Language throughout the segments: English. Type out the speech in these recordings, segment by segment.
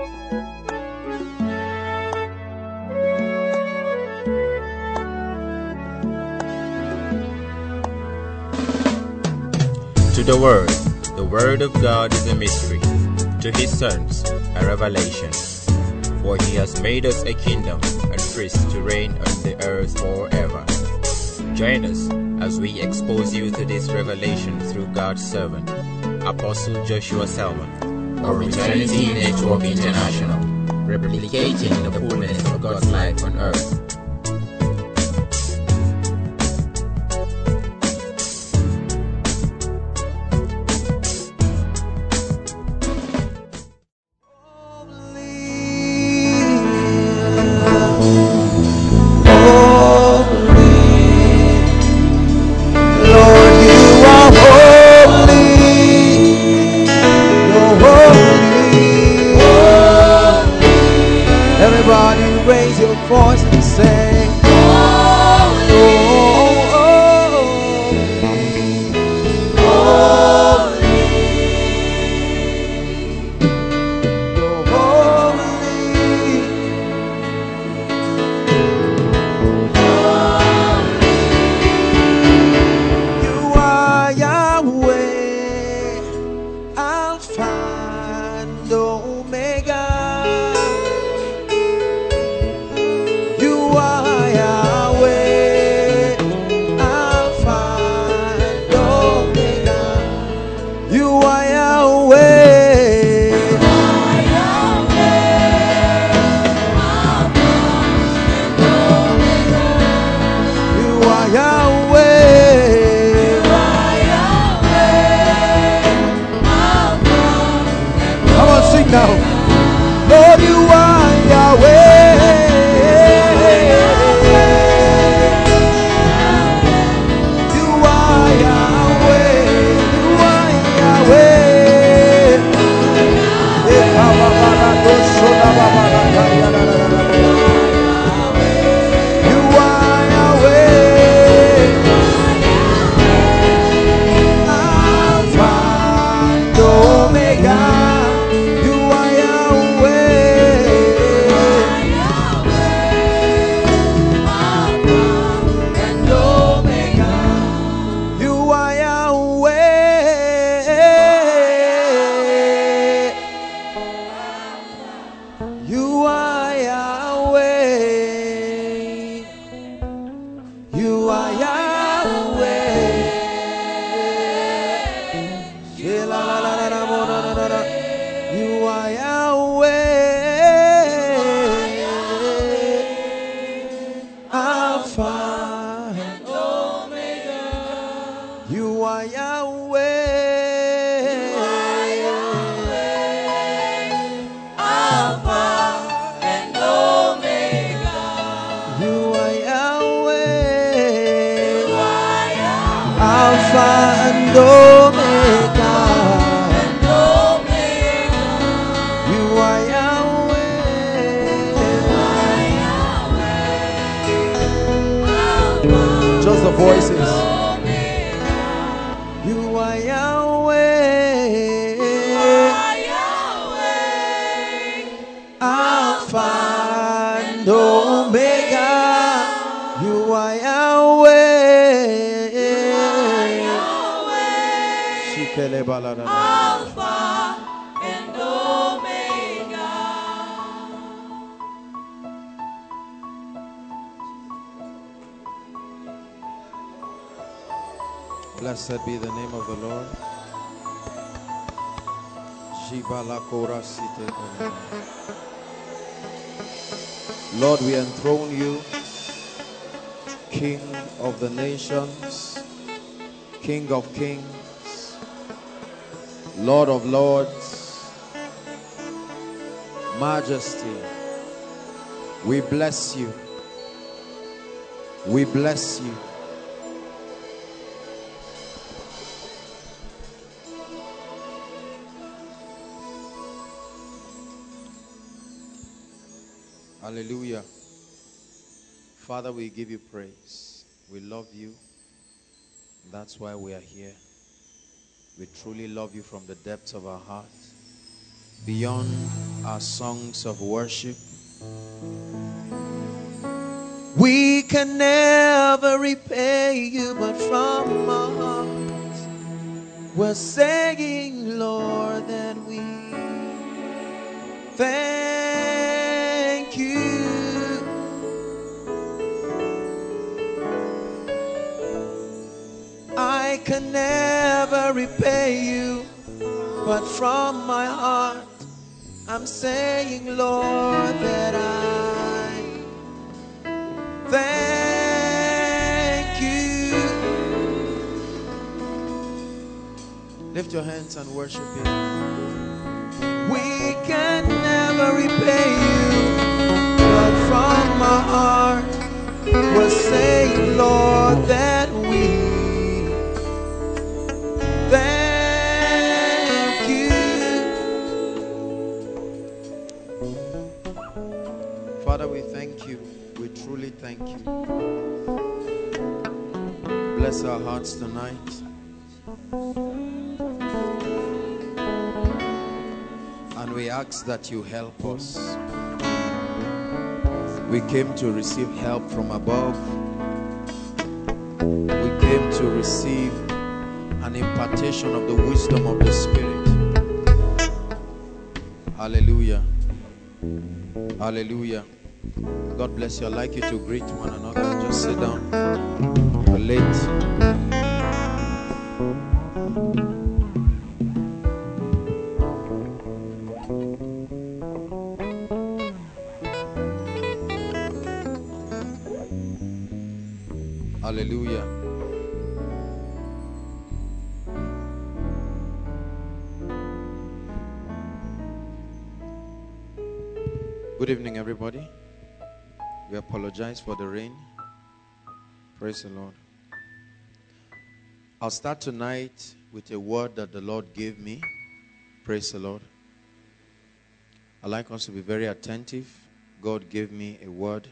To the word of God is a mystery, to his sons a revelation. For he has made us a kingdom and priests to reign on the earth forever. Join us as we expose you to this revelation through God's servant, Apostle Joshua Selman, of Eternity Network International, replicating the fullness of God's life on earth. Blessed be the name of the Lord. Lord, we enthrone you, King of the nations, King of kings, Lord of lords, Majesty. We bless you. We bless you. Hallelujah. Father, we give you praise. We love you. That's why we are here. We truly love you from the depths of our heart. beyond our songs of worship. We can never repay you, but from our hearts we're saying, Lord, that we thank you. I can never repay you, but from my heart I'm saying, Lord, that I thank you. Lift your hands and worship Him. We can never repay you, but from my heart we're saying, Lord, that we thank you. Father, we thank you. We truly thank you. Bless our hearts tonight. And we ask that you help us. We came to receive help from above. We came to receive an impartation of the wisdom of the Spirit. Hallelujah. Hallelujah. God bless you. I'd like you to greet one another. Just sit down. Relate. Hallelujah. Good evening, everybody. We apologize for the rain. Praise the Lord. I'll start tonight with a word that the Lord gave me. Praise the Lord. I'd like us to be very attentive. God gave me a word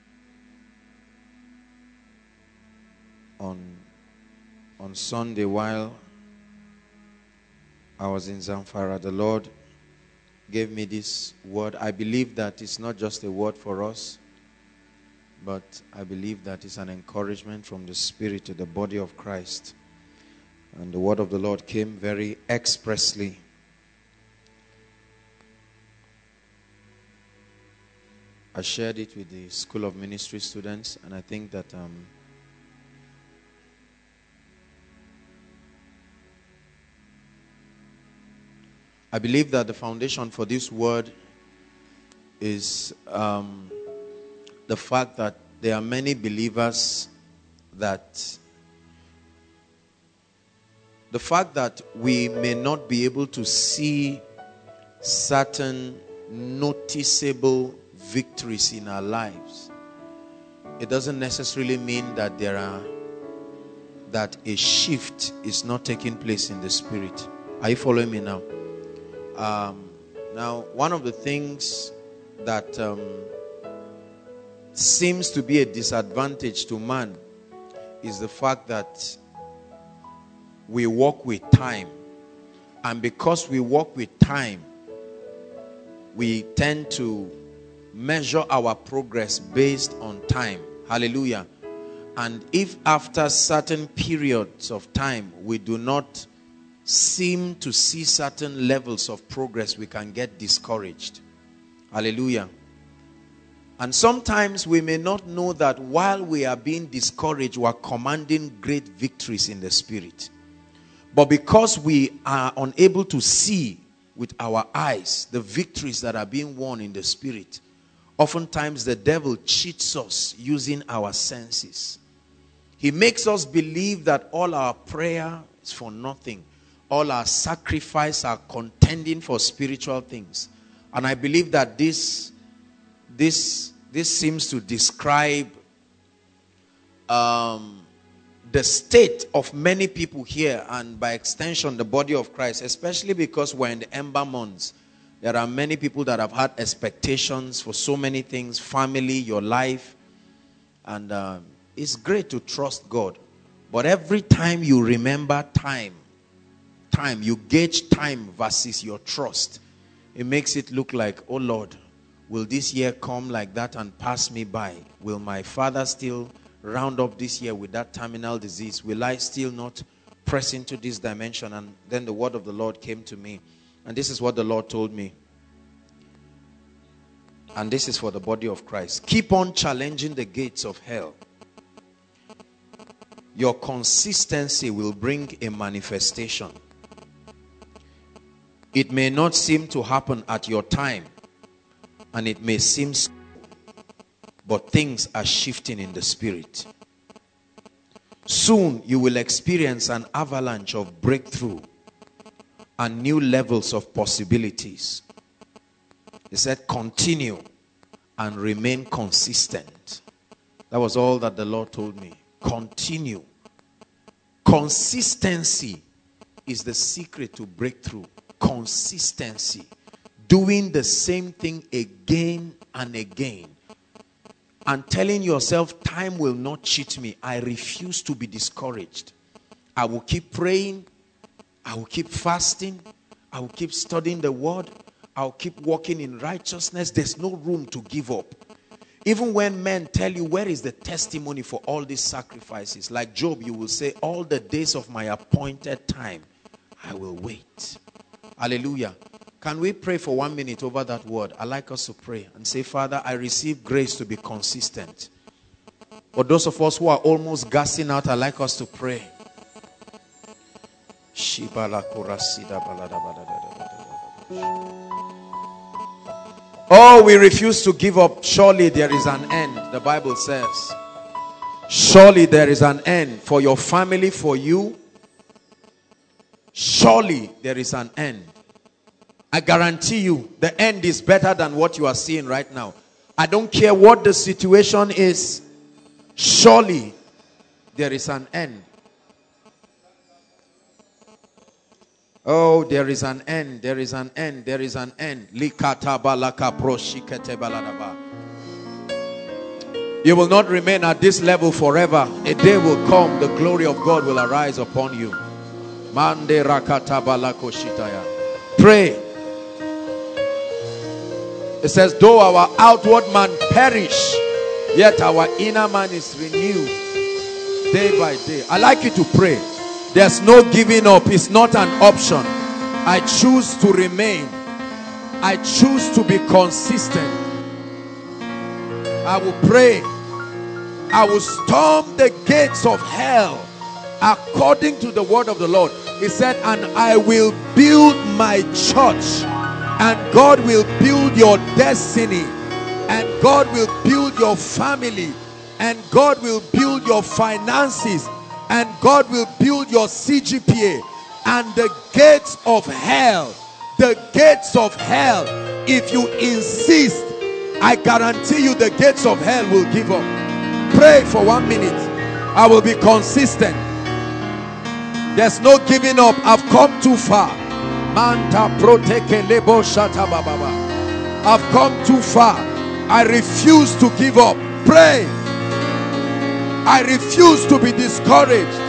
on Sunday while I was in Zamfara. The Lord gave me this word. I believe that it's not just a word for us, but I believe that it's an encouragement from the Spirit to the body of Christ. And the word of the Lord came very expressly. I shared it with the School of Ministry students, and I think that I believe that the foundation for this word is the fact that there are many believers that the fact that we may not be able to see certain noticeable victories in our lives, it doesn't necessarily mean that that a shift is not taking place in the spirit. Are you following me now? Now, one of the things that seems to be a disadvantage to man is the fact that we walk with time. And because we walk with time, we tend to measure our progress based on time. Hallelujah. And if after certain periods of time we do not seem to see certain levels of progress, we can get discouraged. Hallelujah. And sometimes we may not know that while we are being discouraged, we are commanding great victories in the spirit. But because we are unable to see with our eyes the victories that are being won in the spirit, oftentimes the devil cheats us using our senses. He makes us believe that all our prayer is for nothing. All our sacrifice are contending for spiritual things. And I believe that this seems to describe the state of many people here, and by extension the body of Christ, especially because we're in the ember months. There are many people that have had expectations for so many things, family, your life, and it's great to trust God. But every time you remember time, you gauge time versus your trust. it makes it look like, oh Lord, will this year come like that and pass me by? Will my father still round up this year with that terminal disease? Will I still not press into this dimension? And then the word of the Lord came to me. And this is what the Lord told me. And this is for the body of Christ. Keep on challenging the gates of hell. Your consistency will bring a manifestation. It may not seem to happen at your time, and it may seem slow, but things are shifting in the spirit. Soon you will experience an avalanche of breakthrough and new levels of possibilities. He said, continue and remain consistent. That was all that the Lord told me. Continue. Consistency is the secret to breakthrough. Consistency. Doing the same thing again and again. And telling yourself, time will not cheat me. I refuse to be discouraged. I will keep praying. I will keep fasting. I will keep studying the word. I'll keep walking in righteousness. There's no room to give up. Even when men tell you, where is the testimony for all these sacrifices? Like Job, you will say, all the days of my appointed time, I will wait. Hallelujah. Can we pray for 1 minute over that word? I'd like us to pray and say, Father, I receive grace to be consistent. For those of us who are almost gassing out, I'd like us to pray. Oh, we refuse to give up. Surely there is an end. The Bible says, surely there is an end for your family, for you. Surely there is an end. I guarantee you, the end is better than what you are seeing right now. I don't care what the situation is. Surely there is an end. Oh, there is an end. There is an end. There is an end. You will not remain at this level forever. A day will come, the glory of God will arise upon you. Pray. It says, though our outward man perish, yet our inner man is renewed day by day. I like you to pray. There's no giving up. It's not an option. I choose to remain. I choose to be consistent. I will pray. I will storm the gates of hell according to the word of the Lord. He said, and I will build my church, and God will build your destiny, and God will build your family, and God will build your finances, and God will build your CGPA. And the gates of hell, if you insist, I guarantee you the gates of hell will give up. Pray for 1 minute. I will be consistent. There's no giving up. I've come too far. I've come too far. I refuse to give up. Pray. I refuse to be discouraged.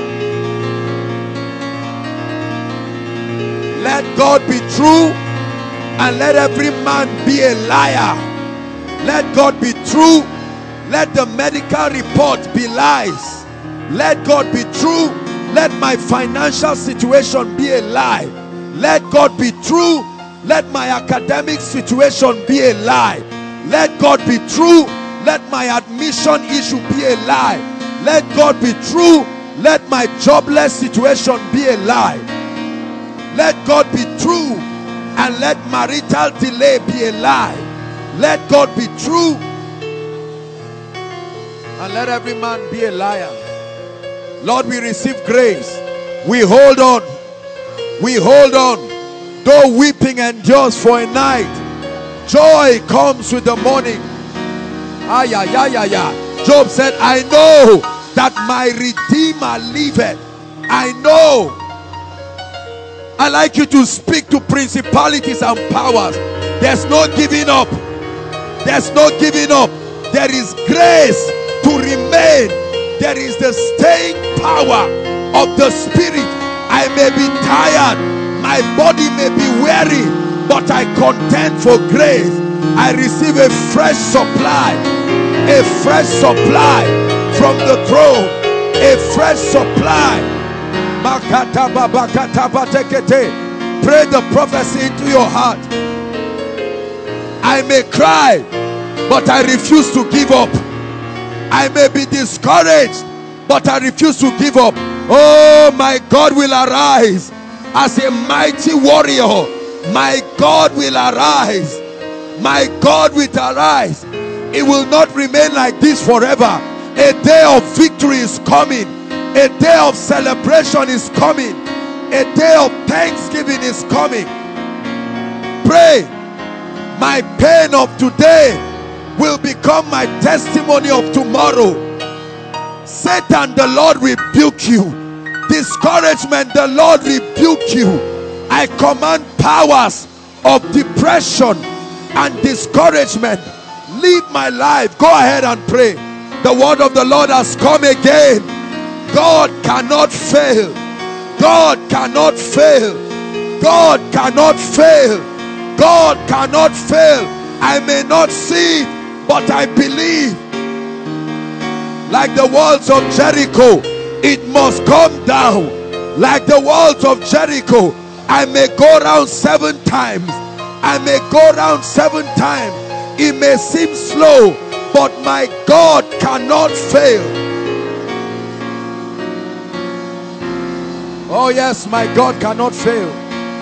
Let God be true and let every man be a liar. Let God be true. Let the medical report be lies. Let God be true. Let my financial situation be a lie. Let God be true. Let my academic situation be a lie. Let God be true. Let my admission issue be a lie. Let God be true. Let my jobless situation be a lie. Let God be true. And let marital delay be a lie. Let God be true. And let every man be a liar. Lord, we receive grace. We hold on. We hold on. Though weeping endures for a night, joy comes with the morning. Job said, I know that my Redeemer liveth. I know. I like you to speak to principalities and powers. There's no giving up. There's no giving up. There is grace to remain. There is the staying power of the Spirit. I may be tired. My body may be weary. but I contend for grace. I receive a fresh supply from the throne, a fresh supply. Pray the prophecy into your heart. I may cry, but I refuse to give up. I may be discouraged, but I refuse to give up. Oh, my God will arise as a mighty warrior. My God will arise. My God will arise. It will not remain like this forever. A day of victory is coming. A day of celebration is coming. A day of thanksgiving is coming. Pray. My pain of today will become my testimony of tomorrow. Satan, the Lord rebuke you. Discouragement, the Lord rebuke you. I command powers of depression and discouragement, leave my life. Go ahead and pray. The word of the Lord has come again. God cannot fail. God cannot fail. God cannot fail. God cannot fail. I may not see it, but I believe. Like the walls of Jericho, it must come down. Like the walls of Jericho, I may go around 7 times. I may go around 7 times. It may seem slow, but my God cannot fail. Oh yes, my God cannot fail.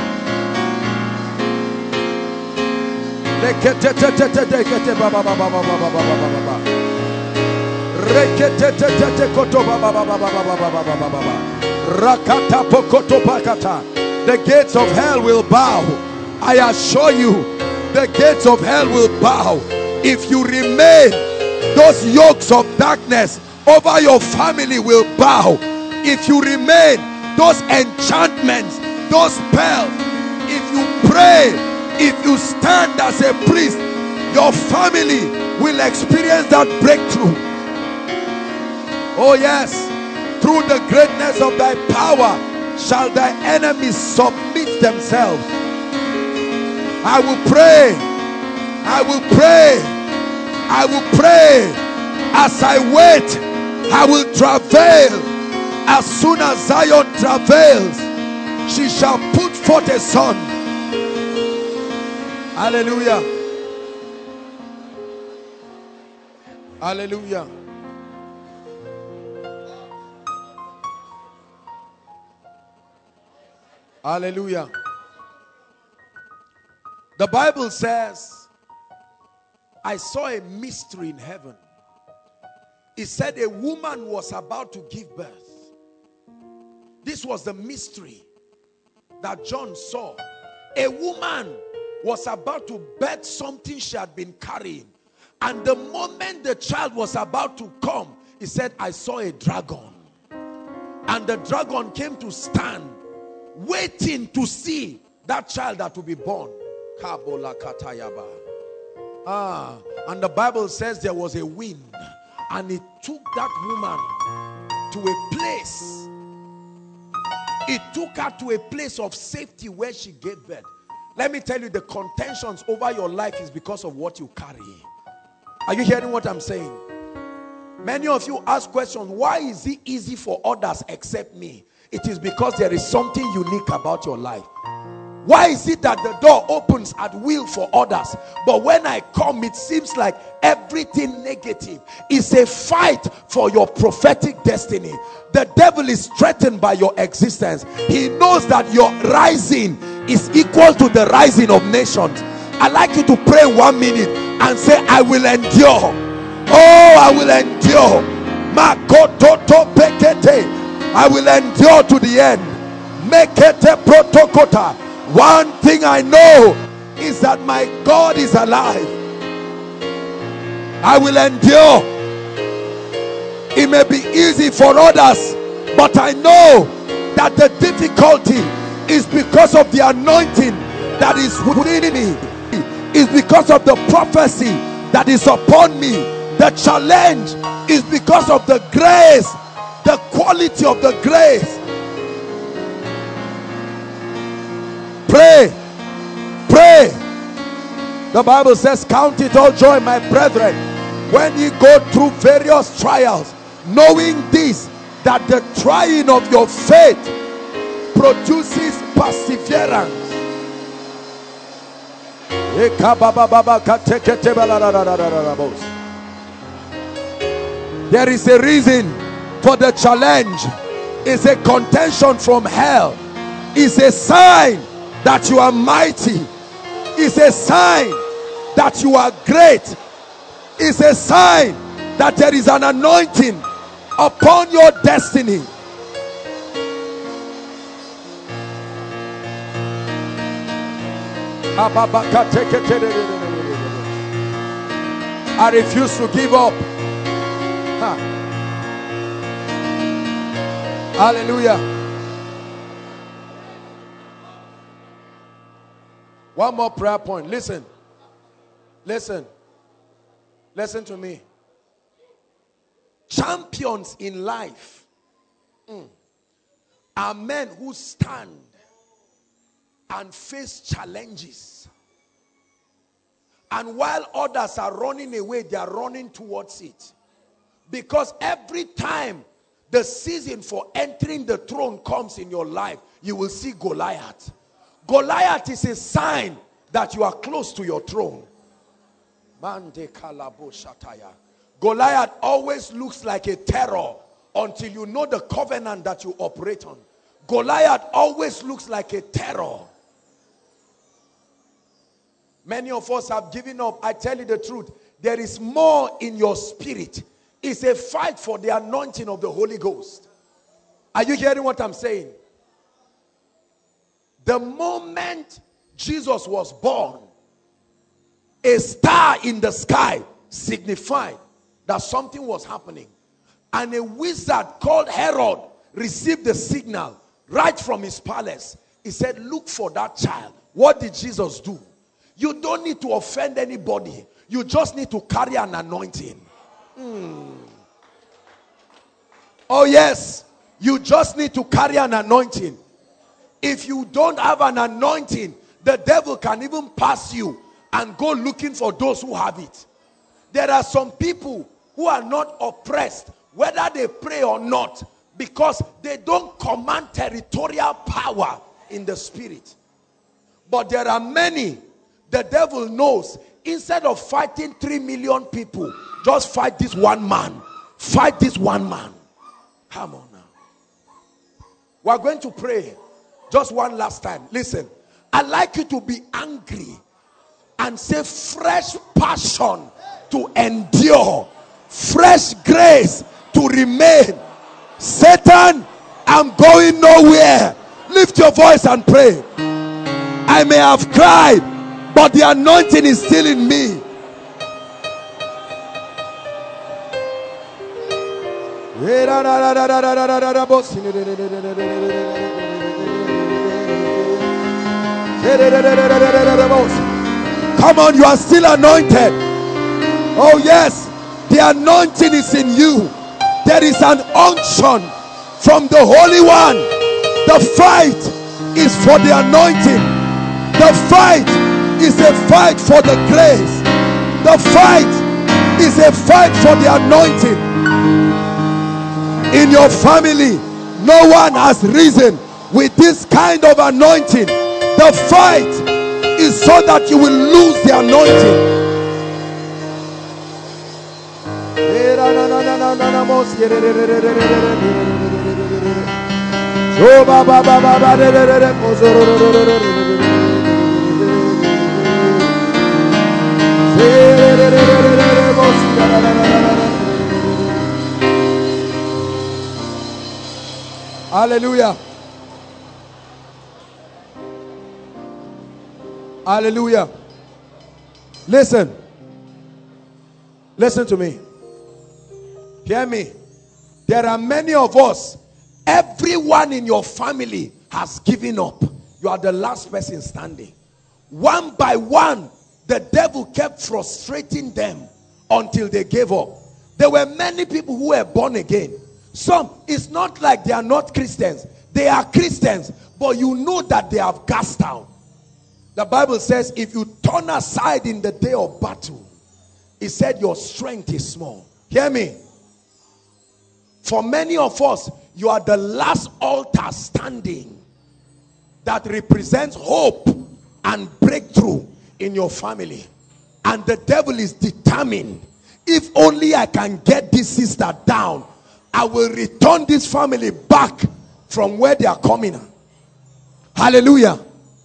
The gates of hell will bow. I assure you, the gates of hell will bow. If you remain, those yokes of darkness over your family will bow. If you remain, those enchantments, those spells, if you pray, if you stand as a priest, your family will experience that breakthrough. Oh yes, through the greatness of thy power shall thy enemies submit themselves. I will pray. I will pray. I will pray. As I wait, I will travail. As soon as Zion travails, she shall put forth a son. Hallelujah. Hallelujah. Hallelujah. The Bible says, I saw a mystery in heaven. It said a woman was about to give birth. This was the mystery that John saw. A woman was about to birth something she had been carrying. And the moment the child was about to come, he said, I saw a dragon. And the dragon came to stand, waiting to see that child that will be born. And the Bible says there was a wind, and it took that woman to a place. It took her to a place of safety where she gave birth. Let me tell you, the contentions over your life is because of what you carry. Are you hearing what I'm saying? Many of you ask questions, why is it easy for others except me? It is because there is something unique about your life. Why is it that the door opens at will for others, but when I come, it seems like everything negative? It's a fight for your prophetic destiny. The devil is threatened by your existence. He knows that your rising is equal to the rising of nations. I'd like you to pray 1 minute and say, I will endure. Oh, I will endure. I will endure to the end. Mekete protokota. One thing I know is that my God is alive. I will endure. It may be easy for others, but I know that the difficulty is because of the anointing that is within me. It's because of the prophecy that is upon me. The challenge is because of the grace, the quality of the grace. Pray. Pray. The Bible says, count it all joy, my brethren, when ye go through various trials, knowing this, that the trying of your faith produces perseverance. There is a reason for the challenge. It's a contention from hell. It's a sign that you are mighty. It's a sign that you are great. It's a sign that there is an anointing upon your destiny. I refuse to give up. Hallelujah. One more prayer point. Listen. Listen to me. Champions in life are men who stand and face challenges, and while others are running away, they are running towards it. Because every time the season for entering the throne comes in your life, you will see Goliath. Goliath is a sign that you are close to your throne. Goliath always looks like a terror until you know the covenant that you operate on. Goliath always looks like a terror. Many of us have given up. I tell you the truth, there is more in your spirit. It's a fight for the anointing of the Holy Ghost. Are you hearing what I'm saying? The moment Jesus was born, a star in the sky signified that something was happening. And a wizard called Herod received the signal right from his palace. He said, look for that child. What did Jesus do? You don't need to offend anybody. You just need to carry an anointing. Oh yes, you just need to carry an anointing. If you don't have an anointing, the devil can even pass you and go looking for those who have it. There are some people who are not oppressed, whether they pray or not, because they don't command territorial power in the spirit. But there are many, the devil knows, instead of fighting 3 million people, just fight this one man. Fight this one man. Come on now. We're going to pray just one last time. Listen, I'd like you to be angry and say fresh passion to endure, fresh grace to remain. Satan, I'm going nowhere. Lift your voice and pray. I may have cried, but the anointing is still in me. Come on, you are still anointed. Oh yes, the anointing is in you. There is an unction from the Holy One. The fight is for the anointing. The fight is a fight for the grace. The fight is a fight for the anointing. In your family, no one has risen with this kind of anointing. The fight is so that you will lose the anointing. Hallelujah. Hallelujah. Listen to me. Hear me. There are many of us, everyone in your family has given up. You are the last person standing. One by one, the devil kept frustrating them until they gave up. There were many people who were born again. Some, it's not like they are not Christians. They are Christians, but you know that they have cast out. The Bible says if you turn aside in the day of battle, it said your strength is small. Hear me. For many of us, you are the last altar standing that represents hope and breakthrough in your family. And the devil is determined, if only I can get this sister down, I will return this family back from where they are coming. Hallelujah.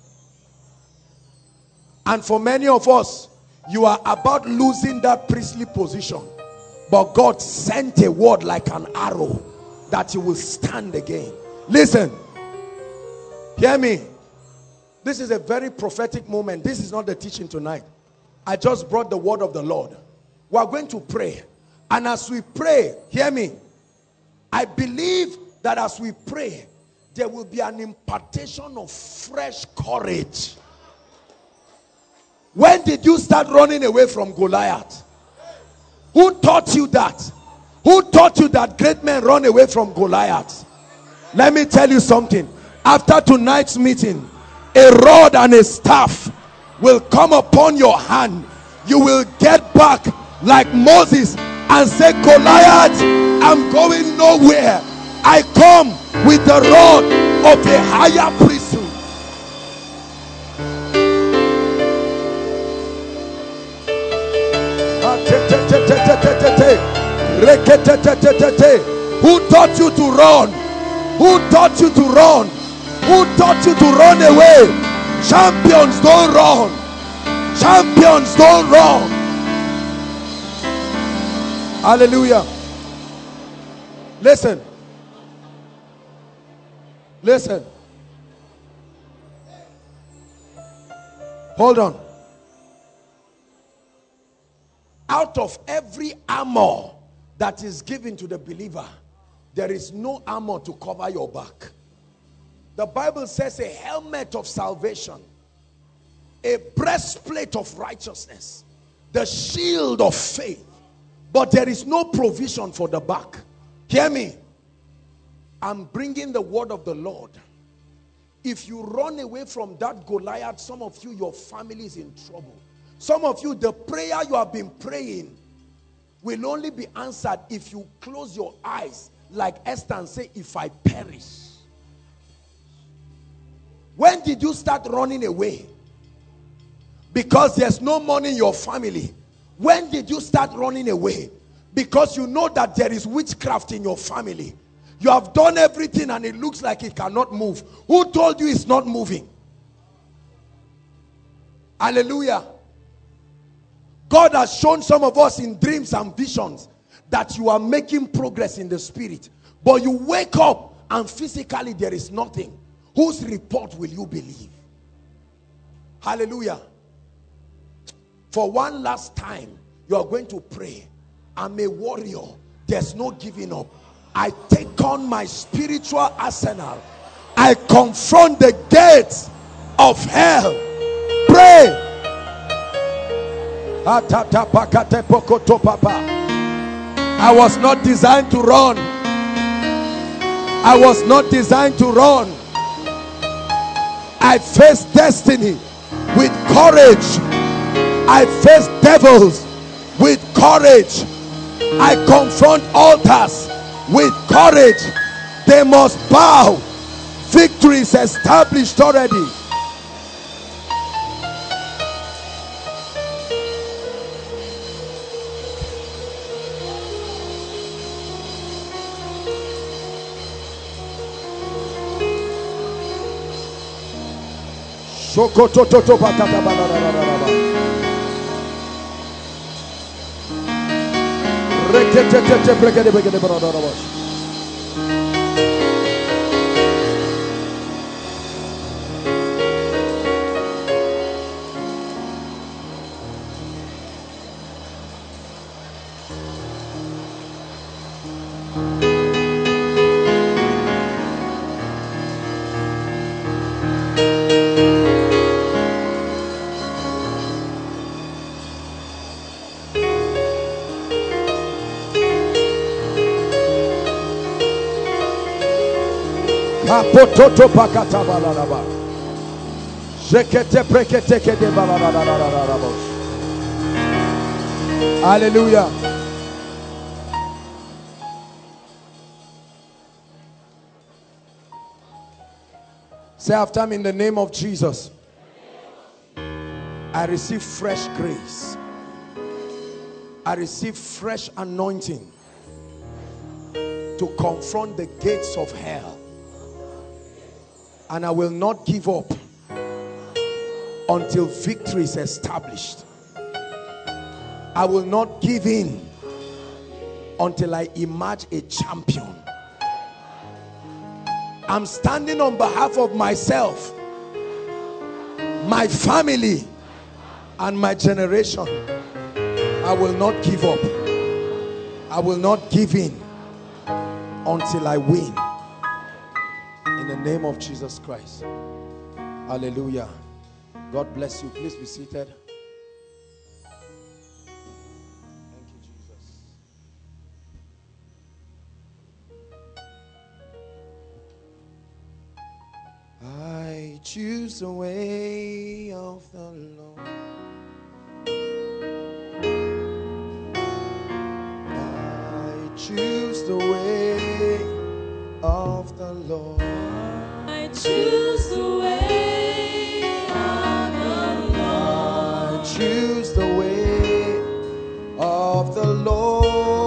And for many of us, you are about losing that priestly position, but God sent a word like an arrow that you will stand again. Listen, hear me. This is a very prophetic moment. This is not the teaching tonight. I just brought the word of the Lord. We are going to pray, and as we pray, hear me, I believe that as we pray, there will be an impartation of fresh courage. When did you start running away from Goliath? Who taught you that? Who taught you that great men run away from Goliath? Let me tell you something. After tonight's meeting, a rod and a staff will come upon your hand. You will get back like Moses and say, Goliath, I'm going nowhere. I come with the rod of a higher priesthood. Who taught you to run? Who taught you to run? Who taught you to run away? Champions don't run. Champions don't run. Hallelujah. Listen. Listen. Hold on. Out of every armor that is given to the believer, there is no armor to cover your back. The Bible says a helmet of salvation, a breastplate of righteousness, the shield of faith, but there is no provision for the back. Hear me. I'm bringing the word of the Lord. If you run away from that Goliath, some of you, your family is in trouble. Some of you, the prayer you have been praying will only be answered if you close your eyes like Esther and say, if I perish. When did you start running away? Because there's no money in your family. When did you start running away? Because you know that there is witchcraft in your family. You have done everything and it looks like it cannot move. Who told you it's not moving? Hallelujah. God has shown some of us in dreams and visions that you are making progress in the spirit. But you wake up and physically there is nothing. Whose report will you believe? Hallelujah. For one last time, you are going to pray. I'm a warrior. There's no giving up. I take on my spiritual arsenal. I confront the gates of hell. Pray. I was not designed to run. I was not designed to run. I face destiny with courage. I face devils with courage. I confront altars with courage. They must bow. Victory is established already. Hallelujah. Say after me, in the name of Jesus, I receive fresh grace. I receive fresh anointing to confront the gates of hell. And I will not give up until victory is established. I will not give in until I emerge a champion. I'm standing on behalf of myself, my family, and my generation. I will not give up. I will not give in until I win. In the name of Jesus Christ. Hallelujah. God bless you. Please be seated. Thank you, Jesus. I choose the way of the Lord. I choose the way of the Lord. I choose the way of the Lord. I choose the way of the Lord.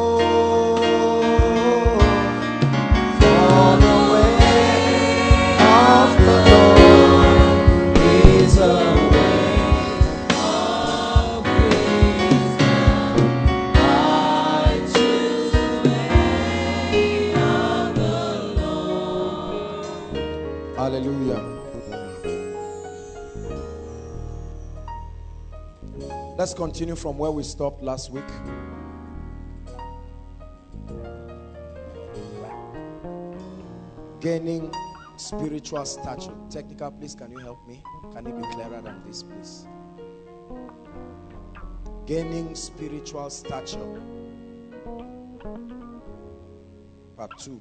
For the way of the Lord is a way Of wisdom. I choose the way of the Lord. Hallelujah. Let's continue from where we stopped last week. Gaining spiritual stature. Technical, please, can you help me? Can it be clearer than this, please? Gaining spiritual stature. Part 2.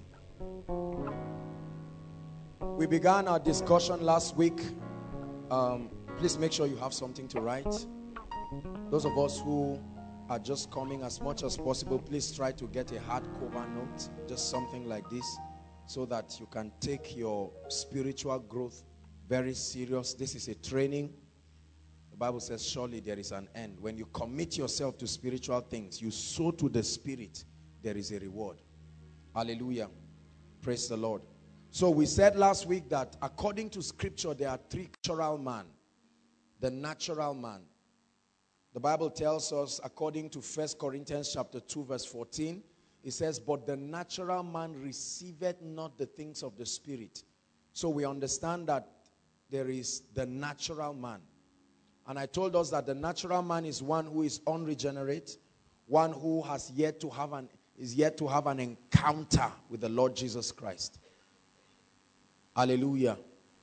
We began our discussion last week. Please make sure you have something to write. Those of us who are just coming, as much as possible, please try to get a hardcover note, just something like this, so that you can take your spiritual growth very serious. This is a training. The Bible says, surely there is an end. When you commit yourself to spiritual things, you sow to the Spirit, there is a reward. Hallelujah. Praise the Lord. So we said last week that according to Scripture, there are three natural man. The natural man. The Bible tells us, according to 1 Corinthians chapter 2, verse 14, it says, but the natural man receiveth not the things of the Spirit. So we understand that there is the natural man. And I told us that the natural man is one who is unregenerate, one who has yet to have an encounter with the Lord Jesus Christ. Hallelujah.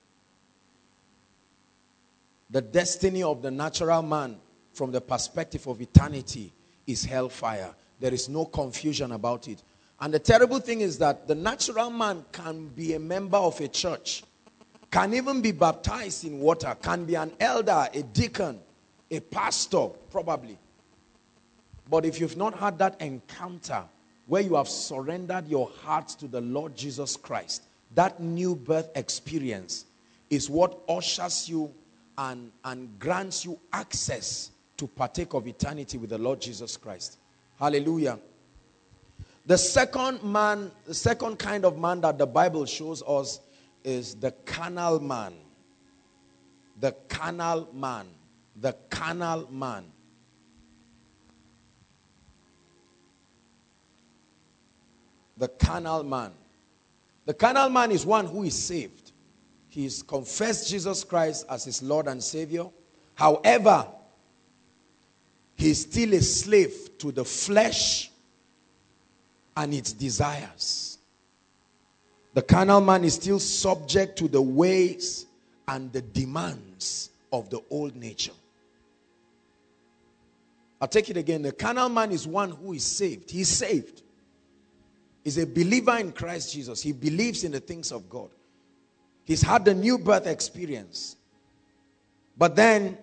The destiny of the natural man from the perspective of eternity is hellfire. There is no confusion about it. And the terrible thing is that the natural man can be a member of a church, can even be baptized in water, can be an elder, a deacon, a pastor, probably. But if you've not had that encounter where you have surrendered your heart to the Lord Jesus Christ, that new birth experience is what ushers you and grants you access to partake of eternity with the Lord Jesus Christ. Hallelujah. The second kind of man that the Bible shows us is the carnal man. The carnal man. The carnal man. The carnal man. The carnal man is one who is saved. He's confessed Jesus Christ as his Lord and Savior. However, he's still a slave to the flesh and its desires. The carnal man is still subject to the ways and the demands of the old nature. I'll take it again. The carnal man is one who is saved. He's saved. He's a believer in Christ Jesus. He believes in the things of God. He's had the new birth experience. But then,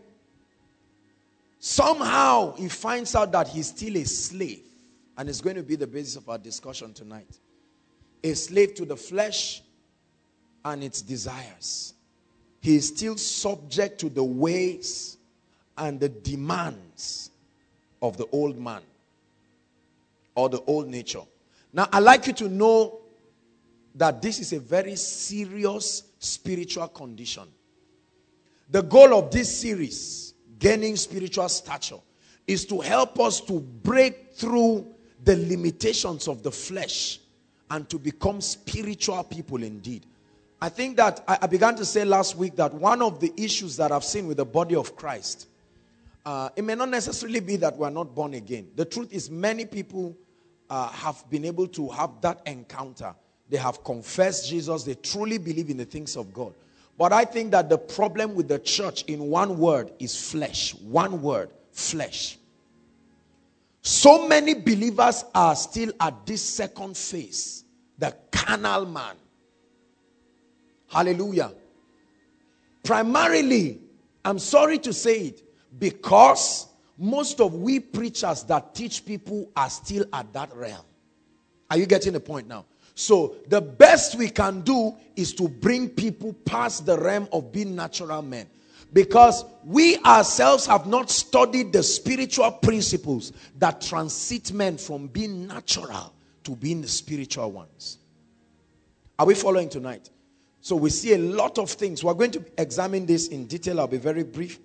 somehow he finds out that he's still a slave. And it's going to be the basis of our discussion tonight. A slave to the flesh and its desires. He is still subject to the ways and the demands of the old man or the old nature. Now, I'd like you to know that this is a very serious spiritual condition. The goal of this series, Gaining Spiritual Stature, is to help us to break through the limitations of the flesh and to become spiritual people indeed. I think that I began to say last week that one of the issues that I've seen with the body of Christ, it may not necessarily be that we're not born again. The truth is many people have been able to have that encounter. They have confessed Jesus. They truly believe in the things of God. But I think that the problem with the church in one word is flesh. One word, flesh. So many believers are still at this second phase, the carnal man. Hallelujah. Primarily, I'm sorry to say it, because most of we preachers that teach people are still at that realm. Are you getting the point now? So the best we can do is to bring people past the realm of being natural men. Because we ourselves have not studied the spiritual principles that transit men from being natural to being the spiritual ones. Are we following tonight? So we see a lot of things. We're going to examine this in detail. I'll be very brief.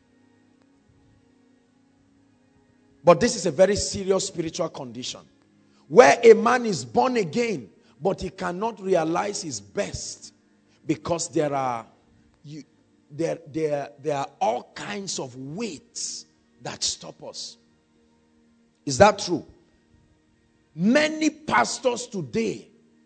But this is a very serious spiritual condition, where a man is born again, but he cannot realize his best because there are all kinds of weights that stop us. Is that true? Many pastors today,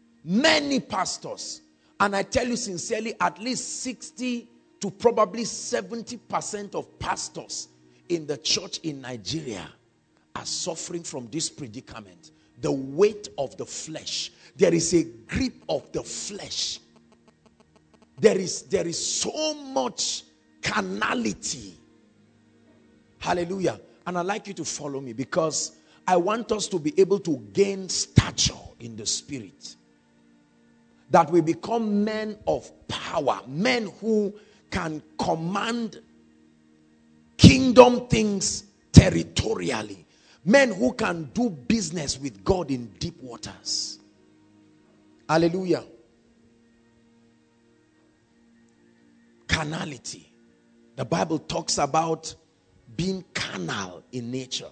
and I tell you sincerely, at least 60 to probably 70% of pastors in the church in Nigeria are suffering from this predicament. The weight of the flesh. There is a grip of the flesh. There is so much carnality. Hallelujah. And I'd like you to follow me, because I want us to be able to gain stature in the spirit. That we become men of power. Men who can command kingdom things territorially. Men who can do business with God in deep waters. Hallelujah. Carnality. The Bible talks about being carnal in nature.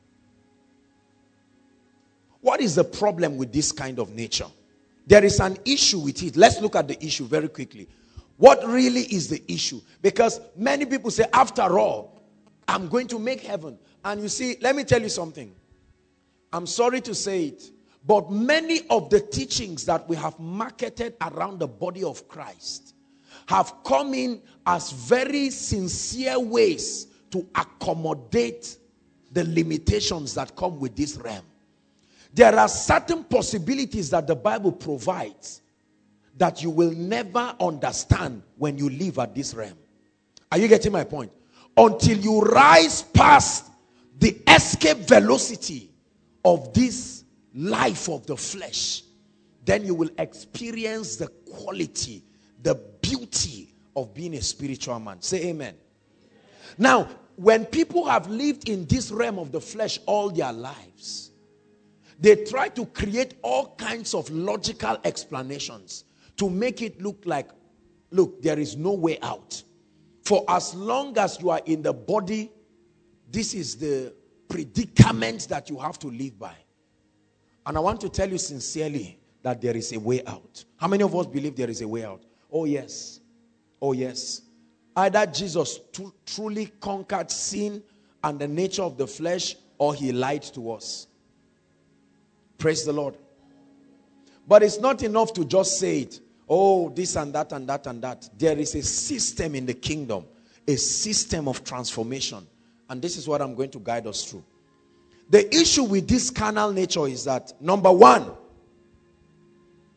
What is the problem with this kind of nature? There is an issue with it. Let's look at the issue very quickly. What really is the issue? Because many people say, after all, I'm going to make heaven. And you see, let me tell you something. I'm sorry to say it, but many of the teachings that we have marketed around the body of Christ have come in as very sincere ways to accommodate the limitations that come with this realm. There are certain possibilities that the Bible provides that you will never understand when you live at this realm. Are you getting my point? Until you rise past the escape velocity of this life of the flesh, then you will experience the quality, the beauty of being a spiritual man. Say amen. Now, when people have lived in this realm of the flesh all their lives, they try to create all kinds of logical explanations to make it look like, look, there is no way out. For as long as you are in the body, this is the predicament that you have to live by. And I want to tell you sincerely that there is a way out. How many of us believe there is a way out? Oh yes. Oh yes. Either Jesus truly conquered sin and the nature of the flesh, or he lied to us. Praise the Lord. But it's not enough to just say it. Oh, this and that and that and that. There is a system in the kingdom. A system of transformation. And this is what I'm going to guide us through. The issue with this carnal nature is that, number one,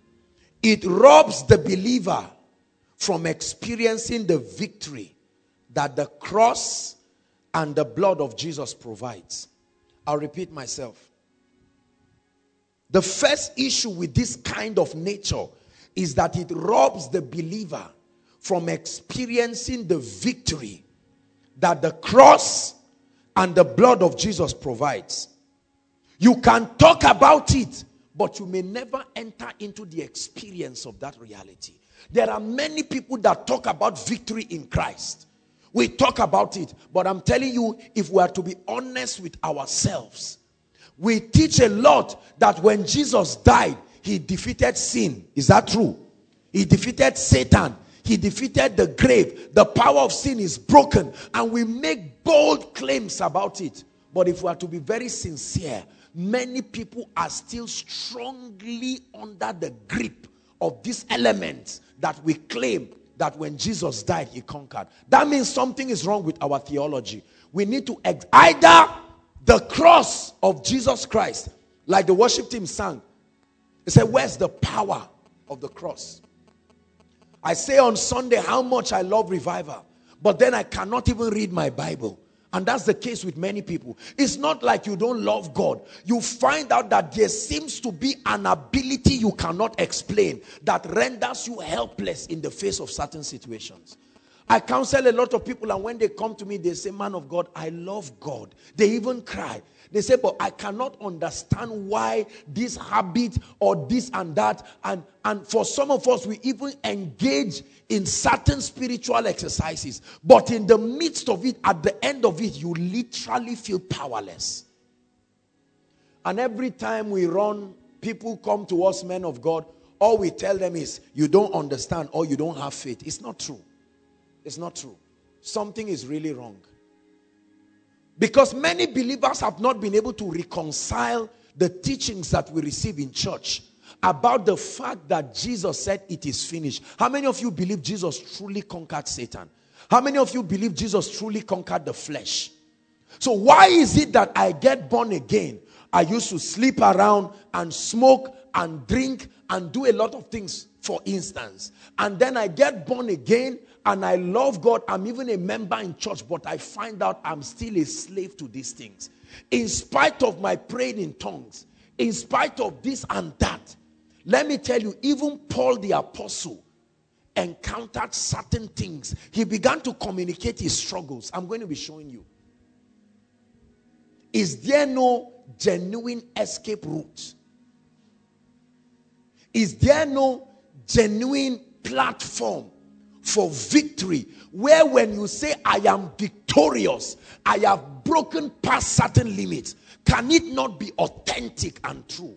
it robs the believer from experiencing the victory that the cross and the blood of Jesus provides. I'll repeat myself. The first issue with this kind of nature is that it robs the believer from experiencing the victory that the cross and the blood of Jesus provides. You can talk about it, but you may never enter into the experience of that reality. There are many people that talk about victory in Christ. We talk about it, but I'm telling you, if we are to be honest with ourselves, we teach a lot that when Jesus died, he defeated sin. Is that true? He defeated Satan. He defeated the grave. The power of sin is broken. And we make bold claims about it. But if we are to be very sincere, many people are still strongly under the grip of these elements that we claim that when Jesus died, he conquered. That means something is wrong with our theology. We need to either the cross of Jesus Christ, like the worship team sang. They said, where's the power of the cross? I say on Sunday how much I love revival, but then I cannot even read my Bible. And that's the case with many people. It's not like you don't love God. You find out that there seems to be an ability you cannot explain that renders you helpless in the face of certain situations. I counsel a lot of people, and when they come to me, they say, man of God, I love God. They even cry. They say, but I cannot understand why this habit or this and that. And for some of us, we even engage in certain spiritual exercises. But in the midst of it, at the end of it, you literally feel powerless. And every time we run, people come to us, men of God, all we tell them is, you don't understand or you don't have faith. It's not true. It's not true. Something is really wrong. Because many believers have not been able to reconcile the teachings that we receive in church about the fact that Jesus said it is finished. How many of you believe Jesus truly conquered Satan? How many of you believe Jesus truly conquered the flesh? So why is it that I get born again? I used to sleep around and smoke and drink and do a lot of things, for instance. And then I get born again and I love God. I'm even a member in church, but I find out I'm still a slave to these things. In spite of my praying in tongues, in spite of this and that, let me tell you, even Paul the apostle encountered certain things. He began to communicate his struggles. I'm going to be showing you. Is there no genuine escape route? Is there no genuine platform for victory where when you say I am victorious, I have broken past certain limits, can it not be authentic and true?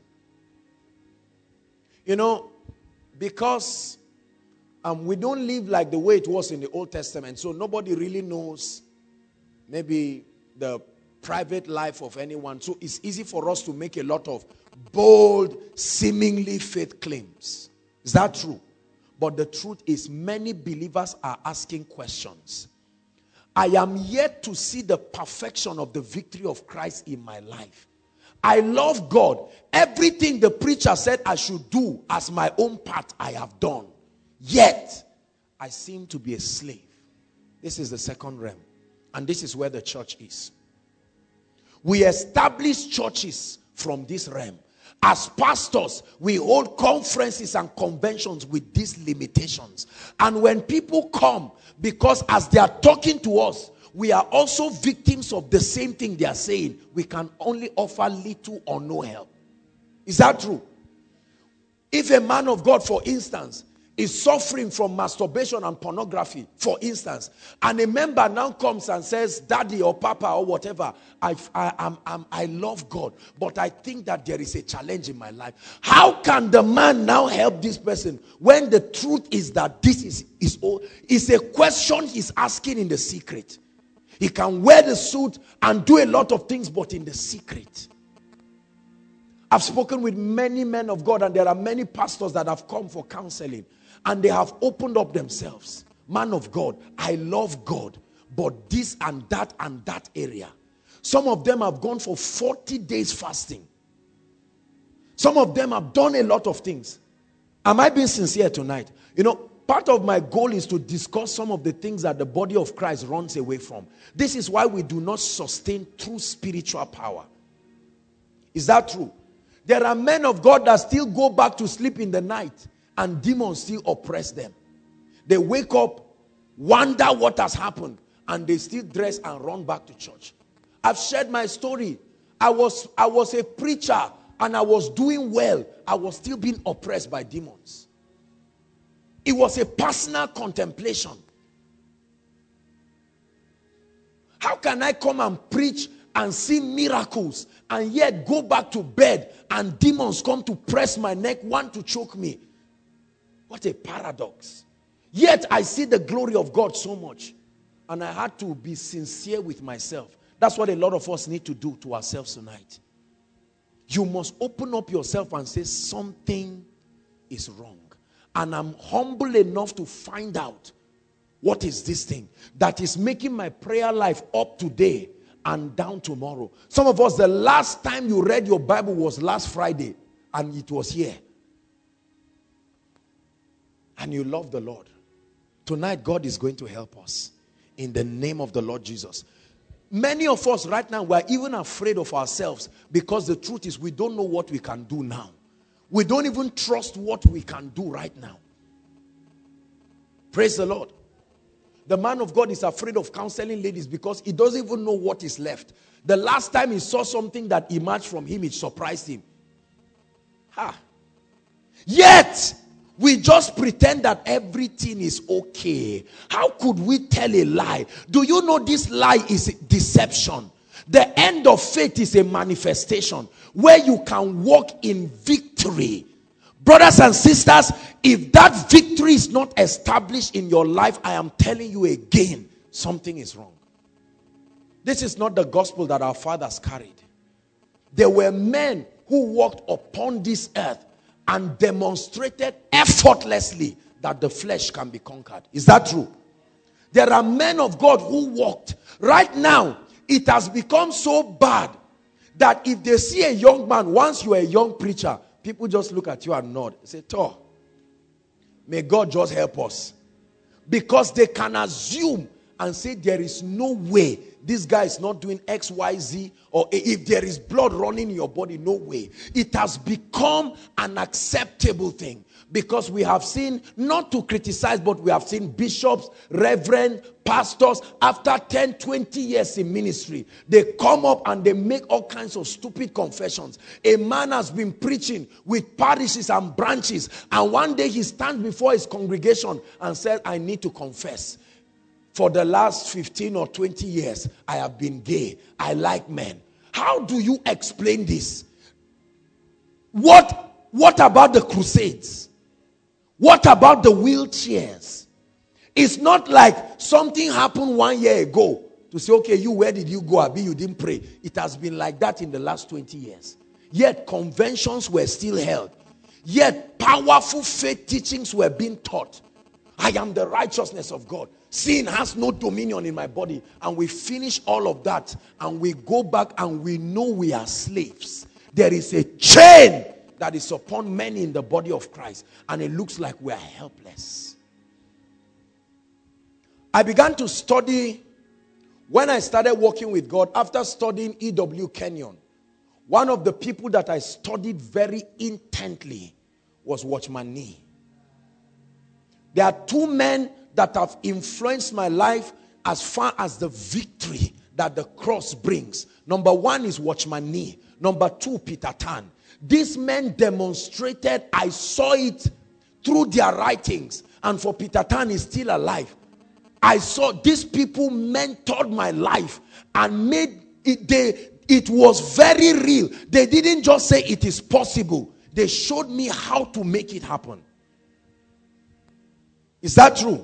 You know, because we don't live like the way it was in the Old Testament, so nobody really knows maybe the private life of anyone. So it's easy for us to make a lot of bold, seemingly faith claims. Is that true? But the truth is, many believers are asking questions. I am yet to see the perfection of the victory of Christ in my life. I love God. Everything the preacher said I should do as my own part, I have done. Yet, I seem to be a slave. This is the second realm. And this is where the church is. We establish churches from this realm. As pastors, we hold conferences and conventions with these limitations. And when people come, because as they are talking to us, we are also victims of the same thing they are saying. We can only offer little or no help. Is that true? If a man of God, for instance, is suffering from masturbation and pornography, for instance, and a member now comes and says, daddy or papa or whatever, I love God, but I think that there is a challenge in my life. How can the man now help this person when the truth is that this is a question he's asking in the secret? He can wear the suit and do a lot of things, but in the secret. I've spoken with many men of God, and there are many pastors that have come for counseling, and they have opened up themselves. Man of God, I love God, but this and that area. Some of them have gone for 40 days fasting. Some of them have done a lot of things. Am I being sincere tonight? You know, part of my goal is to discuss some of the things that the body of Christ runs away from. This is why we do not sustain true spiritual power. Is that true? There are men of God that still go back to sleep in the night and demons still oppress them. They wake up, wonder what has happened, and they still dress and run back to church. I've shared my story. I was a preacher and I was doing well. I was still being oppressed by demons. It was a personal contemplation. How can I come and preach and see miracles and yet go back to bed and demons come to press my neck, want to choke me? What a paradox. Yet I see the glory of God so much. And I had to be sincere with myself. That's what a lot of us need to do to ourselves tonight. You must open up yourself and say something is wrong. And I'm humble enough to find out what is this thing that is making my prayer life up today and down tomorrow. Some of us, the last time you read your Bible was last Friday and it was here. And you love the Lord. Tonight, God is going to help us in the name of the Lord Jesus. Many of us right now, we're even afraid of ourselves because the truth is we don't know what we can do now. We don't even trust what we can do right now. Praise the Lord. The man of God is afraid of counseling ladies because he doesn't even know what is left. The last time he saw something that emerged from him, it surprised him. Yet, we just pretend that everything is okay. How could we tell a lie? Do you know this lie is deception? The end of faith is a manifestation where you can walk in victory. Brothers and sisters, if that victory is not established in your life, I am telling you again, something is wrong. This is not the gospel that our fathers carried. There were men who walked upon this earth and demonstrated effortlessly that the flesh can be conquered. Is that true? There are men of God who walked. Right now, it has become so bad that if they see a young man, once you are a young preacher, people just look at you and nod. Say, Tor, may God just help us. Because they can assume and say there is no way this guy is not doing X, Y, Z, or if there is blood running in your body, no way. It has become an acceptable thing because we have seen, not to criticize, but we have seen bishops, reverend, pastors, after 10, 20 years in ministry, they come up and they make all kinds of stupid confessions. A man has been preaching with parishes and branches, and one day he stands before his congregation and says, I need to confess. For the last 15 or 20 years, I have been gay. I like men. How do you explain this? What about the crusades? What about the wheelchairs? It's not like something happened 1 year ago to say, okay, you, where did you go? Abi, you didn't pray. It has been like that in the last 20 years. Yet conventions were still held. Yet powerful faith teachings were being taught. I am the righteousness of God. Sin has no dominion in my body. And we finish all of that. And we go back and we know we are slaves. There is a chain that is upon many in the body of Christ. And it looks like we are helpless. I began to study when I started working with God. After studying E.W. Kenyon, one of the people that I studied very intently was Watchman Nee. There are two men that have influenced my life as far as the victory that the cross brings. Number one is Watchman Nee. Number two, Peter Tan. These men demonstrated, I saw it through their writings. And for Peter Tan, is still alive. I saw these people mentored my life and made it, it was very real. They didn't just say it is possible. They showed me how to make it happen. Is that true?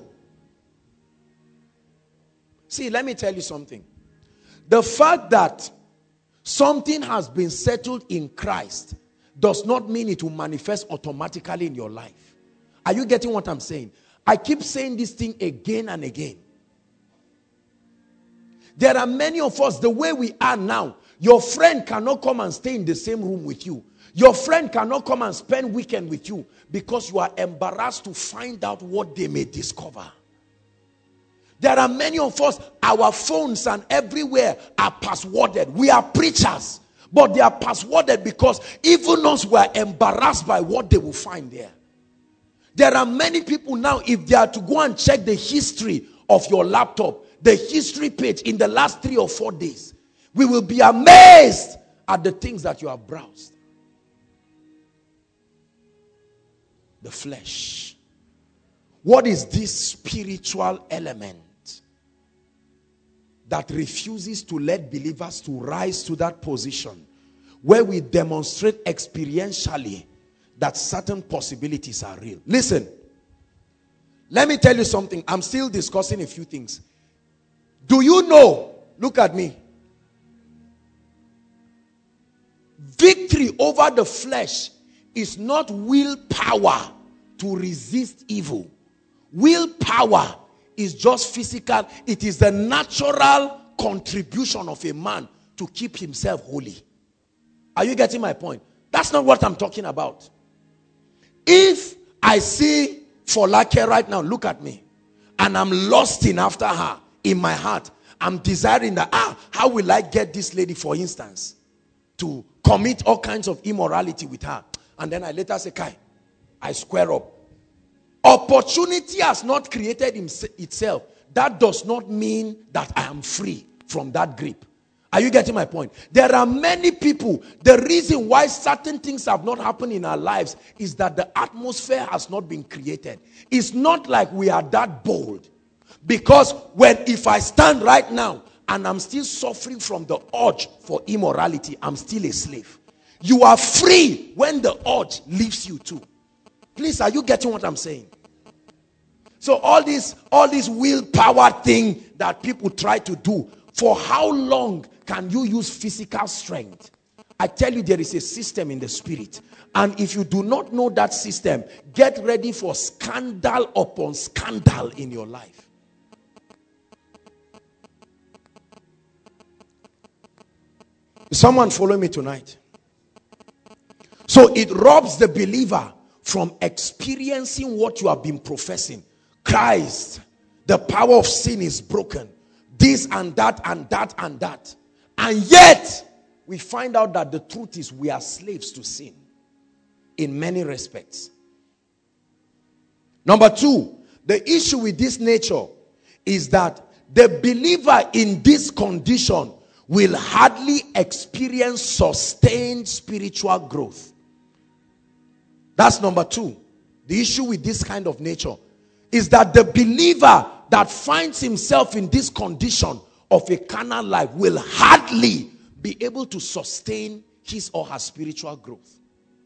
See, let me tell you something. The fact that something has been settled in Christ does not mean it will manifest automatically in your life. Are you getting what I'm saying? I keep saying this thing again and again. There are many of us, the way we are now, your friend cannot come and stay in the same room with you. Your friend cannot come and spend weekend with you because you are embarrassed to find out what they may discover. There are many of us, our phones and everywhere are passworded. We are preachers, but they are passworded because even us were embarrassed by what they will find there. There are many people now, if they are to go and check the history of your laptop, the history page in the last 3 or 4 days, we will be amazed at the things that you have browsed. The flesh. What is this spiritual element that refuses to let believers to rise to that position where we demonstrate experientially that certain possibilities are real? Listen, let me tell you something. I'm still discussing a few things. Do you know, look at me, victory over the flesh is not willpower to resist evil. Willpower is just physical. It is the natural contribution of a man to keep himself holy. Are you getting my point? That's not what I'm talking about. If I see Folake right now, look at me, and I'm lusting after her in my heart, I'm desiring that, how will I get this lady, for instance, to commit all kinds of immorality with her? And then I later say, Kai, I square up. Opportunity has not created itself. That does not mean that I am free from that grip. Are you getting my point? There are many people, the reason why certain things have not happened in our lives is that the atmosphere has not been created. It's not like we are that bold. Because if I stand right now and I'm still suffering from the urge for immorality, I'm still a slave. You are free when the urge leaves you too. Please, are you getting what I'm saying? So all this willpower thing that people try to do, for how long can you use physical strength? I tell you, there is a system in the spirit. And if you do not know that system, get ready for scandal upon scandal in your life. Is someone following me tonight? So it robs the believer from experiencing what you have been professing. Christ, the power of sin is broken. This and that and that and that. And yet, we find out that the truth is we are slaves to sin in many respects. Number 2, the issue with this nature is that the believer in this condition will hardly experience sustained spiritual growth. That's number 2. The issue with this kind of nature is that the believer that finds himself in this condition of a carnal life will hardly be able to sustain his or her spiritual growth.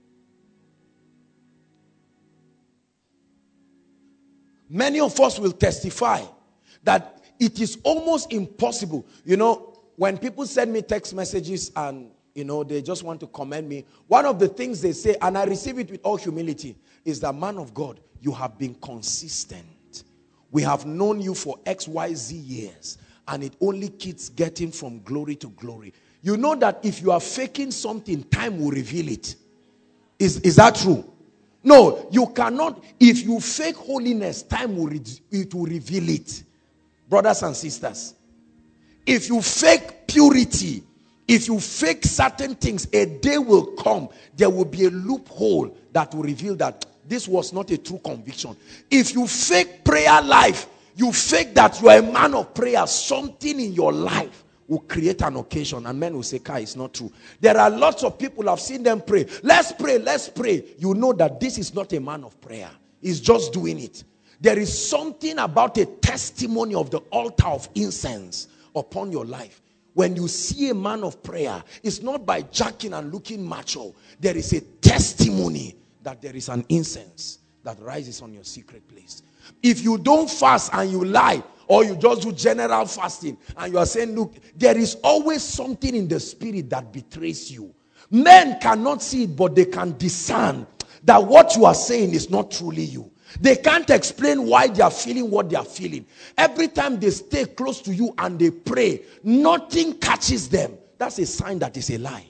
Many of us will testify that it is almost impossible. You know, when people send me text messages and, you know, they just want to commend me, one of the things they say, and I receive it with all humility, is that, man of God, you have been consistent. We have known you for XYZ years, and it only keeps getting from glory to glory. You know that if you are faking something, time will reveal it. Is that true? No, you cannot. If you fake holiness, time will reveal it. Brothers and sisters, if you fake purity, if you fake certain things, a day will come, there will be a loophole that will reveal that this was not a true conviction. If you fake prayer life, you fake that you are a man of prayer, something in your life will create an occasion and men will say, Kai, it's not true. There are lots of people, I've seen them pray. Let's pray, let's pray. You know that this is not a man of prayer. He's just doing it. There is something about a testimony of the altar of incense upon your life. When you see a man of prayer, it's not by jacking and looking macho. There is a testimony that there is an incense that rises on your secret place. If you don't fast and you lie, or you just do general fasting and you are saying, look, there is always something in the spirit that betrays you. Men cannot see it, but they can discern that what you are saying is not truly you. They can't explain why they are feeling what they are feeling. Every time they stay close to you and they pray, nothing catches them. That's a sign that it's a lie.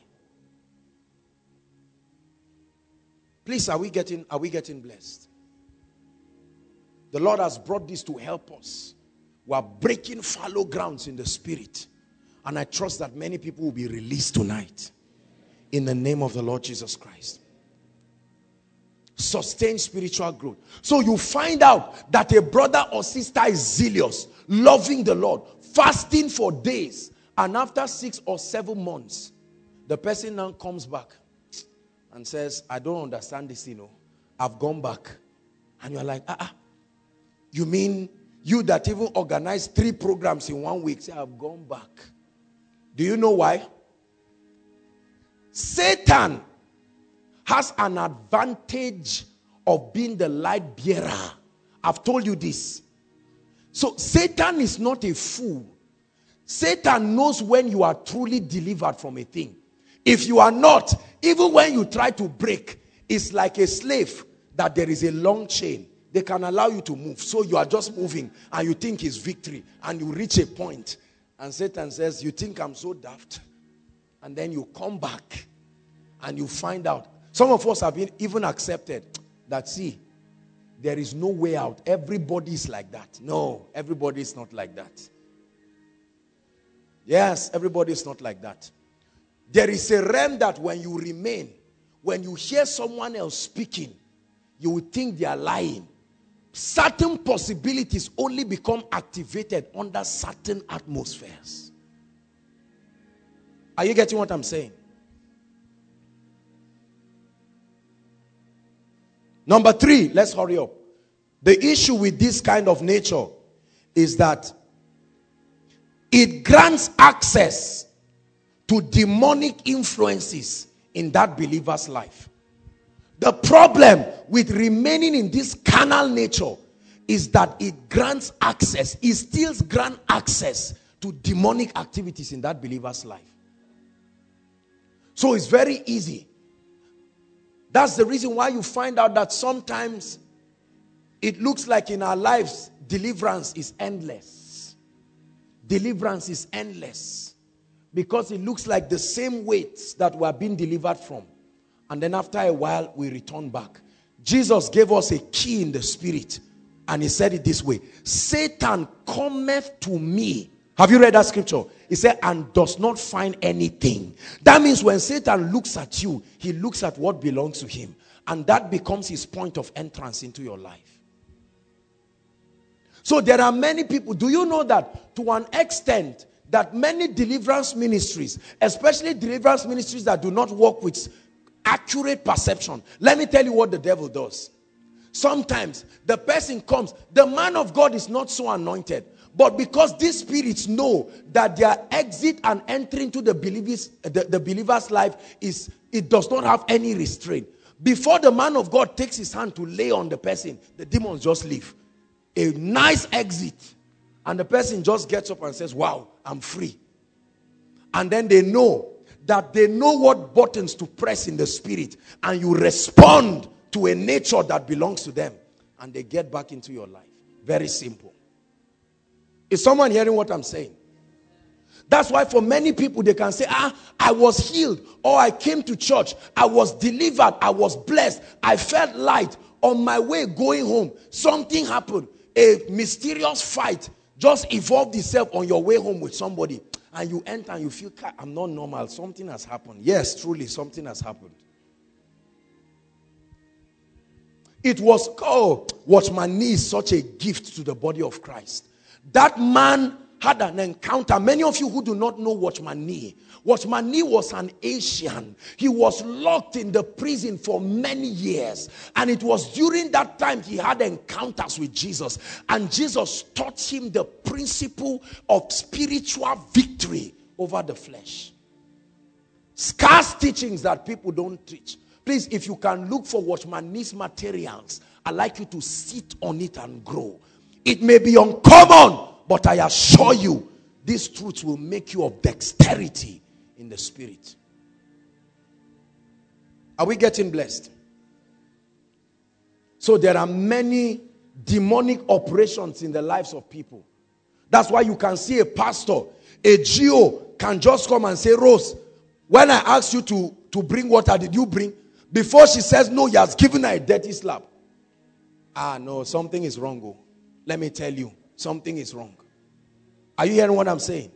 Please, are we getting blessed? The Lord has brought this to help us. We are breaking fallow grounds in the spirit. And I trust that many people will be released tonight. In the name of the Lord Jesus Christ. Sustain spiritual growth. So you find out that a brother or sister is zealous, loving the Lord, fasting for days. And after 6 or 7 months, the person now comes back and says, I don't understand this, I've gone back. And you're like, you mean you that even organized 3 programs in 1 week, say, I've gone back. Do you know why? Satan has an advantage of being the light bearer. I've told you this. So Satan is not a fool. Satan knows when you are truly delivered from a thing. If you are not, even when you try to break, it's like a slave that there is a long chain. They can allow you to move. So you are just moving and you think it's victory. And you reach a point and Satan says, you think I'm so daft? And then you come back and you find out. Some of us have been even accepted that, see, there is no way out. Everybody is like that. No, everybody is not like that. Yes, everybody is not like that. There is a realm that when you remain, when you hear someone else speaking, you will think they are lying. Certain possibilities only become activated under certain atmospheres. Are you getting what I'm saying? Number 3, let's hurry up. The issue with this kind of nature is that it grants access to demonic influences in that believer's life. The problem with remaining in this carnal nature is that it grants access. It still grants access to demonic activities in that believer's life. So it's very easy. That's the reason why you find out that sometimes it looks like in our lives, deliverance is endless. Deliverance is endless. Because it looks like the same weights that we are being delivered from. And then after a while, we return back. Jesus gave us a key in the spirit. And he said it this way. Satan cometh to me. Have you read that scripture? He said, and does not find anything. That means when Satan looks at you, he looks at what belongs to him. And that becomes his point of entrance into your life. So there are many people. Do you know that to an extent that many deliverance ministries, especially deliverance ministries that do not work with accurate perception. Let me tell you what the devil does. Sometimes the person comes, the man of God is not so anointed, but because these spirits know that their exit and entry into the believer's life it does not have any restraint. Before the man of God takes his hand to lay on the person, the demons just leave. A nice exit. And the person just gets up and says, wow, I'm free. And then they know what buttons to press in the spirit. And you respond to a nature that belongs to them. And they get back into your life. Very simple. Is someone hearing what I'm saying? That's why for many people they can say, I was healed. Or I came to church. I was delivered. I was blessed. I felt light. On my way going home, something happened. A mysterious fight just evolved itself on your way home with somebody. And you enter and you feel, I'm not normal. Something has happened. Yes, truly, something has happened. It was, Watchman Nee is such a gift to the body of Christ. That man had an encounter. Many of you who do not know Watchman Nee. Watchman Nee was an Asian. He was locked in the prison for many years. And it was during that time he had encounters with Jesus. And Jesus taught him the principle of spiritual victory over the flesh. Scarce teachings that people don't teach. Please, if you can look for Watchman Nee's materials, I'd like you to sit on it and grow. It may be uncommon, but I assure you, these truths will make you of dexterity in the spirit. Are we getting blessed? So there are many demonic operations in the lives of people. That's why you can see a pastor, a GO can just come and say, Rose, when I asked you to bring water, did you bring? Before she says no, he has given her a dirty slap. Ah, no, something is wrong. Oh. Let me tell you, something is wrong. Are you hearing what I'm saying?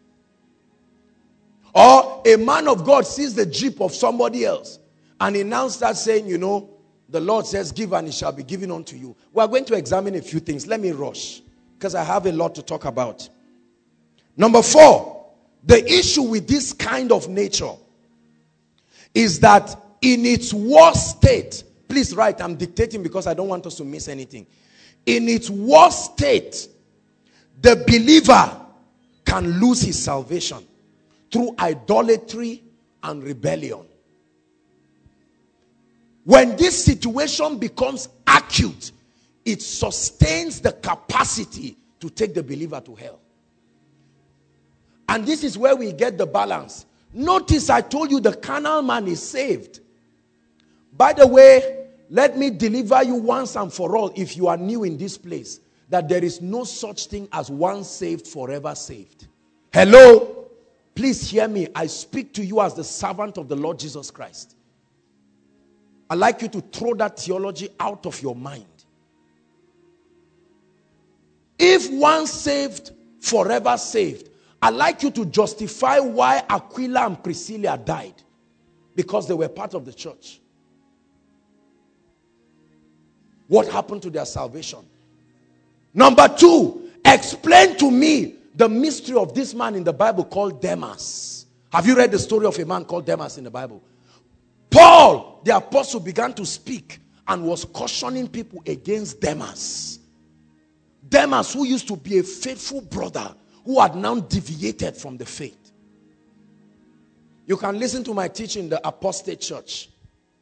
Or a man of God sees the jeep of somebody else and he now starts saying, you know, the Lord says, give and it shall be given unto you. We are going to examine a few things. Let me rush because I have a lot to talk about. Number 4, the issue with this kind of nature is that in its worst state, please write, I'm dictating because I don't want us to miss anything. In its worst state, the believer can lose his salvation through idolatry and rebellion. When this situation becomes acute, it sustains the capacity to take the believer to hell. And this is where we get the balance. Notice I told you the carnal man is saved. By the way, let me deliver you once and for all, if you are new in this place, that there is no such thing as once saved, forever saved. Hello? Please hear me. I speak to you as the servant of the Lord Jesus Christ. I'd like you to throw that theology out of your mind. If once saved, forever saved, I'd like you to justify why Aquila and Priscilla died. Because they were part of the church. What happened to their salvation? Number 2, explain to me the mystery of this man in the Bible called Demas. Have you read the story of a man called Demas in the Bible? Paul, the apostle, began to speak and was cautioning people against Demas. Demas, who used to be a faithful brother, who had now deviated from the faith. You can listen to my teaching in the apostate church.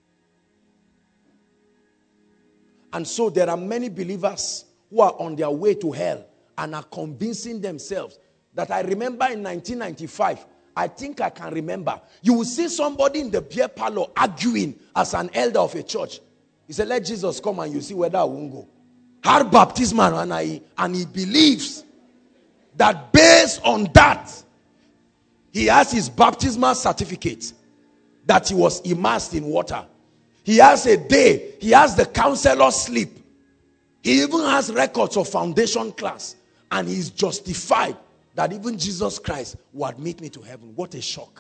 And so there are many believers who are on their way to hell and are convincing themselves that I remember in 1995, I think I can remember. You will see somebody in the beer parlor arguing as an elder of a church. He said, let Jesus come and you see whether I won't go. Hard baptism and he believes that based on that, he has his baptismal certificate that he was immersed in water. He has a day, he has the counselor's slip. He even has records of foundation class. And he's justified that even Jesus Christ will admit me to heaven. What a shock.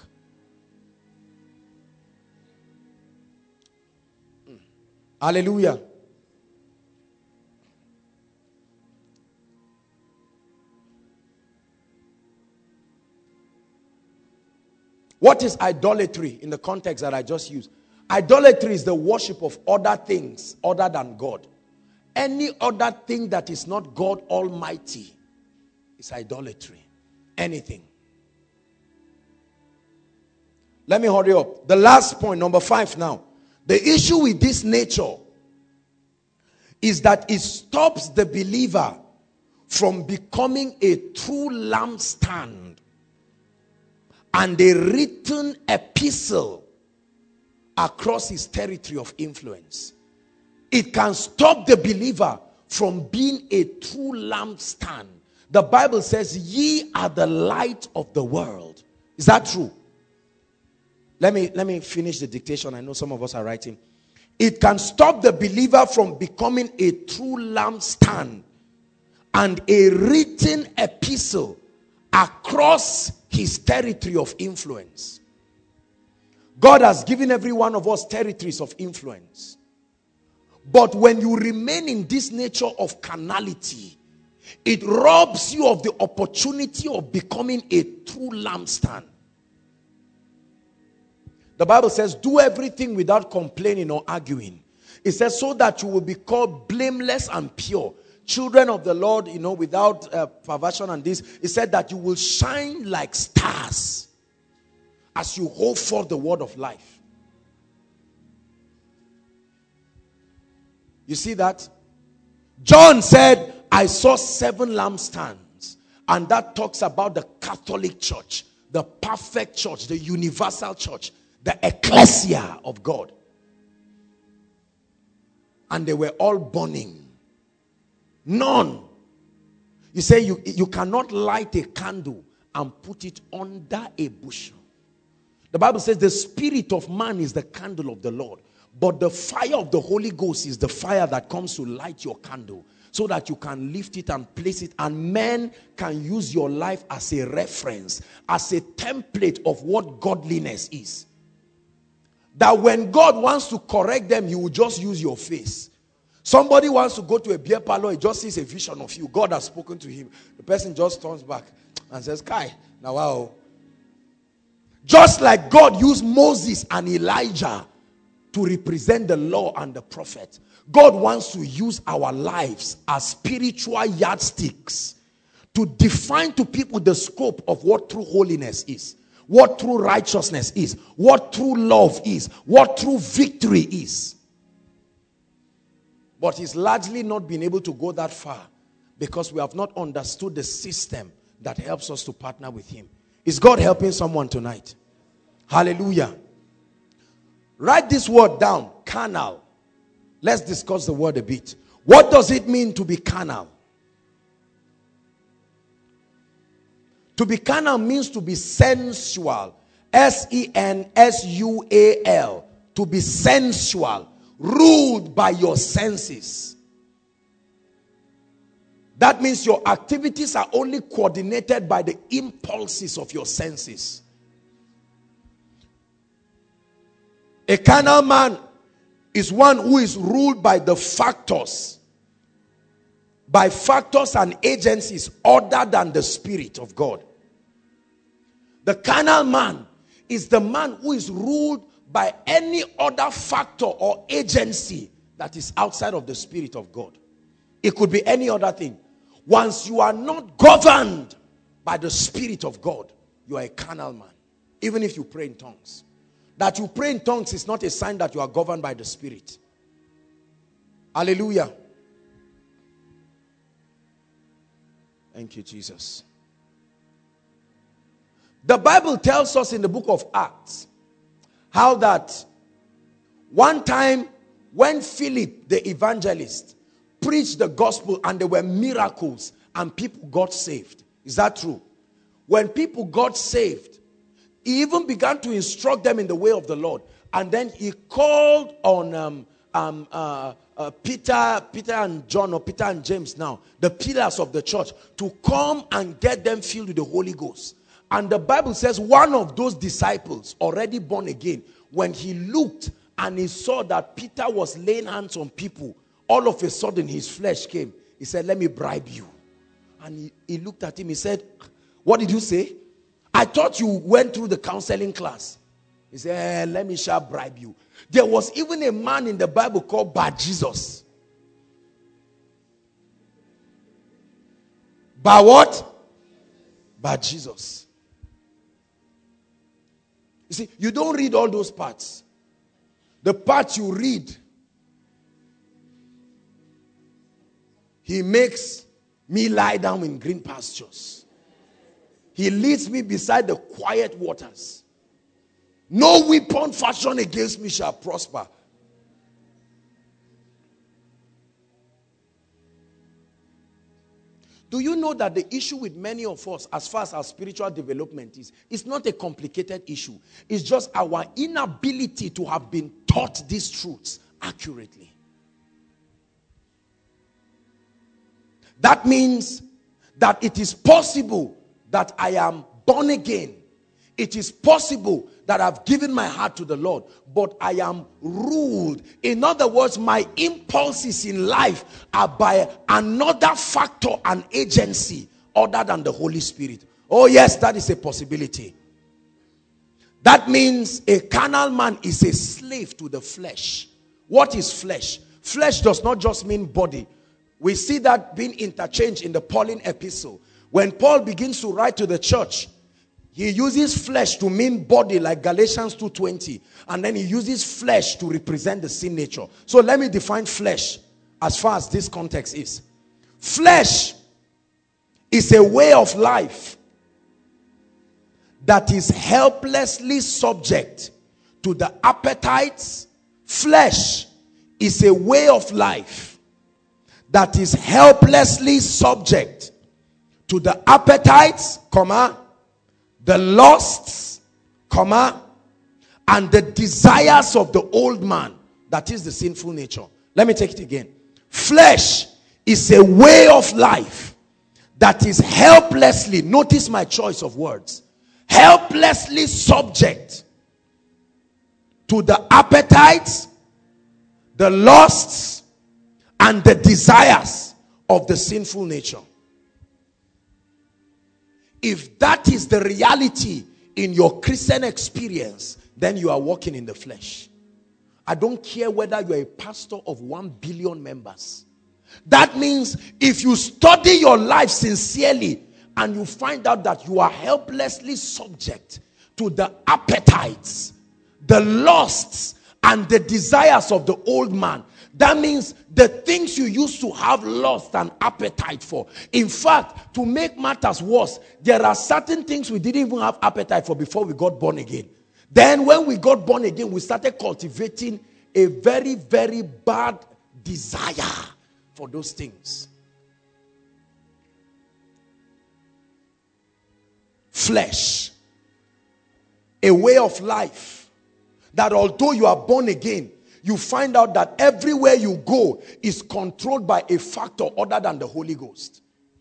Hallelujah. What is idolatry in the context that I just used? Idolatry is the worship of other things other than God. Any other thing that is not God Almighty is idolatry. Anything. Let me hurry up. The last point, number 5 now. The issue with this nature is that it stops the believer from becoming a true lampstand and a written epistle across his territory of influence. It can stop the believer from being a true lampstand. The Bible says, ye are the light of the world. Is that true? Let me finish the dictation. I know some of us are writing. It can stop the believer from becoming a true lampstand and a written epistle across his territory of influence. God has given every one of us territories of influence. But when you remain in this nature of carnality, it robs you of the opportunity of becoming a true lampstand. The Bible says, do everything without complaining or arguing. It says, so that you will be called blameless and pure. Children of the Lord, without perversion and this. It said that you will shine like stars as you hold forth the word of life. You see that? John said, I saw 7 lampstands. And that talks about the Catholic Church, the perfect church, the universal church, the ecclesia of God. and they were all burning. None. You say you cannot light a candle and put it under a bushel. The Bible says the spirit of man is the candle of the Lord, but the fire of the Holy Ghost is the fire that comes to light your candle, so that you can lift it and place it, and men can use your life as a reference, as a template of what godliness is. That when God wants to correct them, he will just use your face. Somebody wants to go to a beer parlor, he just sees a vision of you. God has spoken to him. The person just turns back and says, Kai, now wow. Just like God used Moses and Elijah to represent the law and the prophet, God wants to use our lives as spiritual yardsticks to define to people the scope of what true holiness is, what true righteousness is, what true love is, what true victory is. But he's largely not been able to go that far because we have not understood the system that helps us to partner with him. Is God helping someone tonight? Hallelujah. Write this word down, carnal. Let's discuss the word a bit. What does it mean to be carnal? To be carnal means to be sensual. S-E-N-S-U-A-L. To be sensual. Ruled by your senses. That means your activities are only coordinated by the impulses of your senses. A carnal man is one who is ruled by the factors. By factors and agencies other than the Spirit of God. The carnal man is the man who is ruled by any other factor or agency that is outside of the Spirit of God. It could be any other thing. Once you are not governed by the Spirit of God, you are a carnal man. Even if you pray in tongues. That you pray in tongues is not a sign that you are governed by the Spirit. Hallelujah. Thank you, Jesus. The Bible tells us in the book of Acts how that one time when Philip the evangelist preached the gospel and there were miracles and people got saved. Is that true? When people got saved, he even began to instruct them in the way of the Lord. And then he called on Peter and John, or Peter and James now, the pillars of the church, to come and get them filled with the Holy Ghost. And the Bible says one of those disciples, already born again, when he looked and he saw that Peter was laying hands on people, all of a sudden his flesh came. He said, let me bribe you. And he looked at him, he said, what did you say? I thought you went through the counseling class. He said, let me shall bribe you. There was even a man in the Bible called Bar Jesus. Bar what? Bar Jesus. You see, you don't read all those parts. The parts you read, he makes me lie down in green pastures. He leads me beside the quiet waters. No weapon fashioned against me shall prosper. Do you know that the issue with many of us, as far as our spiritual development is, it's not a complicated issue. It's just our inability to have been taught these truths accurately. That means that it is possible that I am born again. It is possible that I've given my heart to the Lord, but I am ruled. In other words, my impulses in life are by another factor and agency other than the Holy Spirit. Oh yes, that is a possibility. That means a carnal man is a slave to the flesh. What is flesh? Flesh does not just mean body. We see that being interchanged in the Pauline epistle. When Paul begins to write to the church, he uses flesh to mean body, like Galatians 2:20. And then he uses flesh to represent the sin nature. So let me define flesh as far as this context is. Flesh is a way of life that is helplessly subject to the appetites. Flesh is a way of life that is helplessly subject to the appetites, the lusts, and the desires of the old man, that is the sinful nature. Let me take it again. Flesh is a way of life that is helplessly, notice my choice of words, helplessly subject to the appetites, the lusts, and the desires of the sinful nature. If that is the reality in your Christian experience, then you are walking in the flesh. I don't care whether you are a pastor of 1 billion members. That means if you study your life sincerely and you find out that you are helplessly subject to the appetites, the lusts, and the desires of the old man, that means the things you used to have lust and appetite for. In fact, to make matters worse, there are certain things we didn't even have appetite for before we got born again. Then when we got born again, we started cultivating a very, very bad desire for those things. Flesh. A way of life that although you are born again, you find out that everywhere you go is controlled by a factor other than the Holy Ghost.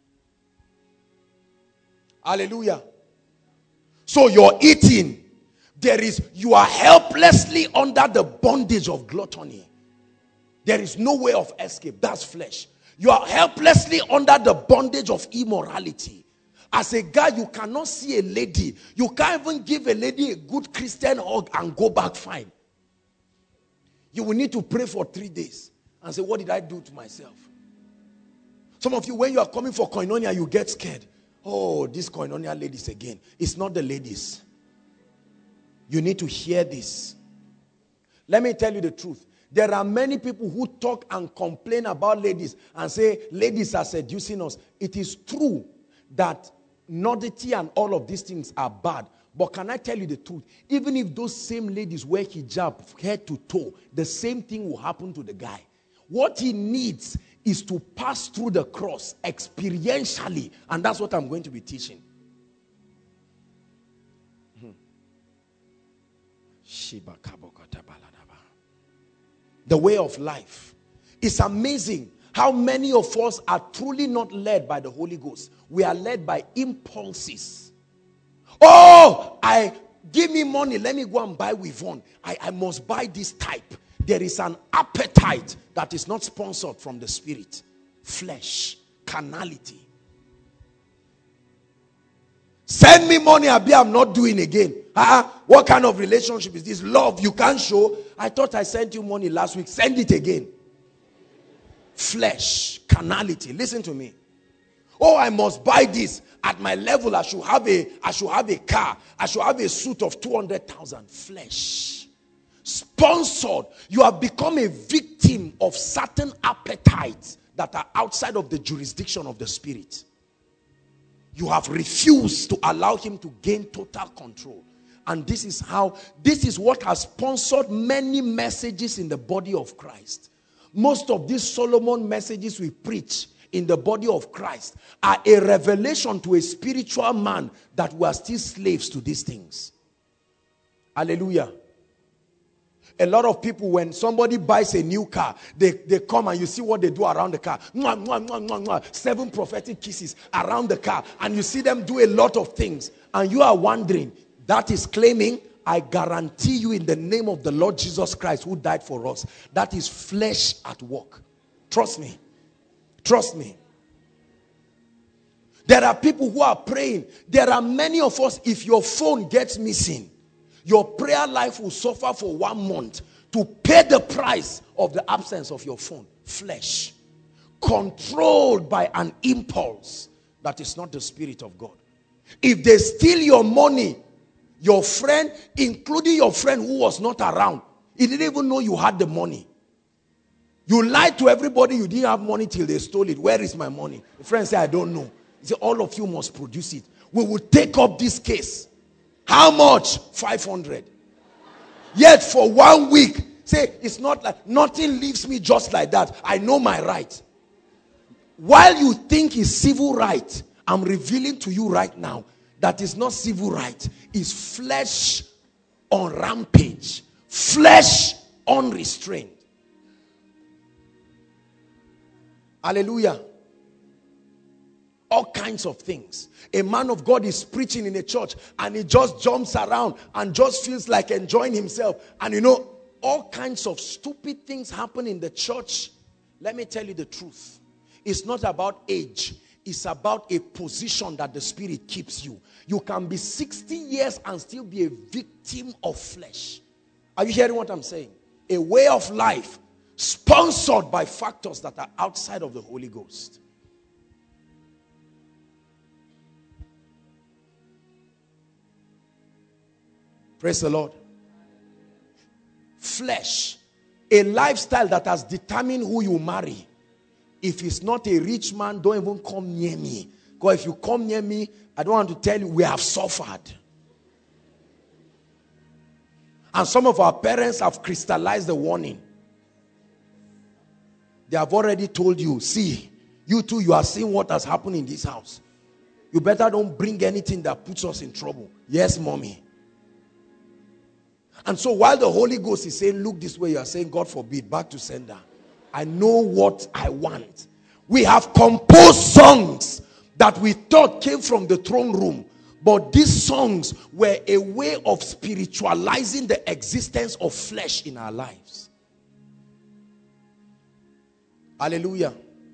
Hallelujah. So you're eating. You are helplessly under the bondage of gluttony. There is no way of escape. That's flesh. You are helplessly under the bondage of immorality. As a guy, you cannot see a lady. You can't even give a lady a good Christian hug and go back fine. You will need to pray for 3 days and say, what did I do to myself? Some of you, when you are coming for koinonia, you get scared. Oh, these koinonia ladies again. It's not the ladies. You need to hear this. Let me tell you the truth. There are many people who talk and complain about ladies and say, ladies are seducing us. It is true that nudity and all of these things are bad. But can I tell you the truth? Even if those same ladies wear hijab head to toe, the same thing will happen to the guy. What he needs is to pass through the cross experientially. And that's what I'm going to be teaching. The way of life. It's amazing how many of us are truly not led by the Holy Ghost. We are led by impulses. Oh, give me money. Let me go and buy with one. I must buy this type. There is an appetite that is not sponsored from the spirit. Flesh, carnality. Send me money, Abi, I'm not doing again. What kind of relationship is this? Love you can't show. I thought I sent you money last week. Send it again. Flesh, carnality. Listen to me. Oh, I must buy this. At my level, I should have a car. I should have a suit of 200,000. Flesh. Sponsored. You have become a victim of certain appetites that are outside of the jurisdiction of the spirit. You have refused to allow him to gain total control. And this is what has sponsored many messages in the body of Christ. Most of these Solomon messages we preach in the body of Christ are a revelation to a spiritual man that we are still slaves to these things. Hallelujah. A lot of people, when somebody buys a new car, they come and you see what they do around the car. Mwah, mwah, mwah, mwah, mwah. 7 prophetic kisses around the car. And you see them do a lot of things. And you are wondering, that is claiming, I guarantee you in the name of the Lord Jesus Christ who died for us, that is flesh at work. Trust me. Trust me. There are people who are praying. There are many of us, if your phone gets missing, your prayer life will suffer for 1 month to pay the price of the absence of your phone. Flesh. Controlled by an impulse that is not the Spirit of God. If they steal your money, your friend, including your friend who was not around, he didn't even know you had the money. You lied to everybody you didn't have money till they stole it. Where is my money? The friend said, I don't know. He said, all of you must produce it. We will take up this case. How much? 500. Yet for 1 week, Say, it's not like, nothing leaves me just like that. I know my right. While you think it's civil right, I'm revealing to you right now that is not civil right. It's flesh on rampage. Flesh unrestrained. Hallelujah. All kinds of things. A man of God is preaching in a church and he just jumps around and just feels like enjoying himself. And you know, all kinds of stupid things happen in the church. Let me tell you the truth. It's not about age. It's about a position that the Spirit keeps you. You can be 60 years and still be a victim of flesh. Are you hearing what I'm saying? A way of life sponsored by factors that are outside of the Holy Ghost. Praise the Lord. Flesh. A lifestyle that has determined who you marry. If it's not a rich man, don't even come near me. Because if you come near me, I don't want to tell you, we have suffered. And some of our parents have crystallized the warning. They have already told you, see, you too, you are seeing what has happened in this house. You better don't bring anything that puts us in trouble. Yes, mommy. And so while the Holy Ghost is saying, look this way, you are saying, God forbid, back to sender. I know what I want. We have composed songs that we thought came from the throne room. But these songs were a way of spiritualizing the existence of flesh in our lives. Hallelujah.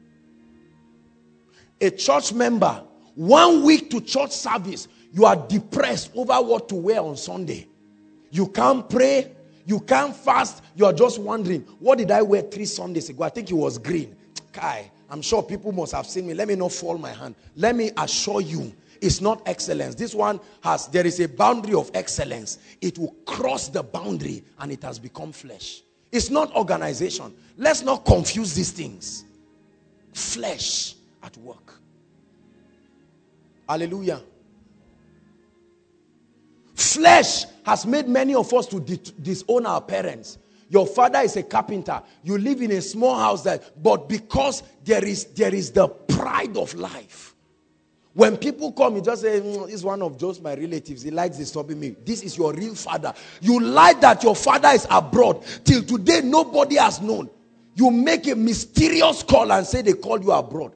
A church member, 1 week to church service, you are depressed over what to wear on Sunday. You can't pray. You can't fast. You are just wondering, what did I wear 3 Sundays ago? I think it was green. Kai, I'm sure people must have seen me. Let me not fall my hand. Let me assure you, it's not excellence. This one there is a boundary of excellence. It will cross the boundary and it has become flesh. It's not organization. Let's not confuse these things. Flesh at work. Hallelujah. Flesh has made many of us to disown our parents. Your father is a carpenter. You live in a small house but because there is the pride of life. When people come, you just say, this is one of just my relatives. He likes disturbing me. This is your real father. You lie that your father is abroad. Till today, nobody has known. You make a mysterious call and say they called you abroad.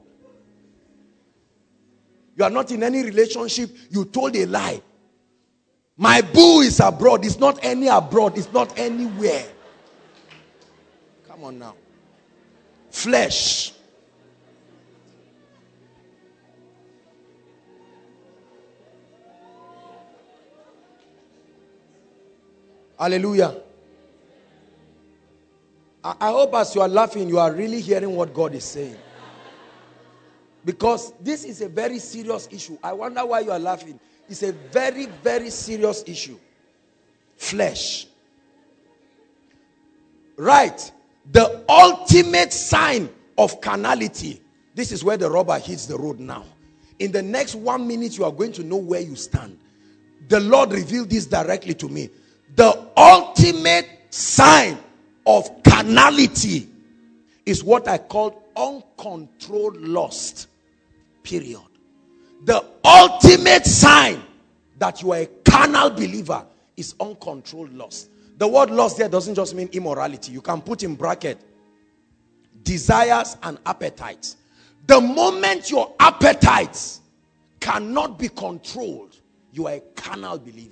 You are not in any relationship. You told a lie. My boo is abroad. It's not any abroad. It's not anywhere. Come on now. Flesh. Hallelujah. I hope as you are laughing, you are really hearing what God is saying. Because this is a very serious issue. I wonder why you are laughing. It's a very, very serious issue. Flesh. Right. The ultimate sign of carnality. This is where the rubber hits the road now. In the next 1 minute, you are going to know where you stand. The Lord revealed this directly to me. The ultimate sign of carnality is what I call uncontrolled lust. Period. The ultimate sign that you are a carnal believer is uncontrolled lust. The word lust there doesn't just mean immorality. You can put in bracket desires and appetites. The moment your appetites cannot be controlled, you are a carnal believer.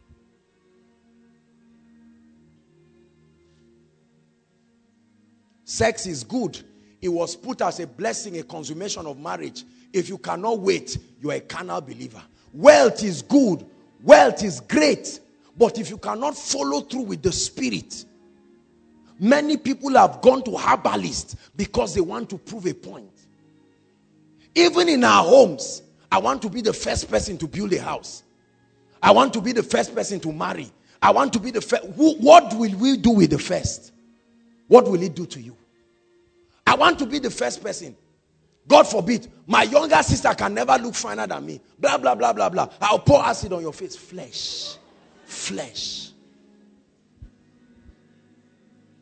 Sex is good. It was put as a blessing, a consummation of marriage. If you cannot wait, you are a carnal believer. Wealth is good. Wealth is great. But if you cannot follow through with the Spirit, many people have gone to herbalists because they want to prove a point. Even in our homes, I want to be the first person to build a house. I want to be the first person to marry. I want to be the first. What will we do with the first? What will it do to you? I want to be the first person. God forbid, my younger sister can never look finer than me. Blah, blah, blah, blah, blah. I'll pour acid on your face. Flesh. Flesh.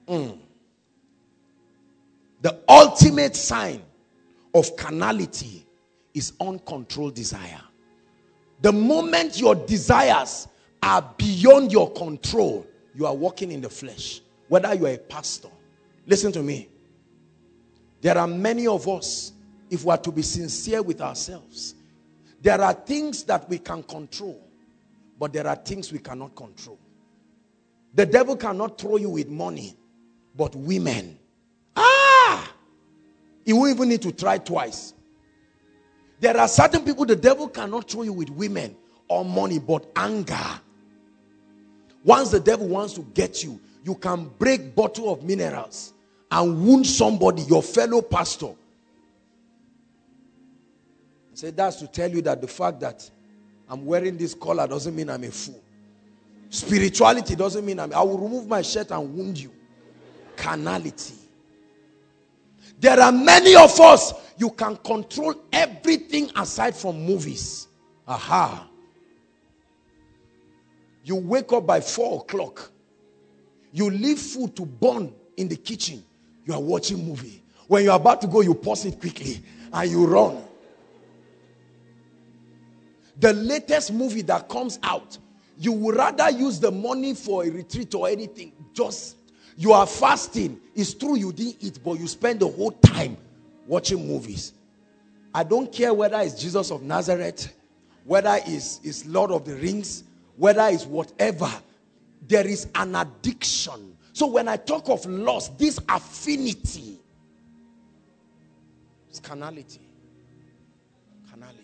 The ultimate sign of carnality is uncontrolled desire. The moment your desires are beyond your control, you are walking in the flesh. Whether you are a pastor. Listen to me. There are many of us, if we are to be sincere with ourselves, there are things that we can control, but there are things we cannot control. The devil cannot throw you with money, but women. He won't even need to try twice. There are certain people the devil cannot throw you with women or money, but anger. Once the devil wants to get you, you can break bottle of minerals and wound somebody, your fellow pastor. I say that's to tell you that the fact that I'm wearing this collar doesn't mean I'm a fool. Spirituality doesn't mean I will remove my shirt and wound you. Carnality. There are many of us, you can control everything aside from movies. Aha. You wake up by 4 o'clock. You leave food to burn in the kitchen. You are watching movie. When you're about to go, you pause it quickly and you run. The latest movie that comes out, you would rather use the money for a retreat or anything. Just, you are fasting. It's true you didn't eat, but you spend the whole time watching movies. I don't care whether it's Jesus of Nazareth, whether it's Lord of the Rings, whether it's whatever. There is an addiction. So when I talk of lust, this affinity, it's carnality. Carnality.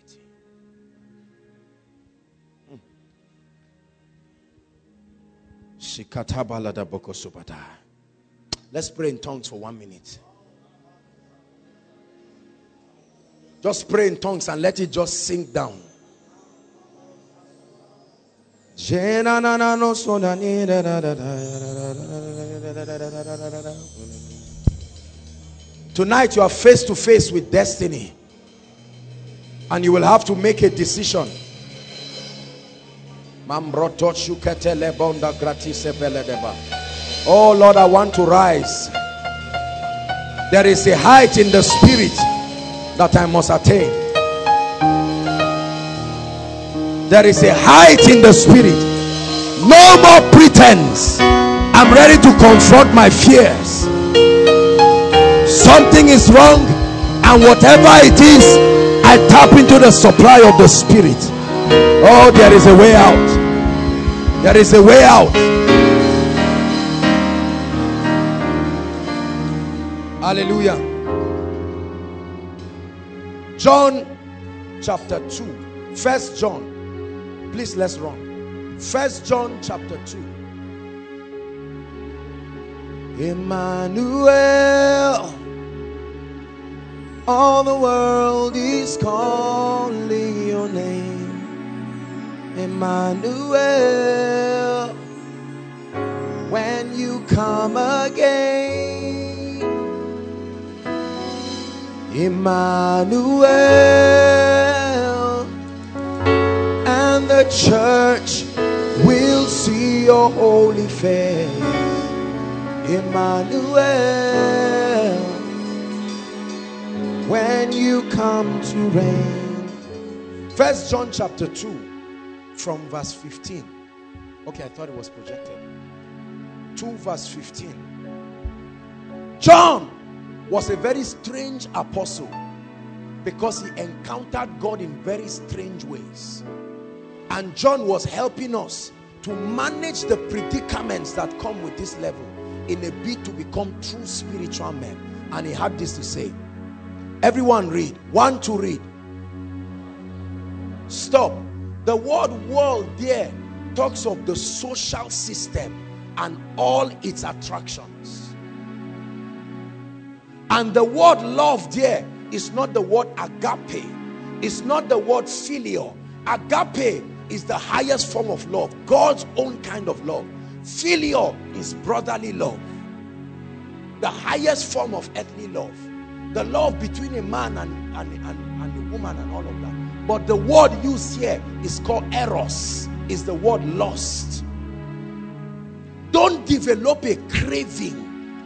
Let's pray in tongues for 1 minute. Just pray in tongues and let it just sink down. Tonight you are face to face with destiny, and you will have to make a decision. Oh Lord, I want to rise. There is a height in the spirit that I must attain. There is a height in the spirit. No more pretense. I'm ready to confront my fears. Something is wrong, and whatever it is, I tap into the supply of the spirit. Oh, there is a way out. There is a way out. Hallelujah. John chapter 2. 1 John. Please, let's run. 1 John chapter 2. Emmanuel, all the world is calling your name. Emmanuel, when you come again. Emmanuel, and the church will see your holy face. Emmanuel, when you come to reign. 1 John chapter 2 from verse 15. Okay, I thought it was projected. 2 verse 15. John was a very strange apostle because he encountered God in very strange ways. And John was helping us to manage the predicaments that come with this level in a bid to become true spiritual men. And he had this to say. Everyone read. 1, 2, read. Stop. The word world there talks of the social system and all its attractions. And the word love there is not the word agape. It's not the word phileo. Agape is the highest form of love, God's own kind of love. Phileo is brotherly love, the highest form of earthly love, the love between a man and a woman and all of that. But the word used here is called eros, is the word lust. Don't develop a craving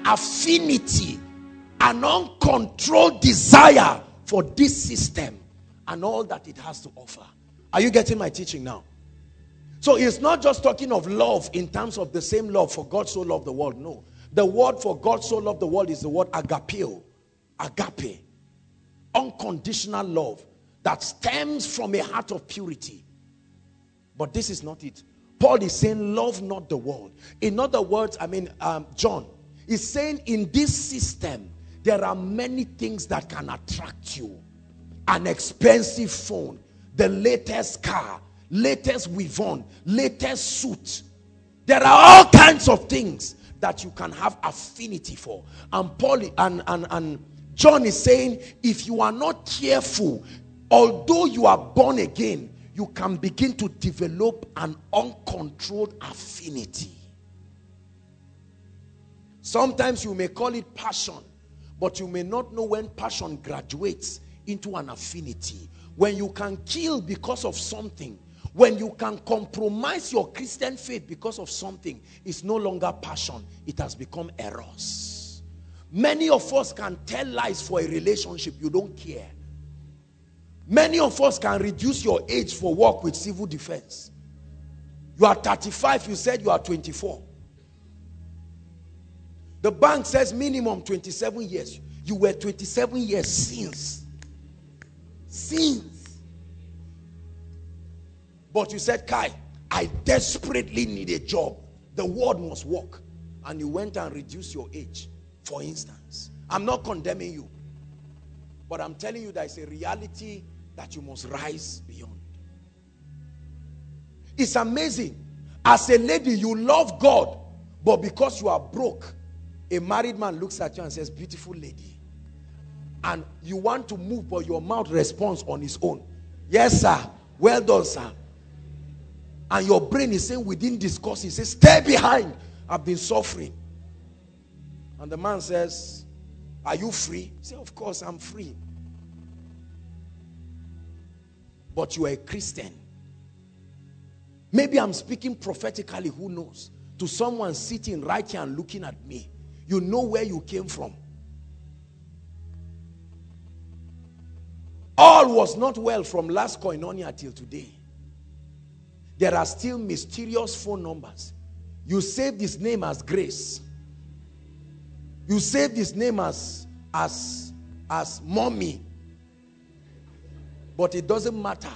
affinity, an uncontrolled desire for this system and all that it has to offer. Are you getting my teaching now? So it's not just talking of love in terms of the same love, for God so loved the world. No. The word for God so loved the world is the word agapeo. Agape. Unconditional love that stems from a heart of purity. But this is not it. Paul is saying, love not the world. In other words, John is saying, in this system, there are many things that can attract you. An expensive phone, the latest car, latest weave on, latest suit. There are all kinds of things that you can have affinity for. And Paul and John is saying, if you are not careful, although you are born again, you can begin to develop an uncontrolled affinity. Sometimes you may call it passion, but you may not know when passion graduates into an affinity. When you can kill because of something, when you can compromise your Christian faith because of something, it's no longer passion, it has become eros. Many of us can tell lies for a relationship, you don't care. Many of us can reduce your age for work with civil defense. You are 35, you said you are 24. The bank says minimum 27 years. You were 27 years since. But you said, Kai, I desperately need a job. The world must work. And you went and reduced your age, for instance. I'm not condemning you. But I'm telling you, there is a reality that you must rise beyond. It's amazing. As a lady, you love God, but because you are broke, a married man looks at you and says, beautiful lady. And you want to move, but your mouth responds on its own. Yes, sir. Well done, sir. And your brain is saying within discourse, he says, stay behind. I've been suffering. And the man says, are you free? You say, of course, I'm free. But you are a Christian. Maybe I'm speaking prophetically, who knows? To someone sitting right here and looking at me. You know where you came from. All was not well from last Koinonia till today. There are still mysterious phone numbers. You saved his name as Grace. You saved his name as Mommy. But it doesn't matter.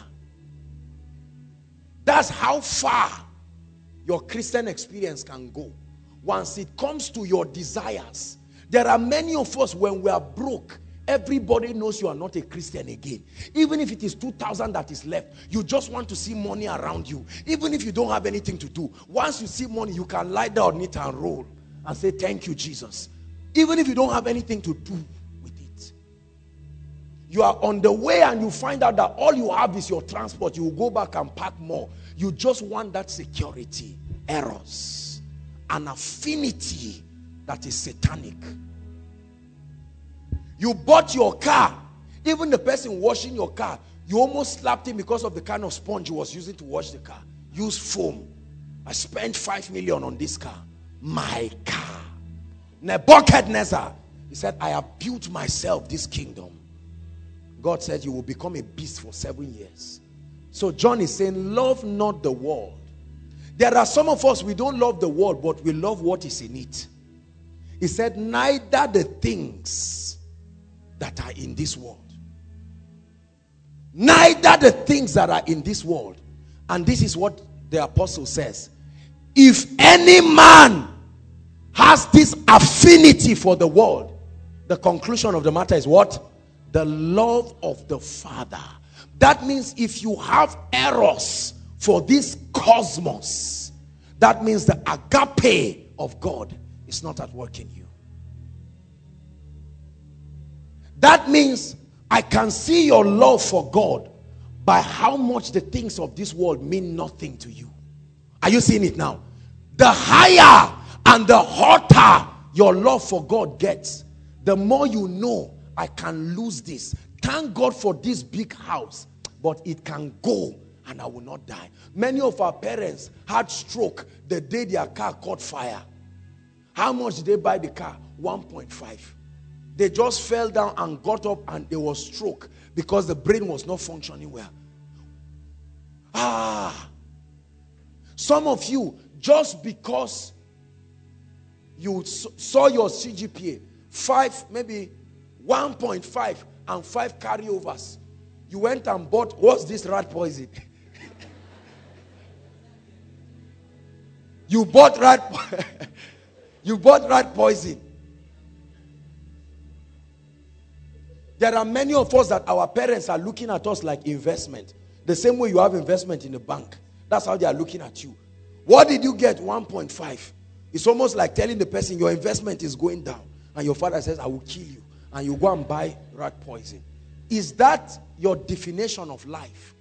That's how far your Christian experience can go. Once it comes to your desires, there are many of us, when we are broke, everybody knows you are not a Christian again. Even if it is 2,000 that is left, you just want to see money around you. Even if you don't have anything to do, once you see money, you can lie down on it and roll and say, thank you, Jesus. Even if you don't have anything to do with it. You are on the way and you find out that all you have is your transport. You will go back and pack more. You just want that security. Eros. An affinity that is satanic. You bought your car. Even the person washing your car, you almost slapped him because of the kind of sponge he was using to wash the car. Use foam. I spent 5 million on this car. My car. Nebuchadnezzar, he said, I have built myself this kingdom. God said, you will become a beast for 7 years. So John is saying, love not the world. There are some of us, we don't love the world, but we love what is in it. He said, neither the things that are in this world. Neither the things that are in this world. And this is what the apostle says. If any man has this affinity for the world, the conclusion of the matter is what? The love of the Father. That means if you have eros for this cosmos, that means the agape of God is not at work in you. That means I can see your love for God by how much the things of this world mean nothing to you. Are you seeing it now? The higher and the hotter your love for God gets, the more you know, I can lose this. Thank God for this big house, but it can go and I will not die. Many of our parents had stroke the day their car caught fire. How much did they buy the car? 1.5. They just fell down and got up and there was stroke because the brain was not functioning well. Some of you, just because you saw your CGPA 5, maybe 1.5 and 5 carryovers, you went and bought, what's this, rat poison? You bought rat poison. There are many of us that our parents are looking at us like investment. The same way you have investment in the bank. That's how they are looking at you. What did you get? 1.5. It's almost like telling the person your investment is going down. And your father says, I will kill you. And you go and buy rat poison. Is that your definition of life?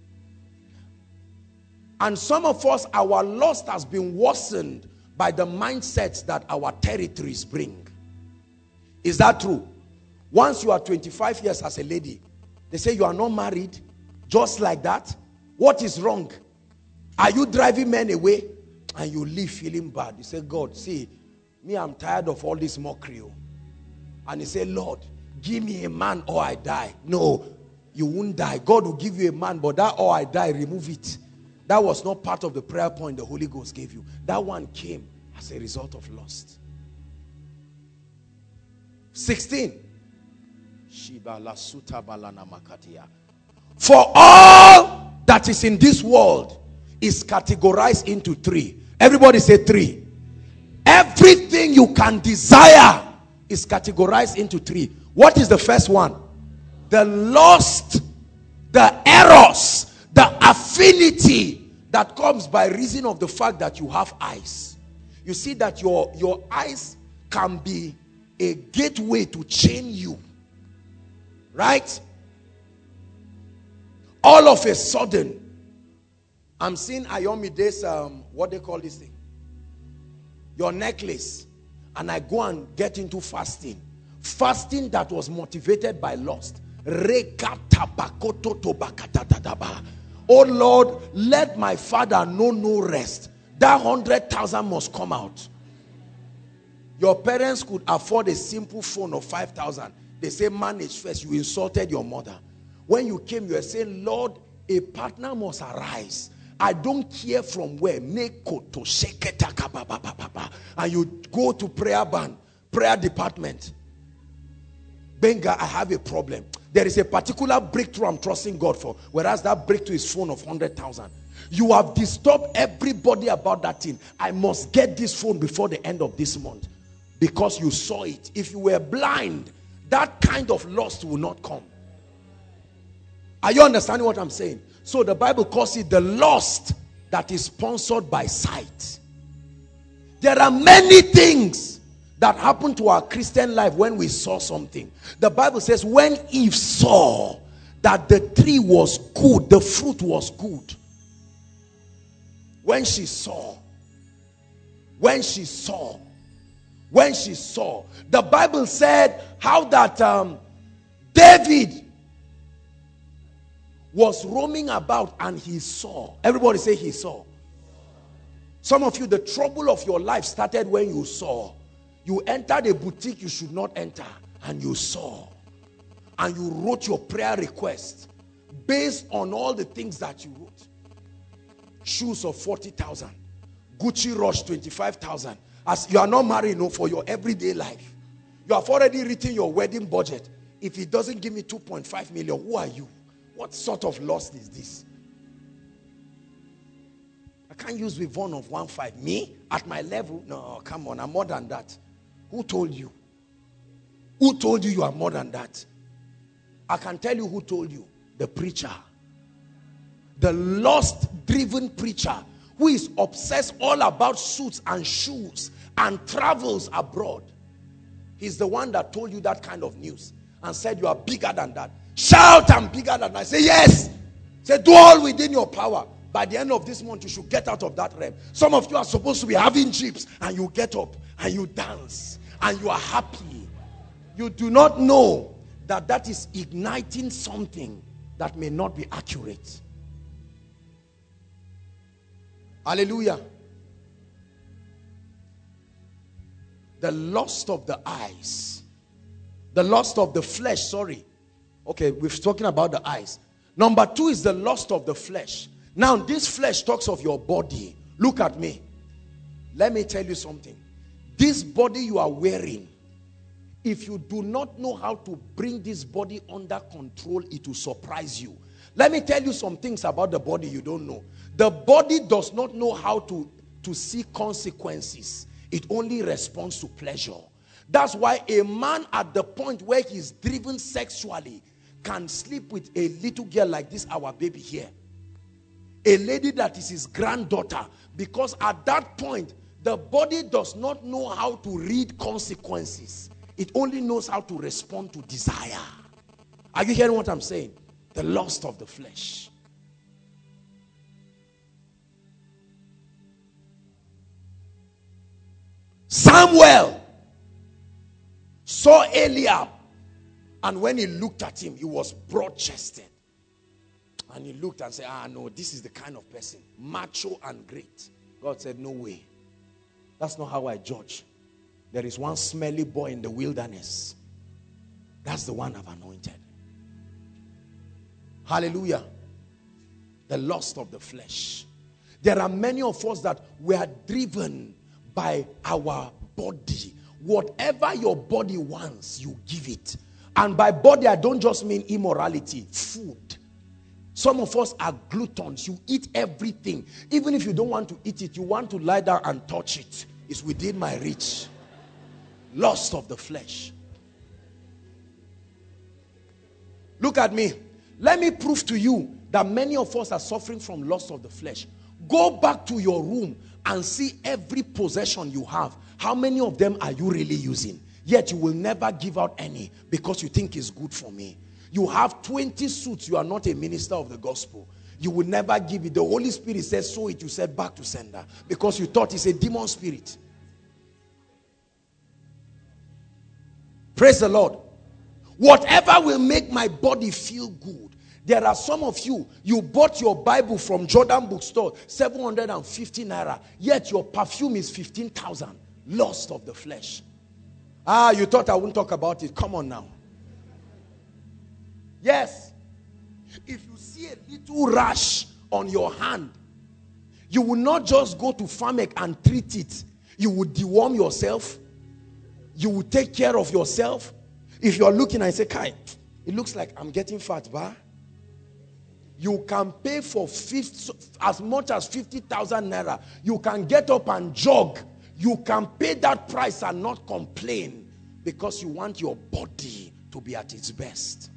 And some of us, our lust has been worsened by the mindsets that our territories bring. Is that true? Once you are 25 years as a lady, they say you are not married, just like that. What is wrong? Are you driving men away? And you leave feeling bad. You say, God, see, me, I'm tired of all this mockery. And you say, Lord, give me a man or I die. No, you won't die. God will give you a man, but that or I die, remove it. That was not part of the prayer point the Holy Ghost gave you. That one came as a result of lust. 16. For all that is in this world is categorized into 3. Everybody say 3. Everything you can desire is categorized into 3. What is the first one? The lust, the eros, the affinity that comes by reason of the fact that you have eyes. You see that your eyes can be a gateway to chain you. Right? All of a sudden, I'm seeing Ayomide's, what they call this thing? Your necklace. And I go and get into fasting. Fasting that was motivated by lust. Oh Lord, let my father know no rest. That 100,000 must come out. Your parents could afford a simple phone of 5,000. They say manage first. You insulted your mother. When you came, you were saying, Lord, a partner must arise. I don't care from where. And you go to prayer department. Benga, I have a problem. There is a particular breakthrough I'm trusting God for. Whereas that breakthrough is phone of 100,000. You have disturbed everybody about that thing. I must get this phone before the end of this month. Because you saw it. If you were blind, that kind of lust will not come. Are you understanding what I'm saying? So the Bible calls it the lust that is sponsored by sight. There are many things that happen to our Christian life when we saw something. The Bible says when Eve saw that the tree was good, the fruit was good. When she saw, the Bible said how that David was roaming about and he saw. Everybody say he saw. Some of you, the trouble of your life started when you saw. You entered a boutique you should not enter and you saw. And you wrote your prayer request based on all the things that you wrote. Shoes of 40,000. Gucci Rush 25,000. As you are not married, no, for your everyday life. You have already written your wedding budget. If it doesn't give me 2.5 million, who are you? What sort of lust is this? I can't use Vivon of 1.5. Me? At my level? No, come on, I'm more than that. Who told you? Who told you you are more than that? I can tell you who told you. The preacher. The lust-driven preacher who is obsessed all about suits and shoes and travels abroad. He's the one that told you that kind of news and said you are bigger than that. Shout, I'm bigger than that. Say yes. Say do all within your power. By the end of this month, you should get out of that realm. Some of you are supposed to be having jeeps and you get up and you dance and you are happy. You do not know that that is igniting something that may not be accurate. Hallelujah. The lust of the eyes. The lust of the flesh, sorry. Okay, we're talking about the eyes. Number 2 is the lust of the flesh. Now, this flesh talks of your body. Look at me. Let me tell you something. This body you are wearing, if you do not know how to bring this body under control, it will surprise you. Let me tell you some things about the body you don't know. The body does not know how to see consequences. It only responds to pleasure. That's why a man at the point where he's driven sexually can sleep with a little girl like this, our baby here. A lady that is his granddaughter. Because at that point, the body does not know how to read consequences. It only knows how to respond to desire. Are you hearing what I'm saying? The lust of the flesh. Samuel saw Eliab, and when he looked at him, he was broad-chested. And he looked and said, no, this is the kind of person, macho and great. God said, no way. That's not how I judge. There is one smelly boy in the wilderness. That's the one I've anointed. Hallelujah. The lust of the flesh. There are many of us that we are driven by our body. Whatever your body wants, you give it. And by body, I don't just mean immorality. Food. Some of us are gluttons. You eat everything. Even if you don't want to eat it, you want to lie down and touch it. It's within my reach. Lust of the flesh. Look at me. Let me prove to you that many of us are suffering from lust of the flesh. Go back to your room and see every possession you have. How many of them are you really using? Yet you will never give out any because you think it's good for me. You have 20 suits. You are not a minister of the gospel. You will never give it. The Holy Spirit says, sow it. You said back to sender because you thought it's a demon spirit. Praise the Lord. Whatever will make my body feel good. There are some of you, you bought your Bible from Jordan bookstore, 750 naira, yet your perfume is 15,000. Lust of the flesh. You thought I wouldn't talk about it. Come on now. Yes. If you see a little rash on your hand, you will not just go to Pharmac and treat it. You will deworm yourself. You will take care of yourself. If you're looking and say, Kai, it looks like I'm getting fat, bah? You can pay for as much as 50,000 naira. You can get up and jog. You can pay that price and not complain because you want your body to be at its best.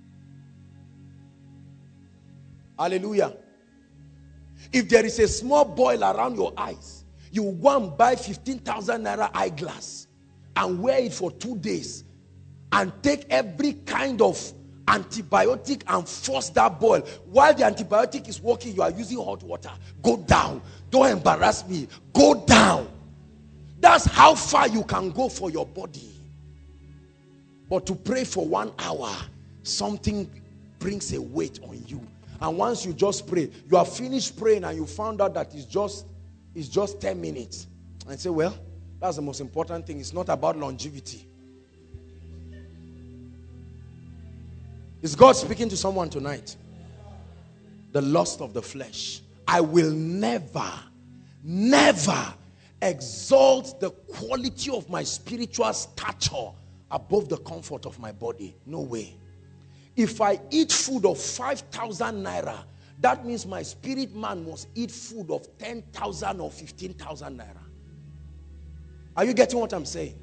Hallelujah. If there is a small boil around your eyes, you will go and buy 15,000 naira eyeglass and wear it for 2 days and take every kind of antibiotic and force that boil. While the antibiotic is working, you are using hot water. Go down. Don't embarrass me. Go down. That's how far you can go for your body. But to pray for 1 hour, something brings a weight on you. And once you just pray, you are finished praying and you found out that it's just 10 minutes. And say, well, that's the most important thing. It's not about longevity. Is God speaking to someone tonight? The lust of the flesh. I will never exalt the quality of my spiritual stature above the comfort of my body. No way. If I eat food of 5,000 naira, that means my spirit man must eat food of 10,000 or 15,000 naira. Are you getting what I'm saying?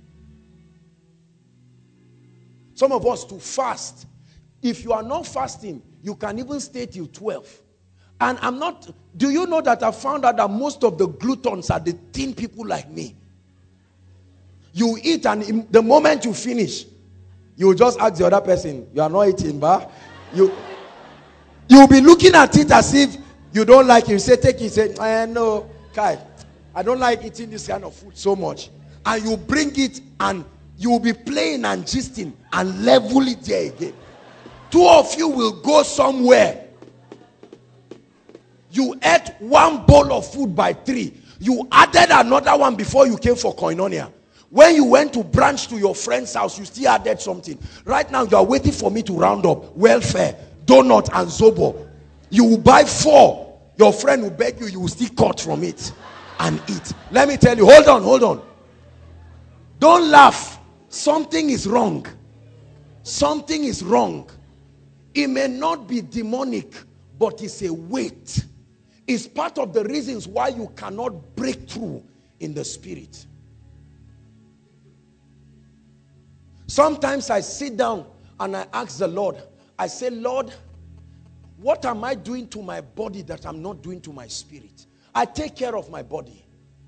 Some of us to fast. If you are not fasting, you can even stay till 12. And I'm not, do you know that I found out that most of the gluttons are the thin people like me? You eat and the moment you finish, you just ask the other person, you are not eating, but you'll be looking at it as if you don't like it. You say, take it. You say, no, Kai, I don't like eating this kind of food so much. And you bring it and you will be playing and gisting and level it there again. 2 of you will go somewhere. You ate 1 bowl of food by 3. You added another one before you came for koinonia. When you went to branch to your friend's house, you still added something. Right now, you are waiting for me to round up welfare, donut, and zobo. You will buy 4. Your friend will beg you, you will still cut from it and eat. Let me tell you, hold on. Don't laugh. Something is wrong. Something is wrong. It may not be demonic, but it's a weight. It's part of the reasons why you cannot break through in the spirit. Sometimes I sit down and I ask the Lord, I say, Lord, what am I doing to my body that I'm not doing to my spirit? I take care of my body.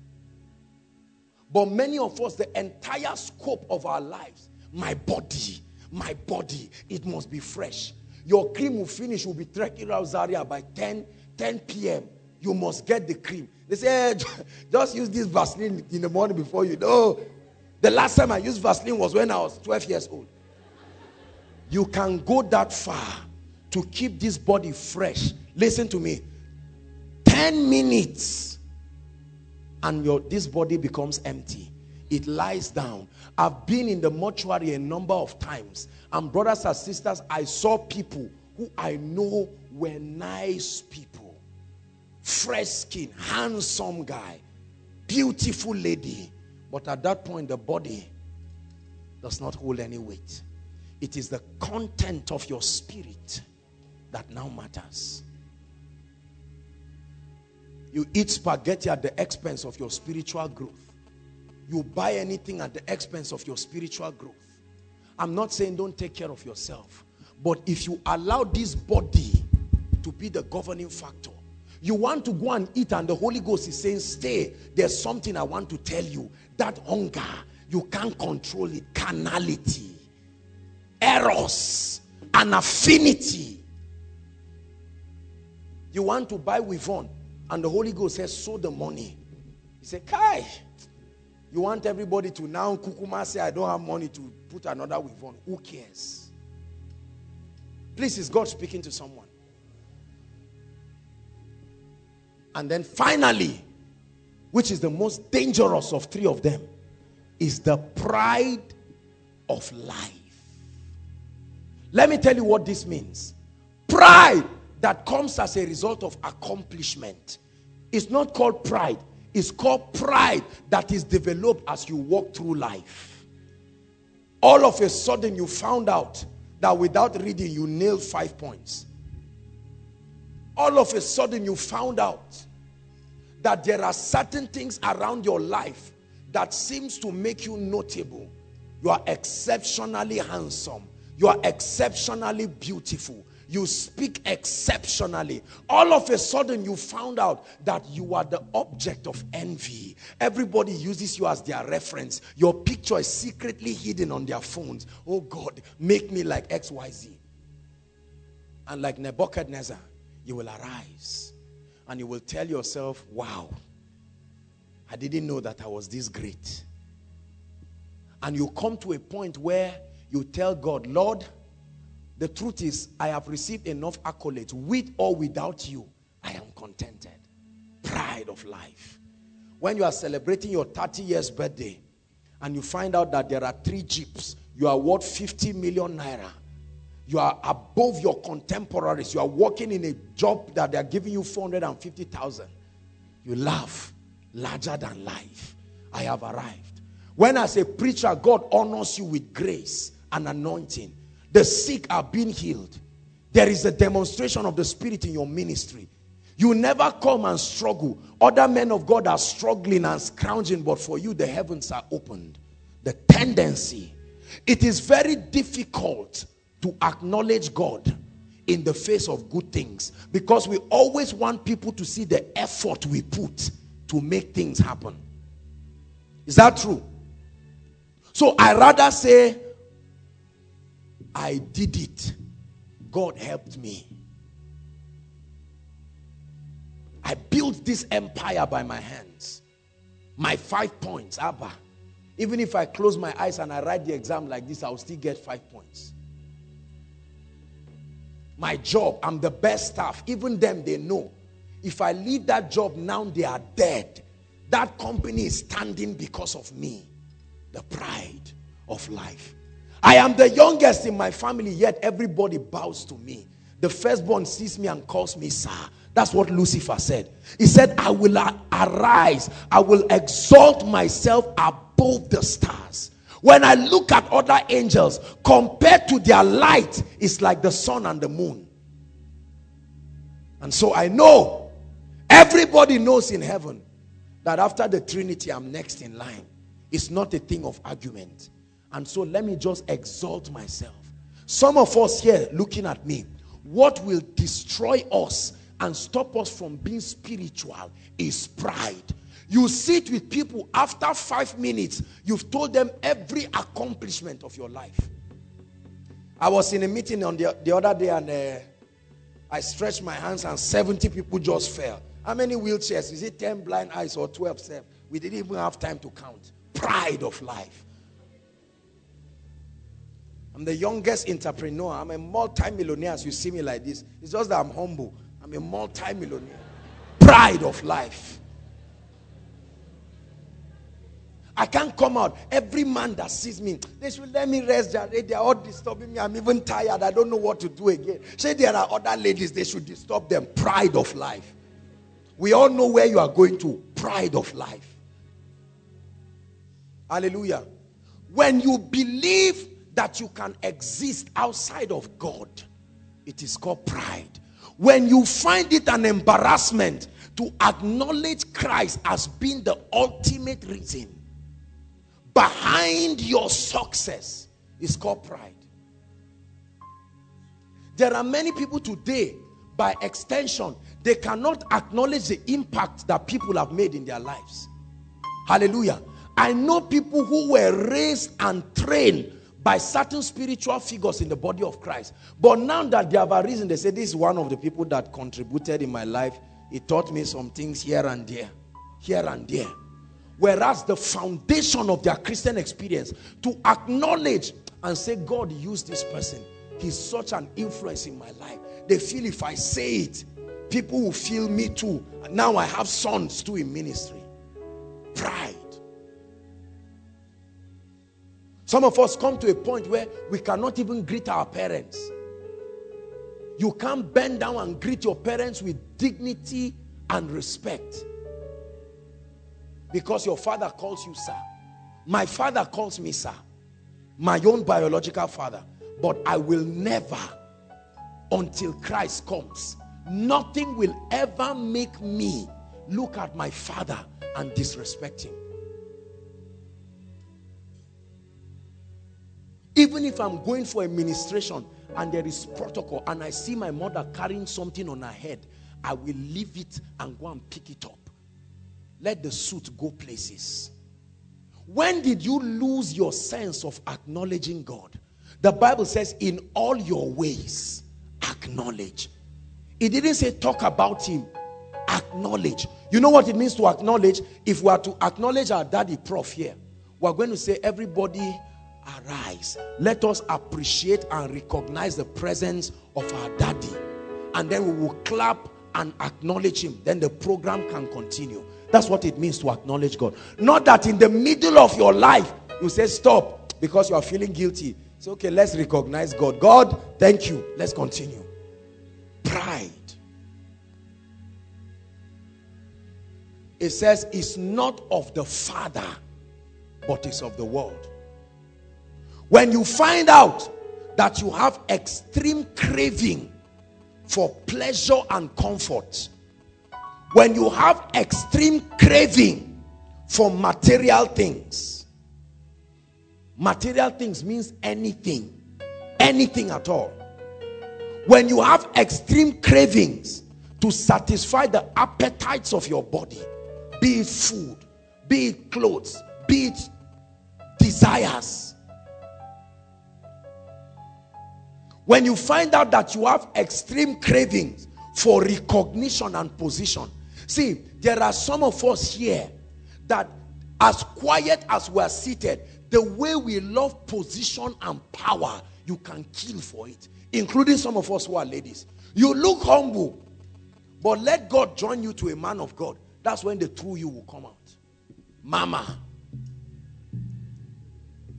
But many of us, the entire scope of our lives, my body, it must be fresh. Your cream will finish, will be trekking around Zaria by 10 p.m. You must get the cream. They say, just use this Vaseline in the morning before you know. The last time I used Vaseline was when I was 12 years old. You can go that far to keep this body fresh. Listen to me. 10 minutes and this body becomes empty. It lies down. I've been in the mortuary a number of times, and brothers and sisters, I saw people who I know were nice people. Fresh skin, handsome guy, beautiful lady. But at that point, the body does not hold any weight. It is the content of your spirit that now matters. You eat spaghetti at the expense of your spiritual growth. You buy anything at the expense of your spiritual growth. I'm not saying don't take care of yourself, but if you allow this body to be the governing factor, you want to go and eat and the Holy Ghost is saying, stay, there's something I want to tell you. That hunger, you can't control it. Carnality, eros, an affinity. You want to buy Wivon and the Holy Ghost says, sow the money. He said, Kai, you want everybody to now kukuma say, I don't have money to put another Wivon. Who cares? Please, is God speaking to someone? And then finally, which is the most dangerous of 3 of them, is the pride of life. Let me tell you what this means. Pride that comes as a result of accomplishment is not called pride. It's called pride that is developed as you walk through life. All of a sudden you found out that without reading you nailed 5 points. All of a sudden you found out that there are certain things around your life that seems to make you notable. You are exceptionally handsome. You are exceptionally beautiful. You speak exceptionally. All of a sudden you found out that you are the object of envy. Everybody uses you as their reference. Your picture is secretly hidden on their phones. Oh God, make me like XYZ. And like Nebuchadnezzar, you will arise and you will tell yourself, wow, I didn't know that I was this great. And you come to a point where you tell God, Lord, the truth is, I have received enough accolades. With or without you, I am contented. Pride of life. When you are celebrating your 30 years birthday and you find out that there are 3 jeeps, you are worth 50 million naira. You are above your contemporaries. You are working in a job that they are giving you 450,000. You laugh. Larger than life. I have arrived. When as a preacher, God honors you with grace and anointing. The sick are being healed. There is a demonstration of the Spirit in your ministry. You never come and struggle. Other men of God are struggling and scrounging, but for you the heavens are opened. The tendency. It is very difficult to acknowledge God in the face of good things because we always want people to see the effort we put to make things happen. Is that true? So I rather say, I did it. God helped me. I built this empire by my hands. My 5 points, Abba. Even if I close my eyes and I write the exam like this, I'll still get 5 points. My job, I'm the best staff. Even them, they know. If I leave that job now, they are dead. That company is standing because of me. The pride of life. I am the youngest in my family, yet everybody bows to me. The firstborn sees me and calls me sir. That's what Lucifer said. He said, I will arise. I will exalt myself above the stars. When I look at other angels, compared to their light, it's like the sun and the moon. And so I know, everybody knows in heaven, that after the Trinity, I'm next in line. It's not a thing of argument. And so let me just exalt myself. Some of us here looking at me, what will destroy us and stop us from being spiritual is pride. You sit with people, after 5 minutes, you've told them every accomplishment of your life. I was in a meeting on the other day, and I stretched my hands and 70 people just fell. How many wheelchairs? Is it 10 blind eyes or 12 self? We didn't even have time to count. Pride of life. I'm the youngest entrepreneur. I'm a multi-millionaire. As you see me like this, it's just that I'm humble. I'm a multi-millionaire. Pride of life. I can't come out. Every man that sees me, they should let me rest. They are all disturbing me. I'm even tired. I don't know what to do again. Say there are other ladies, they should disturb them. Pride of life. We all know where you are going to. Pride of life. Hallelujah. When you believe that you can exist outside of God, it is called pride. When you find it an embarrassment to acknowledge Christ as being the ultimate reason behind your success, it's called pride. There are many people today, by extension, they cannot acknowledge the impact that people have made in their lives. Hallelujah. I know people who were raised and trained by certain spiritual figures in the body of Christ. But now that they have arisen, they say, this is one of the people that contributed in my life. He taught me some things here and there. Here and there. Whereas the foundation of their Christian experience, to acknowledge and say, God used this person. He's such an influence in my life. They feel if I say it, people will feel me too. Now I have sons too in ministry. Pride. Some of us come to a point where we cannot even greet our parents. You can't bend down and greet your parents with dignity and respect. Because your father calls you sir. My father calls me sir. My own biological father. But I will never, until Christ comes, nothing will ever make me look at my father and disrespect him. Even if I'm going for a ministration and there is protocol and I see my mother carrying something on her head, I will leave it and go and pick it up. Let the suit go places. When did you lose your sense of acknowledging God? The Bible says, in all your ways, acknowledge. It didn't say talk about him. Acknowledge. You know what it means to acknowledge? If we are to acknowledge our daddy prof here, we're going to say, everybody arise. Let us appreciate and recognize the presence of our daddy. And then we will clap and acknowledge him. Then the program can continue. That's what it means to acknowledge God. Not that in the middle of your life, you say stop because you are feeling guilty. It's okay, let's recognize God. God, thank you. Let's continue. Pride. It says it's not of the Father, but it's of the world. When you find out that you have extreme craving for pleasure and comfort, when you have extreme craving for material things means anything at all. When you have extreme cravings to satisfy the appetites of your body, be it food, be it clothes, be it desires. When you find out that you have extreme cravings for recognition and position. See, there are some of us here that as quiet as we are seated, the way we love position and power, you can kill for it. Including some of us who are ladies. You look humble, but let God join you to a man of God. That's when the true you will come out. Mama.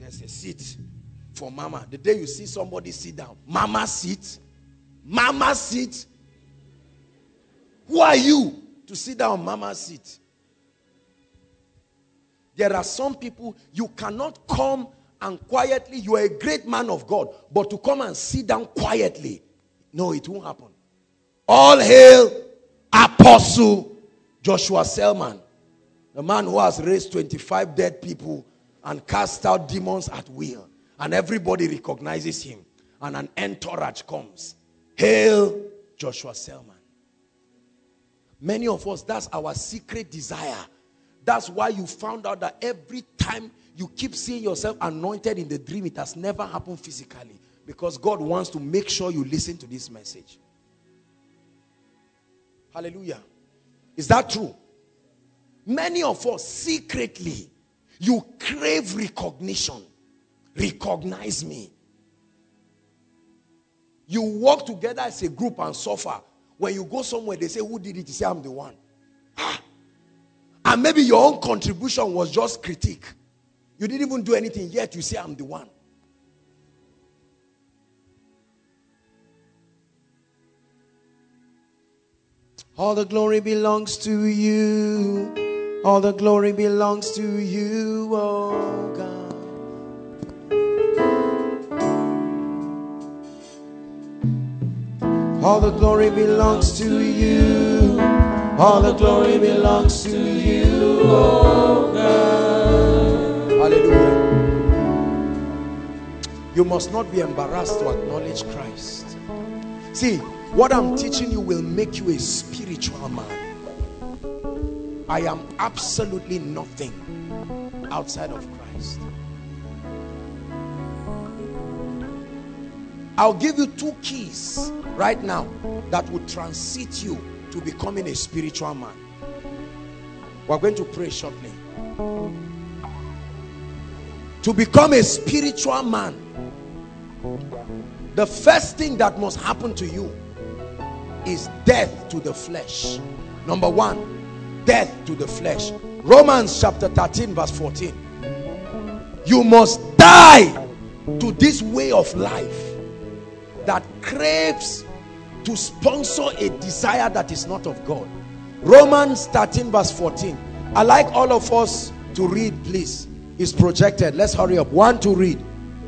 There's a seat for mama. The day you see somebody sit down, mama seat, mama seat. Who are you to sit down on mama's seat? There are some people, you cannot come and quietly, you are a great man of God, but to come and sit down quietly, no, it won't happen. All hail Apostle Joshua Selman, the man who has raised 25 dead people and cast out demons at will. And everybody recognizes him. And an entourage comes. Hail Joshua Selman. Many of us, that's our secret desire. That's why you found out that every time you keep seeing yourself anointed in the dream, it has never happened physically. Because God wants to make sure you listen to this message. Hallelujah. Is that true? Many of us secretly, you crave recognition. Recognize me. You work together as a group and suffer. When you go somewhere, they say, who did it? You say, I'm the one. And maybe your own contribution was just critique. You didn't even do anything, yet you say, I'm the one. All the glory belongs to you. All the glory belongs to you, oh God. All the glory belongs to you. All the glory belongs to you, oh God. Hallelujah. You must not be embarrassed to acknowledge Christ. See, what I'm teaching you will make you a spiritual man. I am absolutely nothing outside of Christ. I'll give you 2 keys right now that will transit you to becoming a spiritual man. We're going to pray shortly. To become a spiritual man, the first thing that must happen to you is death to the flesh. Number 1, death to the flesh. Romans chapter 13 verse 14. You must die to this way of life that craves to sponsor a desire that is not of God. Romans 13 verse 14. I like all of us to read, please. It's projected. Let's hurry up. 1 to read.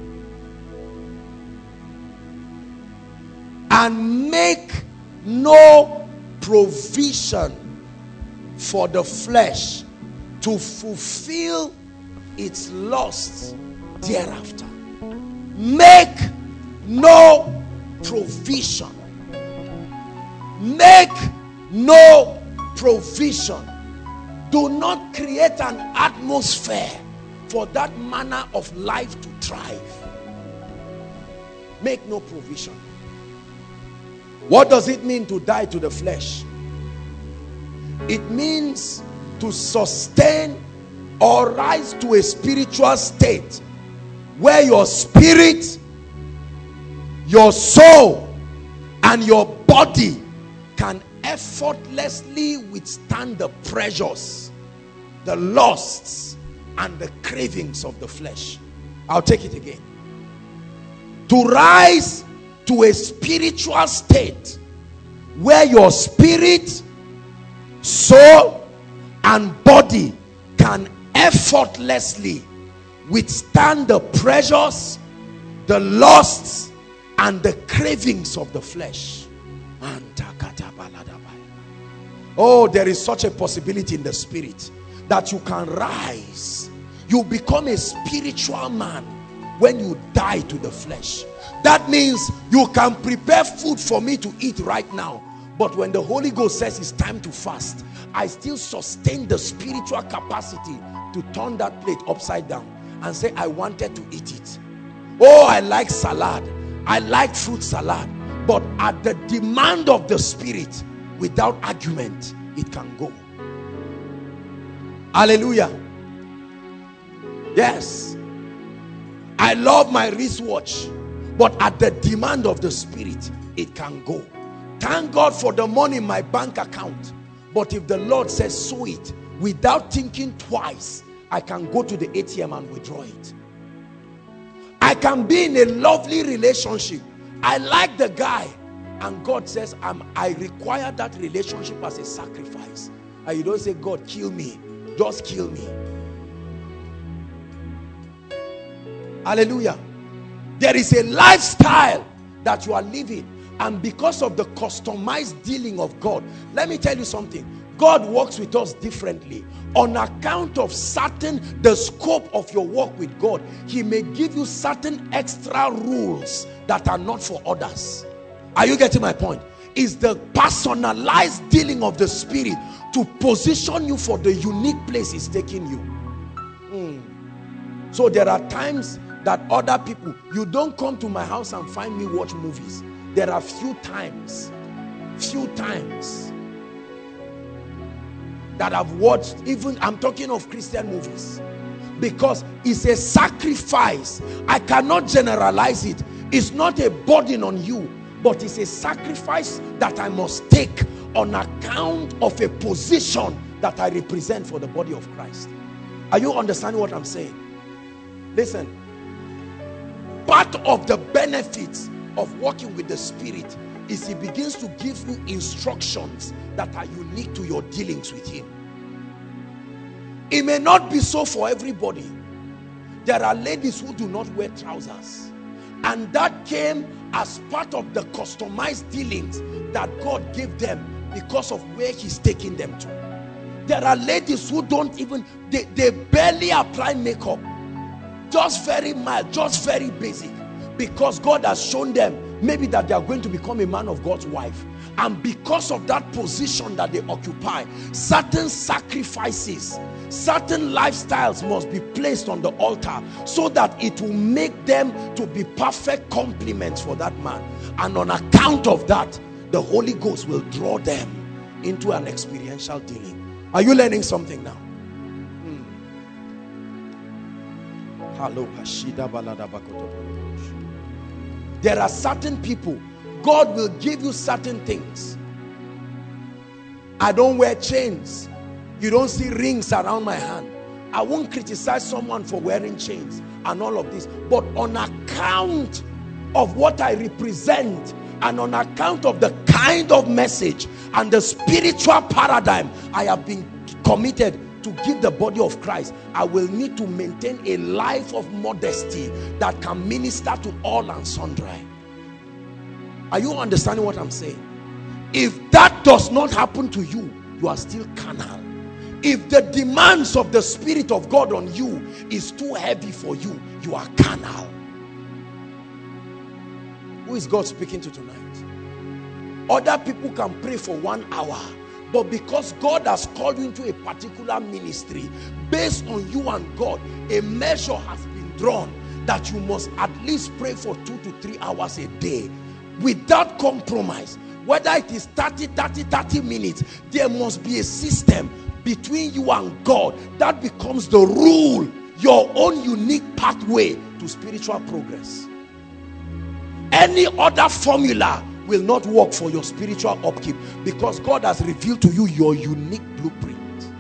And make no provision for the flesh to fulfill its lusts thereafter. Make no provision. Make no provision. Do not create an atmosphere for that manner of life to thrive. Make no provision. What does it mean to die to the flesh? It means to sustain or rise to a spiritual state where your spirit, your soul, and your body can effortlessly withstand the pressures, the lusts, and the cravings of the flesh. I'll take it again. To rise to a spiritual state where your spirit, soul, and body can effortlessly withstand the pressures, the lusts, and the cravings of the flesh. Oh, there is such a possibility in the spirit that you can rise. You become a spiritual man when you die to the flesh. That means you can prepare food for me to eat right now, but when the Holy Ghost says it's time to fast, I still sustain the spiritual capacity to turn that plate upside down and say, I wanted to eat it. Oh, I like salad, I like fruit salad, but at the demand of the spirit, without argument, it can go. Hallelujah. Yes, I love my wristwatch, but at the demand of the spirit, it can go. Thank God for the money in my bank account, but if the Lord says sow it, without thinking twice, I can go to the ATM and withdraw it. I can be in a lovely relationship. I like the guy. And God says, I require that relationship as a sacrifice. And you don't say, God, kill me. Just kill me. Hallelujah. There is a lifestyle that you are living. And because of the customized dealing of God, let me tell you something. God works with us differently. On account of the scope of your walk with God, he may give you certain extra rules that are not for others. Are you getting my point? It's the personalized dealing of the Spirit to position you for the unique place he's taking you. So there are times that other people, you don't come to my house and find me watch movies. There are few times that I've watched, even I'm talking of Christian movies, because it's a sacrifice. I cannot generalize it. It's not a burden on you, but it's a sacrifice that I must take on account of a position that I represent for the body of Christ. Are you understanding what I'm saying? Listen, part of the benefits of working with the Spirit is he begins to give you instructions that are unique to your dealings with him. It may not be so for everybody. There are ladies who do not wear trousers, and that came as part of the customized dealings that God gave them because of where he's taking them to. There are ladies who don't even, they barely apply makeup, just very mild, just very basic, because God has shown them maybe that they are going to become a man of God's wife. And because of that position that they occupy, certain sacrifices, certain lifestyles must be placed on the altar so that it will make them to be perfect complements for that man. And on account of that, the Holy Ghost will draw them into an experiential dealing. Are you learning something now? There are certain people, God will give you certain things. I don't wear chains. You don't see rings around my hand. I won't criticize someone for wearing chains and all of this. But on account of what I represent and on account of the kind of message and the spiritual paradigm I have been committed to give the body of Christ, I will need to maintain a life of modesty that can minister to all and sundry. Are you understanding what I'm saying? If that does not happen to you, you are still carnal. If the demands of the Spirit of God on you is too heavy for you, you are carnal. Who is God speaking to tonight? Other people can pray for 1 hour, but because God has called you into a particular ministry, based on you and God, a measure has been drawn that you must at least pray for 2 to 3 hours a day without compromise. Whether it is 30 minutes, there must be a system between you and God that becomes the rule, your own unique pathway to spiritual progress. Any other formula will not work for your spiritual upkeep, because God has revealed to you your unique blueprint.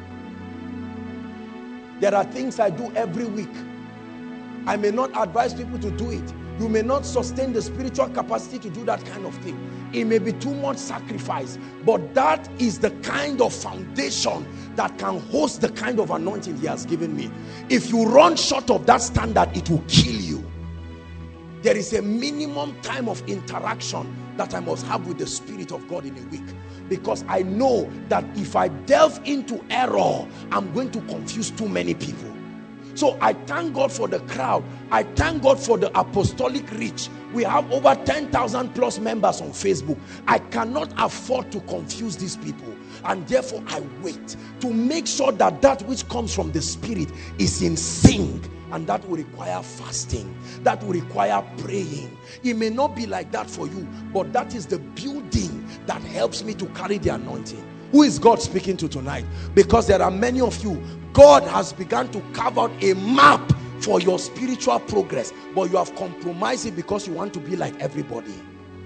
There are things I do every week. I may not advise people to do it. You may not sustain the spiritual capacity to do that kind of thing. It may be too much sacrifice, but that is the kind of foundation that can host the kind of anointing he has given me. If you run short of that standard, it will kill you. There is a minimum time of interaction that I must have with the Spirit of God in a week, because I know that if I delve into error, I'm going to confuse too many people. So I thank God for the crowd. I thank God for the apostolic reach. We have over 10,000 plus members on Facebook. I cannot afford to confuse these people, and therefore I wait to make sure that that which comes from the Spirit is in sync. And that will require fasting. That will require praying. It may not be like that for you, but that is the building that helps me to carry the anointing. Who is God speaking to tonight? Because there are many of you, God has begun to carve out a map for your spiritual progress, but you have compromised it because you want to be like everybody.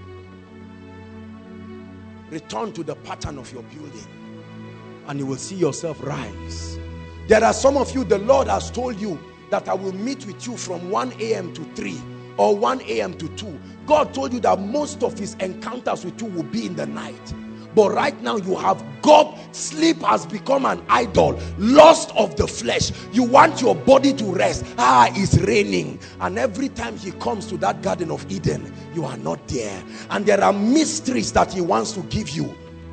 Return to the pattern of your building, and you will see yourself rise. There are some of you, the Lord has told you that I will meet with you from 1 a.m. to 3. or 1 a.m. to 2. God told you that most of his encounters with you will be in the night. But right now you have God. Sleep has become an idol. Lust of the flesh. You want your body to rest. It's raining. And every time he comes to that Garden of Eden, you are not there. And there are mysteries that he wants to give you.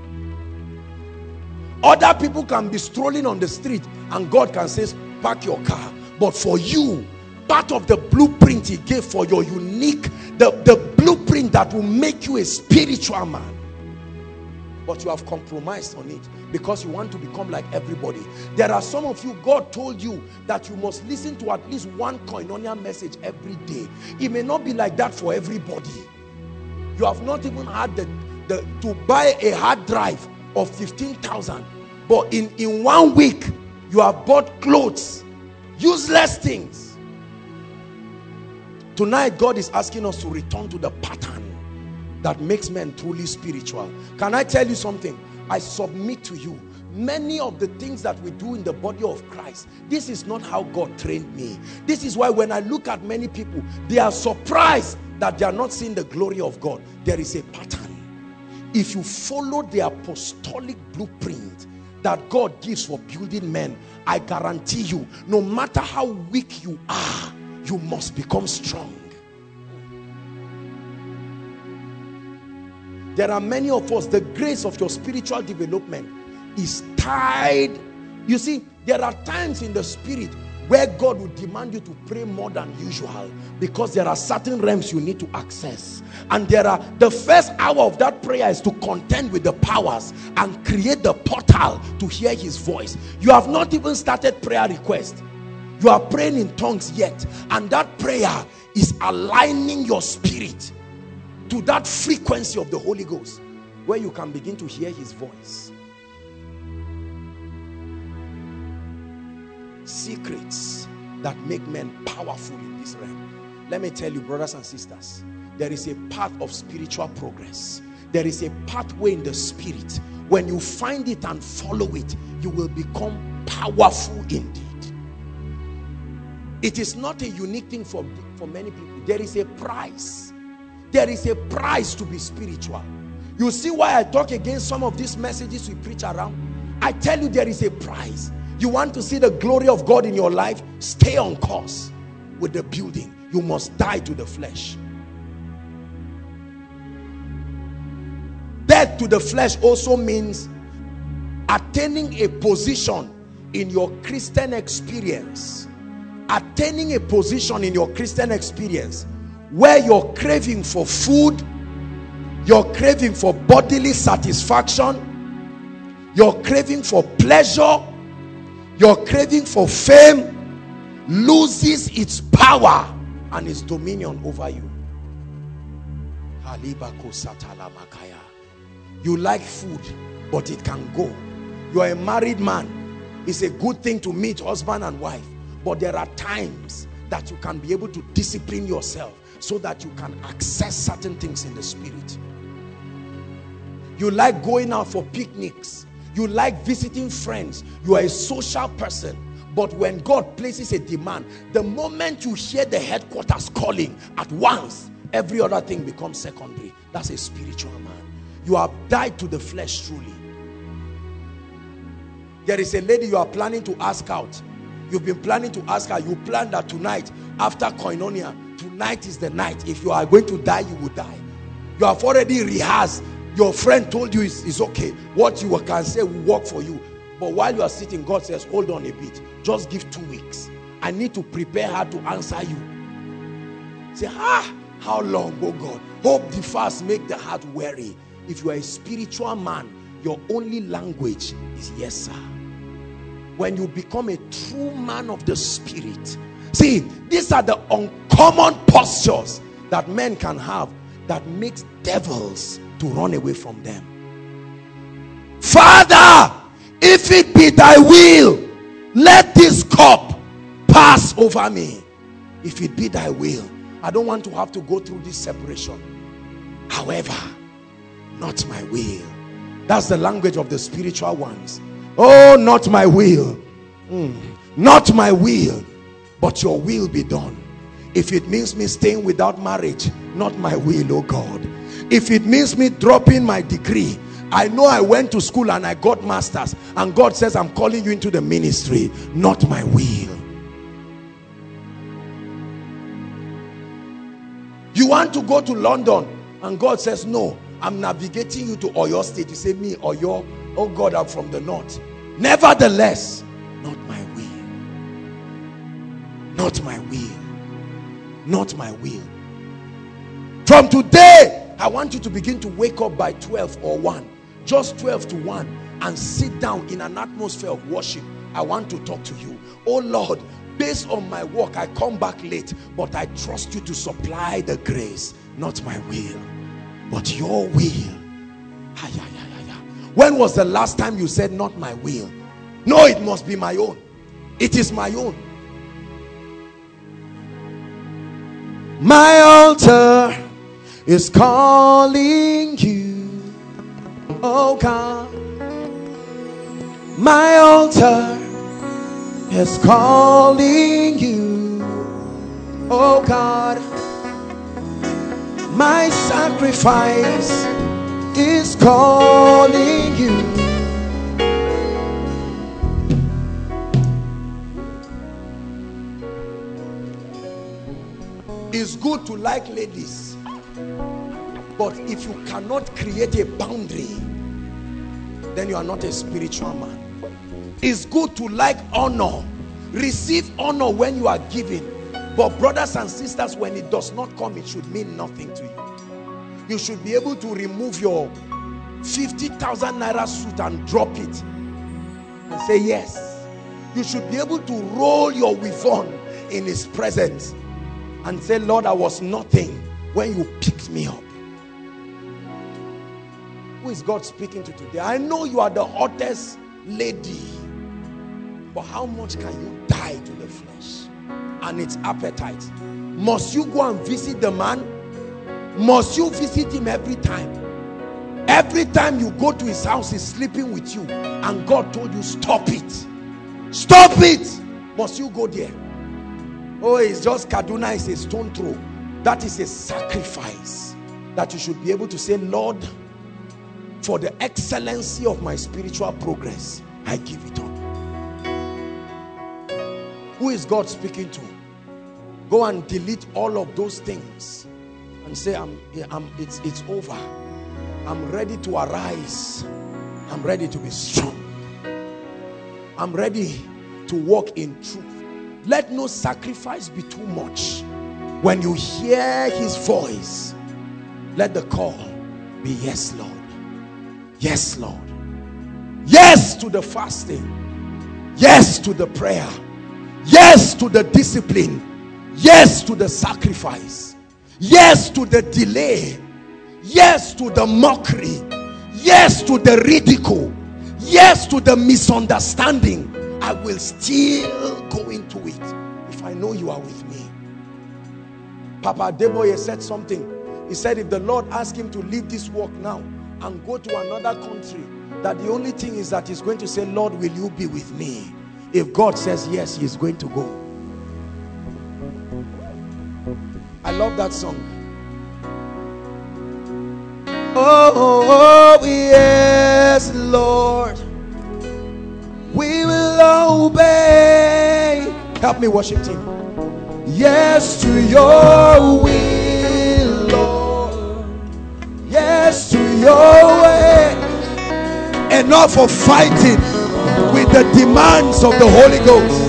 Other people can be strolling on the street and God can say, park your car. But for you, part of the blueprint he gave for your unique, the blueprint that will make you a spiritual man. But you have compromised on it because you want to become like everybody. There are some of you, God told you that you must listen to at least one Koinonia message every day. It may not be like that for everybody. You have not even had to buy a hard drive of 15,000. But in 1 week, you have bought clothes, useless things. Tonight, God is asking us to return to the pattern that makes men truly spiritual. Can I tell you something? I submit to you, many of the things that we do in the body of Christ, this is not how God trained me. This is why when I look at many people, they are surprised that they are not seeing the glory of God. There is a pattern. If you follow the apostolic blueprint that God gives for building men, I guarantee you, no matter how weak you are, you must become strong. There are many of us, the grace of your spiritual development is tied. You see, there are times in the spirit where God will demand you to pray more than usual because there are certain realms you need to access. And the first hour of that prayer is to contend with the powers and create the portal to hear his voice. You have not even started prayer request. You are praying in tongues yet. And that prayer is aligning your spirit to that frequency of the Holy Ghost where you can begin to hear his voice. Secrets that make men powerful in this realm. Let me tell you, brothers and sisters, there is a path of spiritual progress. There is a pathway in the spirit. When you find it and follow it, you will become powerful indeed. It is not a unique thing for many people. There is a price. There is a price to be spiritual. You see why I talk against some of these messages we preach around? I tell you, there is a price. You want to see the glory of God in your life? Stay on course with the building. You must die to the flesh. Death to the flesh also means attaining a position in your Christian experience. Attaining a position in your Christian experience where you're craving for food, you're craving for bodily satisfaction, you're craving for pleasure, you're craving for fame, loses its power and its dominion over you. You like food, but it can go. You're a married man. It's a good thing to meet husband and wife, but there are times that you can be able to discipline yourself so that you can access certain things in the spirit. You like going out for picnics. You like visiting friends. You are a social person. But when God places a demand, the moment you hear the headquarters calling, at once, every other thing becomes secondary. That's a spiritual man. You have died to the flesh truly. There is a lady you are planning to ask out. You've been planning to ask her. You plan that tonight, after Koinonia, tonight is the night. If you are going to die, you will die. You have already rehearsed. Your friend told you it's okay. What you can say will work for you. But while you are sitting, God says, hold on a bit. Just give 2 weeks. I need to prepare her to answer you. Say, how long, oh God? Hope the fast make the heart weary. If you are a spiritual man, your only language is yes, sir. When you become a true man of the spirit. See, these are the uncommon postures that men can have that makes devils to run away from them. Father, if it be thy will, let this cup pass over me. If it be thy will. I don't want to have to go through this separation. However, not my will. That's the language of the spiritual ones. Oh, not my will. Not my will, but your will be done. If it means me staying without marriage, not my will, oh God. If it means me dropping my degree, I know I went to school and I got masters, and God says I'm calling you into the ministry, not my will. You want to go to London and God says no, I'm navigating you to Oyo State. You say, me Oyo, oh God, I'm from the north. Nevertheless, not my will, not my will, not my will. From today I want you to begin to wake up by 12 or 1, just 12 to 1, and sit down in an atmosphere of worship. I want to talk to you. Oh Lord, based on my work I come back late, but I trust you to supply the grace. Not my will, but your will. When was the last time you said not my will? No, it must be my own. It is my own. My altar is calling you, oh God. My altar is calling you, oh God. My sacrifice is calling you. It's good to like ladies, but if you cannot create a boundary, then you are not a spiritual man. It's good to like honor, receive honor when you are giving, but brothers and sisters, when it does not come, it should mean nothing to you. You should be able to remove your 50,000 naira suit and drop it and say yes. You should be able to roll your weapon in his presence and say, Lord, I was nothing when you picked me up. Who is God speaking to today? I know you are the hottest lady, but how much can you die to the flesh and its appetite? Must you go and visit the man? Must you visit him every time? Every time you go to his house, he's sleeping with you, and God told you, stop it. Stop it. Must you go there? Oh, it's just Kaduna, it's a stone throw. That is a sacrifice that you should be able to say, Lord, for the excellency of my spiritual progress, I give it up. Who is God speaking to? Go and delete all of those things and say, it's over. I'm ready to arise. I'm ready to be strong. I'm ready to walk in truth. Let no sacrifice be too much. When you hear his voice, let the call be yes, Lord. Yes, Lord. Yes to the fasting. Yes to the prayer. Yes to the discipline. Yes to the sacrifice. Yes to the delay. Yes to the mockery. Yes to the ridicule. Yes to the misunderstanding. I will still go into it if I know you are with me. Papa Deboye said something. He said if the Lord asked him to leave this work now and go to another country, that the only thing is that he's going to say, Lord, will you be with me? If God says yes, he's going to go. I love that song. Oh, yes, Lord, we will obey. Help me worship team. Yes to your will, Lord. Yes to your way. Enough of fighting with the demands of the Holy Ghost.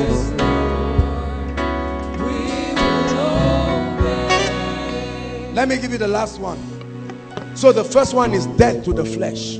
Let me give you the last one. So the first one is death to the flesh.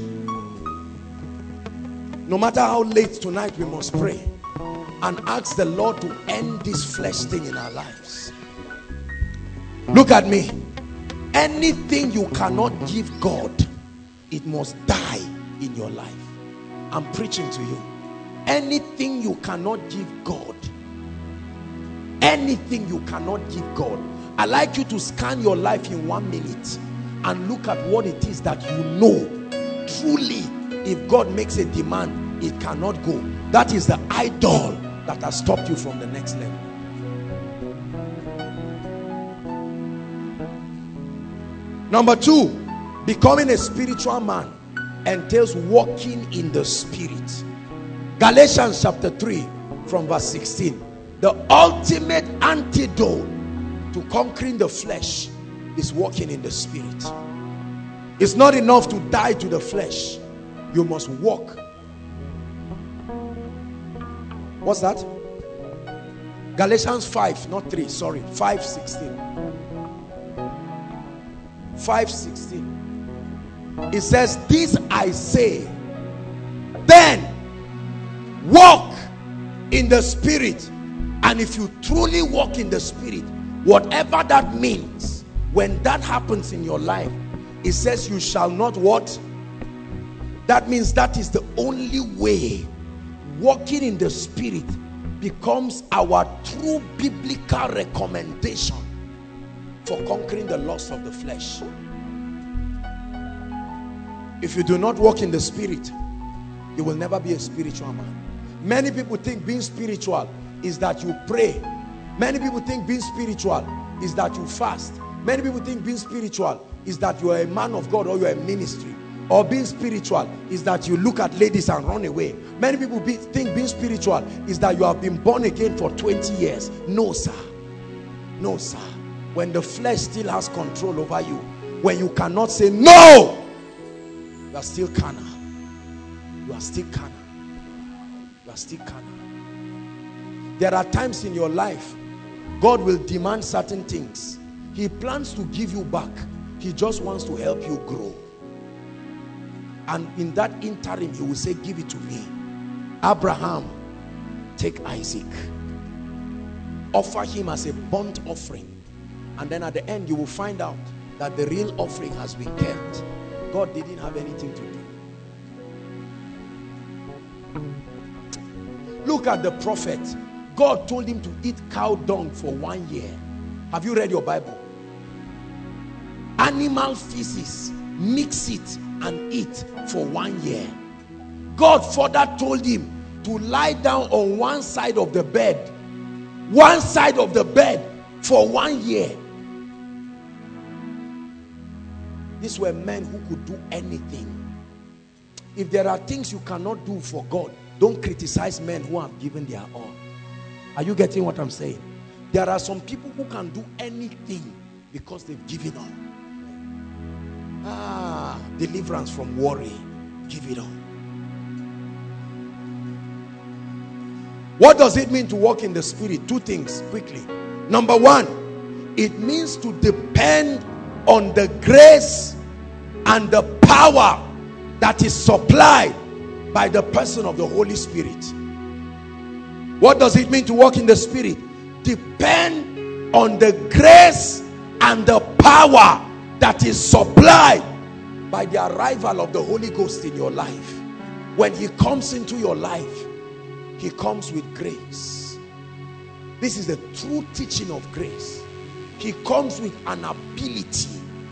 No matter how late tonight, we must pray and ask the Lord to end this flesh thing in our lives. Look at me. Anything you cannot give God, it must die in your life. I'm preaching to you. Anything you cannot give God, anything you cannot give God, I like you to scan your life in 1 minute and look at what it is that you know truly, if God makes a demand, it cannot go. That is the idol that has stopped you from the next level. Number 2, becoming a spiritual man entails walking in the spirit. Galatians chapter 3 from verse 16. The ultimate antidote to conquering the flesh is walking in the spirit. It's not enough to die to the flesh. You must walk. What's that? Galatians 5, not 3, sorry, 5:16. 5:16. It says, this I say, then walk in the spirit. And if you truly walk in the spirit, whatever that means, when that happens in your life, it says you shall not what? That means that is the only way. Walking in the spirit becomes our true biblical recommendation for conquering the lust of the flesh. If you do not walk in the spirit, you will never be a spiritual man. Many people think being spiritual is that you pray. Many people think being spiritual is that you fast. Many people think being spiritual is that you are a man of God or you are a ministry. Or being spiritual is that you look at ladies and run away. Many people think being spiritual is that you have been born again for 20 years. No, sir. No, sir. When the flesh still has control over you, when you cannot say no, you are still carnal. You are still carnal. You are still carnal. There are times in your life, God will demand certain things. He plans to give you back. He just wants to help you grow. And in that interim, he will say, give it to me. Abraham, take Isaac. Offer him as a burnt offering. And then at the end, you will find out that the real offering has been kept. God didn't have anything to do. Look at the prophet. God told him to eat cow dung for 1 year. Have you read your Bible? Animal feces, mix it and eat for 1 year. God further told him to lie down on one side of the bed. One side of the bed for 1 year. These were men who could do anything. If there are things you cannot do for God, don't criticize men who have given their all. Are you getting what I'm saying? There are some people who can do anything because they've given all. Deliverance from worry. Give it all. What does it mean to walk in the spirit? 2 things quickly. Number 1, it means to depend on the grace and the power that is supplied by the person of the Holy Spirit. What does it mean to walk in the spirit? Depend on the grace and the power that is supplied by the arrival of the Holy Ghost in your life. When he comes into your life, he comes with grace. This is the true teaching of grace. He comes with an ability,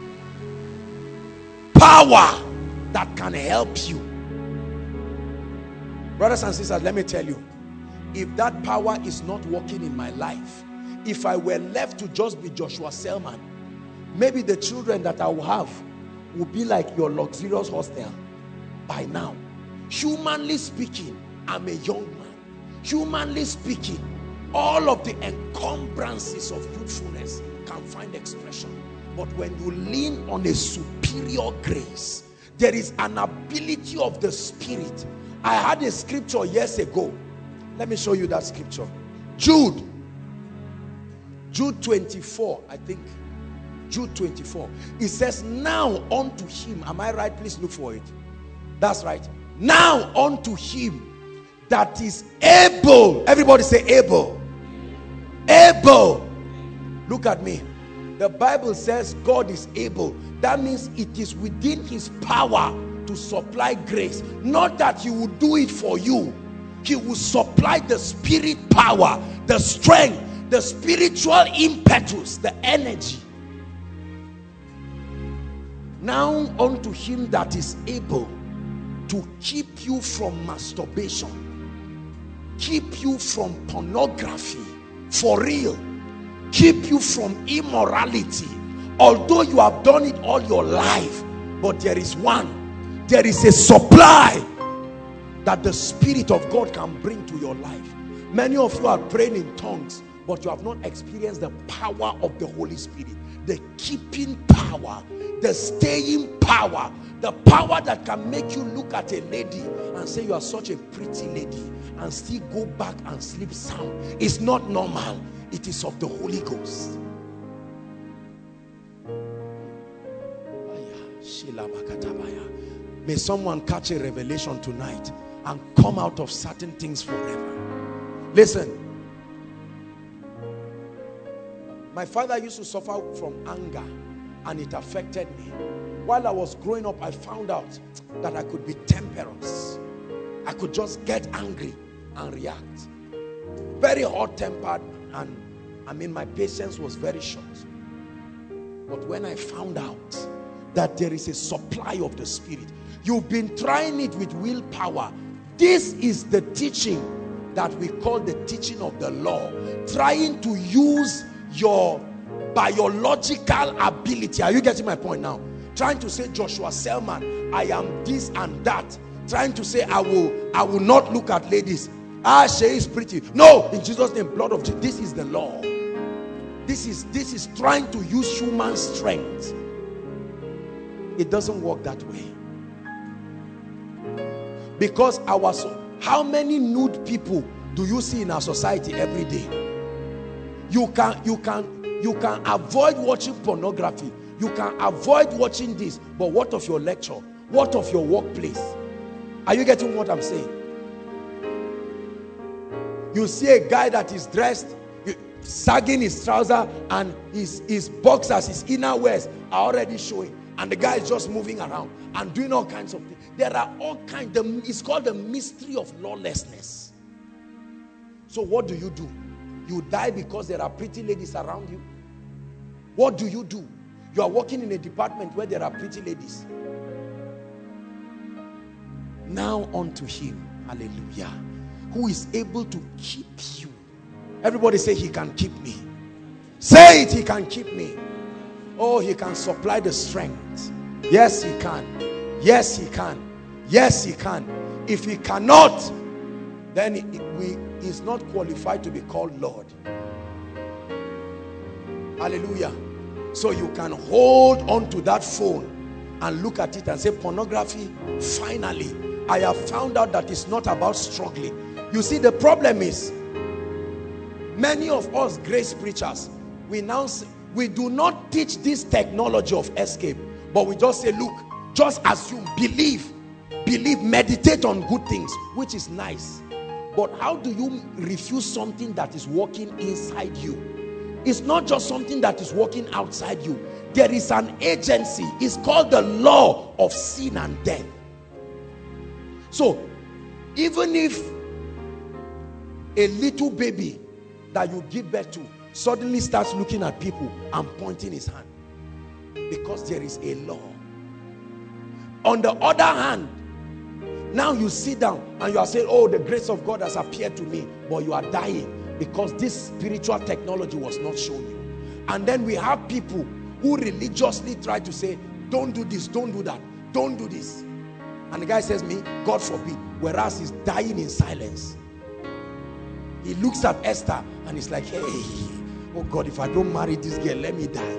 power that can help you. Brothers and sisters, let me tell you, if that power is not working in my life, if I were left to just be Joshua Selman, maybe the children that I will have will be like your luxurious hostel by now. Humanly speaking, I'm a young man. Humanly speaking, all of the encumbrances of youthfulness can find expression. But when you lean on a superior grace, there is an ability of the Spirit. I had a scripture years ago. Let me show you that scripture. Jude 24, I think. Jude 24. It says, now unto him. Am I right? Please look for it. That's right. Now unto him that is able. Everybody say able. Able. Look at me. The Bible says God is able. That means it is within his power to supply grace. Not that he will do it for you. He will supply the spirit power, the strength, the spiritual impetus, the energy. Now unto him that is able to keep you from masturbation, keep you from pornography, for real, keep you from immorality, Although you have done it all your life, but there is one, there is a supply that the Spirit of God can bring to your life. Many of you are praying in tongues, but you have not experienced the power of the Holy Spirit, the keeping power, the staying power, the power that can make you look at a lady and say, you are such a pretty lady, and still go back and sleep sound. It's not normal. It is of the Holy Ghost. May someone catch a revelation tonight and come out of certain things forever. Listen, my father used to suffer from anger, and it affected me. While I was growing up, I found out that I could be temperance. I could just get angry and react. Very hot-tempered, and my patience was very short. But when I found out that there is a supply of the Spirit, you've been trying it with willpower. This is the teaching that we call the teaching of the law. Trying to use your biological ability. Are you getting my point now? Trying to say, Joshua Selman, I am this and that. Trying to say, I will not look at ladies. Ah, she is pretty. No, in Jesus' name, blood of Jesus. This is the law. This is trying to use human strength. It doesn't work that way. Because how many nude people do you see in our society every day? You can avoid watching pornography. You can avoid watching this. But what of your lecture? What of your workplace? Are you getting what I'm saying? You see a guy that is dressed, sagging his trouser, and his boxers, his inner wears are already showing. And the guy is just moving around and doing all kinds of things. There are all kinds. It's called the mystery of lawlessness. So what do? You die because there are pretty ladies around you. What do? You are working in a department where there are pretty ladies. Now unto him, hallelujah, who is able to keep you. Everybody say, he can keep me. Say it, he can keep me. Oh, he can supply the strength. Yes, he can. Yes, he can. Yes, he can. If he cannot, then he is not qualified to be called Lord. Hallelujah. So you can hold on to that phone and look at it and say, pornography, finally, I have found out that it's not about struggling. You see, the problem is, many of us grace preachers, we do not teach this technology of escape, but we just say, look, just assume, believe, meditate on good things, which is nice. But how do you refuse something that is working inside you? It's not just something that is working outside you. There is an agency. It's called the law of sin and death. So, even if a little baby that you give birth to suddenly starts looking at people and pointing his hand, because there is a law. On the other hand, now you sit down and you are saying, oh, the grace of God has appeared to me, but you are dying because this spiritual technology was not shown you. And then we have people who religiously try to say, don't do this, don't do that, don't do this. And the guy says, me, God forbid, whereas he's dying in silence. He looks at Esther and he's like, hey, oh God, if I don't marry this girl, let me die.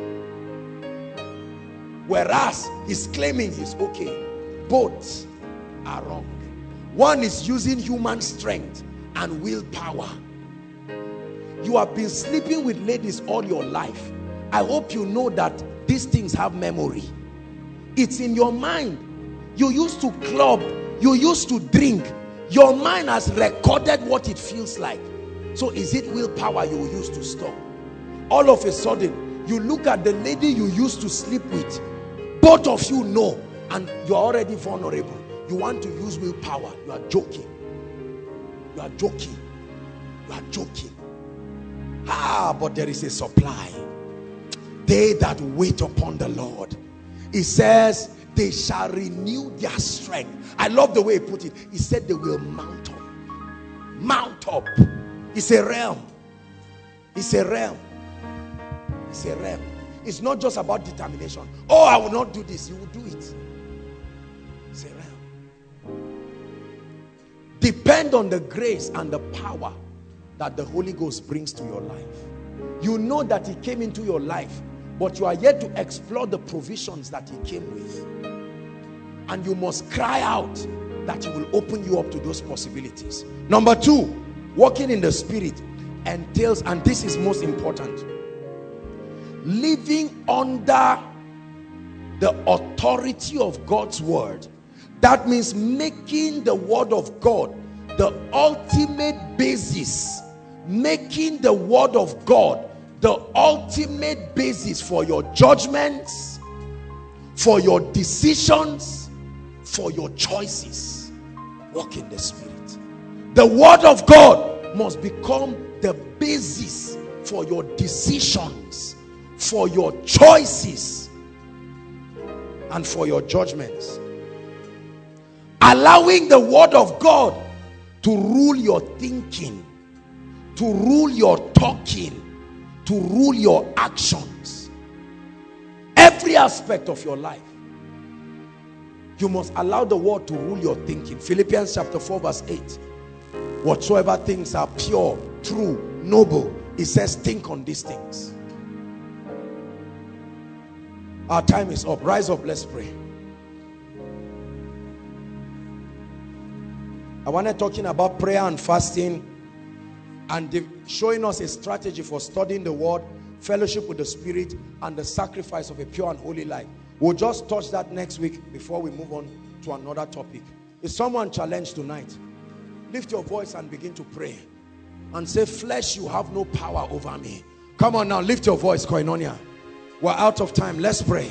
Whereas he's claiming he's okay. Both are wrong. One is using human strength and willpower. You have been sleeping with ladies all your life. I hope you know that these things have memory. It's in your mind. You used to club, you used to drink. Your mind has recorded what it feels like. So is it willpower you will use to stop? All of a sudden, you look at the lady you used to sleep with. Both of you know, and you're already vulnerable. You want to use willpower. You are joking. You are joking. You are joking. But there is a supply. They that wait upon the Lord, it says, they shall renew their strength. I love the way he put it. He said they will mount up. Mount up. It's a realm. It's a realm. It's a realm. It's not just about determination. Oh, I will not do this. You will do it. It's a realm. Depend on the grace and the power that the Holy Ghost brings to your life. You know that he came into your life, but you are yet to explore the provisions that he came with. And you must cry out that he will open you up to those possibilities. Number 2, walking in the Spirit entails, and this is most important, living under the authority of God's word. That means making the word of God the ultimate basis. Making the word of God the ultimate basis for your judgments, for your decisions, for your choices. Walk in the Spirit. The word of God must become the basis for your decisions, for your choices, and for your judgments. Allowing the word of God to rule your thinking, to rule your talking, to rule your actions. Every aspect of your life. You must allow the word to rule your thinking. Philippians chapter 4 verse 8. Whatsoever things are pure, true, noble, it says think on these things. Our time is up. Rise up, let's pray. I wanted talking about prayer and fasting and showing us a strategy for studying the word, fellowship with the Spirit, and the sacrifice of a pure and holy life. We'll just touch that next week before we move on to another topic. Is someone challenged tonight? Lift your voice and begin to pray and say, flesh, you have no power over me. Come on now, lift your voice, Koinonia. We're out of time. Let's pray.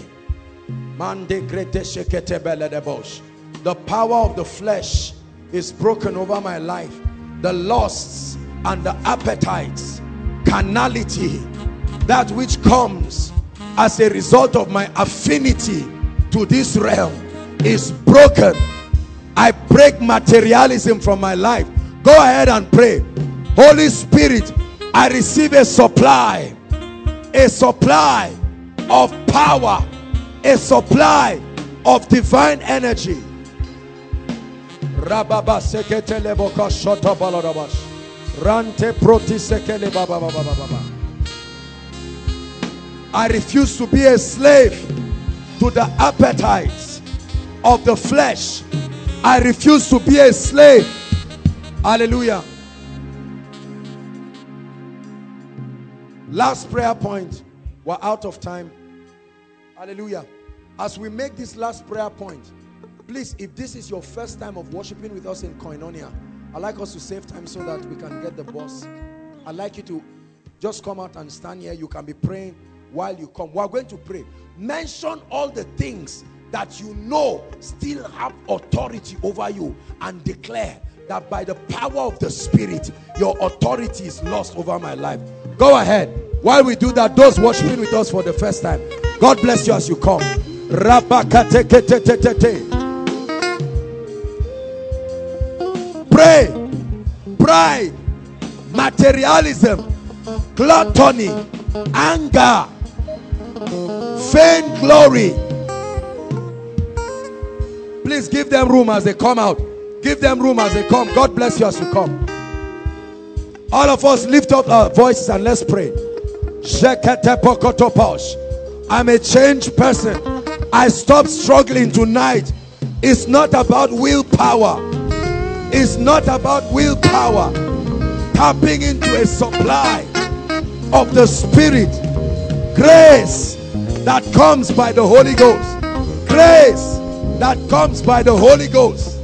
The power of the flesh is broken over my life. The lusts and the appetites, carnality, that which comes as a result of my affinity to this realm is broken. I break materialism from my life. Go ahead and pray. Holy Spirit, I receive a supply of power, a supply of divine energy. Rababa sekete leboka shota baladabash. Rante proti sekele baba baba baba. I refuse to be a slave to the appetites of the flesh. I refuse to be a slave. Hallelujah. Last prayer point. We're out of time. Hallelujah. As we make this last prayer point, please, if this is your first time of worshiping with us in Koinonia, I'd like us to save time so that we can get the bus. I'd like you to just come out and stand here. You can be praying while you come. We're going to pray. Mention all the things that you know still have authority over you and declare that by the power of the Spirit, your authority is lost over my life. Go ahead. While we do that, those worshiping with us for the first time, God bless you as you come. Pray. Pride, materialism, gluttony, anger, vain glory. Please give them room as they come out. Give them room as they come. God bless you as you come. All of us lift up our voices and let's pray. I'm a changed person. I stop struggling tonight. It's not about willpower. It's not about willpower. Tapping into a supply of the Spirit. Grace that comes by the Holy Ghost. Grace that comes by the Holy Ghost.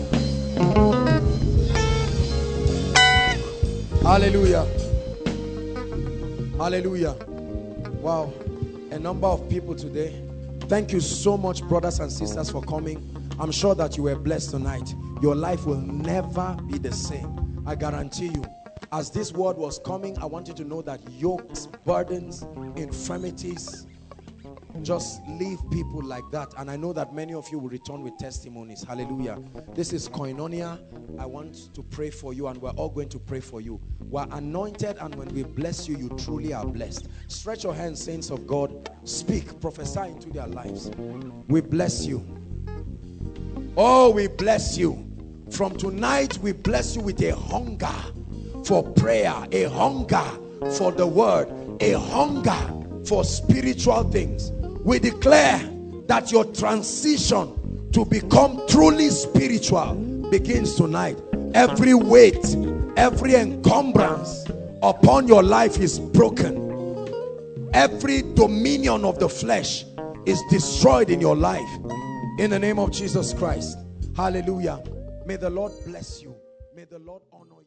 Hallelujah. Hallelujah. Wow. A number of people today. Thank you so much, brothers and sisters, for coming. I'm sure that you were blessed tonight. Your life will never be the same. I guarantee you. As this word was coming, I want you to know that yokes, burdens, infirmities, Just leave people like that. And I know that many of you will return with testimonies. Hallelujah. This is Koinonia. I want to pray for you, and we're all going to pray for you. We're anointed, and when we bless you, you truly are blessed. Stretch your hands, saints of God. Speak, prophesy into their lives. We bless you. Oh, we bless you. From tonight, we bless you with a hunger for prayer, a hunger for the word, a hunger for spiritual things. We declare that your transition to become truly spiritual begins tonight. Every weight, every encumbrance upon your life is broken. Every dominion of the flesh is destroyed in your life. In the name of Jesus Christ. Hallelujah. May the Lord bless you. May the Lord honor you.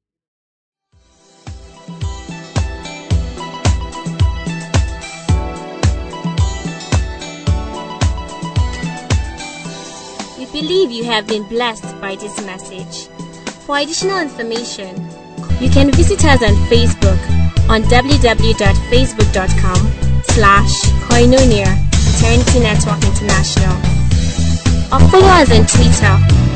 We believe you have been blessed by this message. For additional information, you can visit us on Facebook on www.facebook.com/Koinonia Eternity Network International, or follow us on Twitter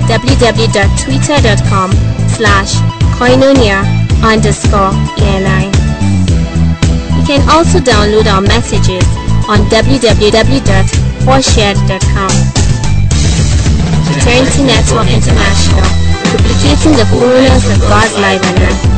www.twitter.com/Koinonia_ENI. You can also download our messages on www.forshared.com. Eternity Network International, duplicating the fullness of God's life on earth.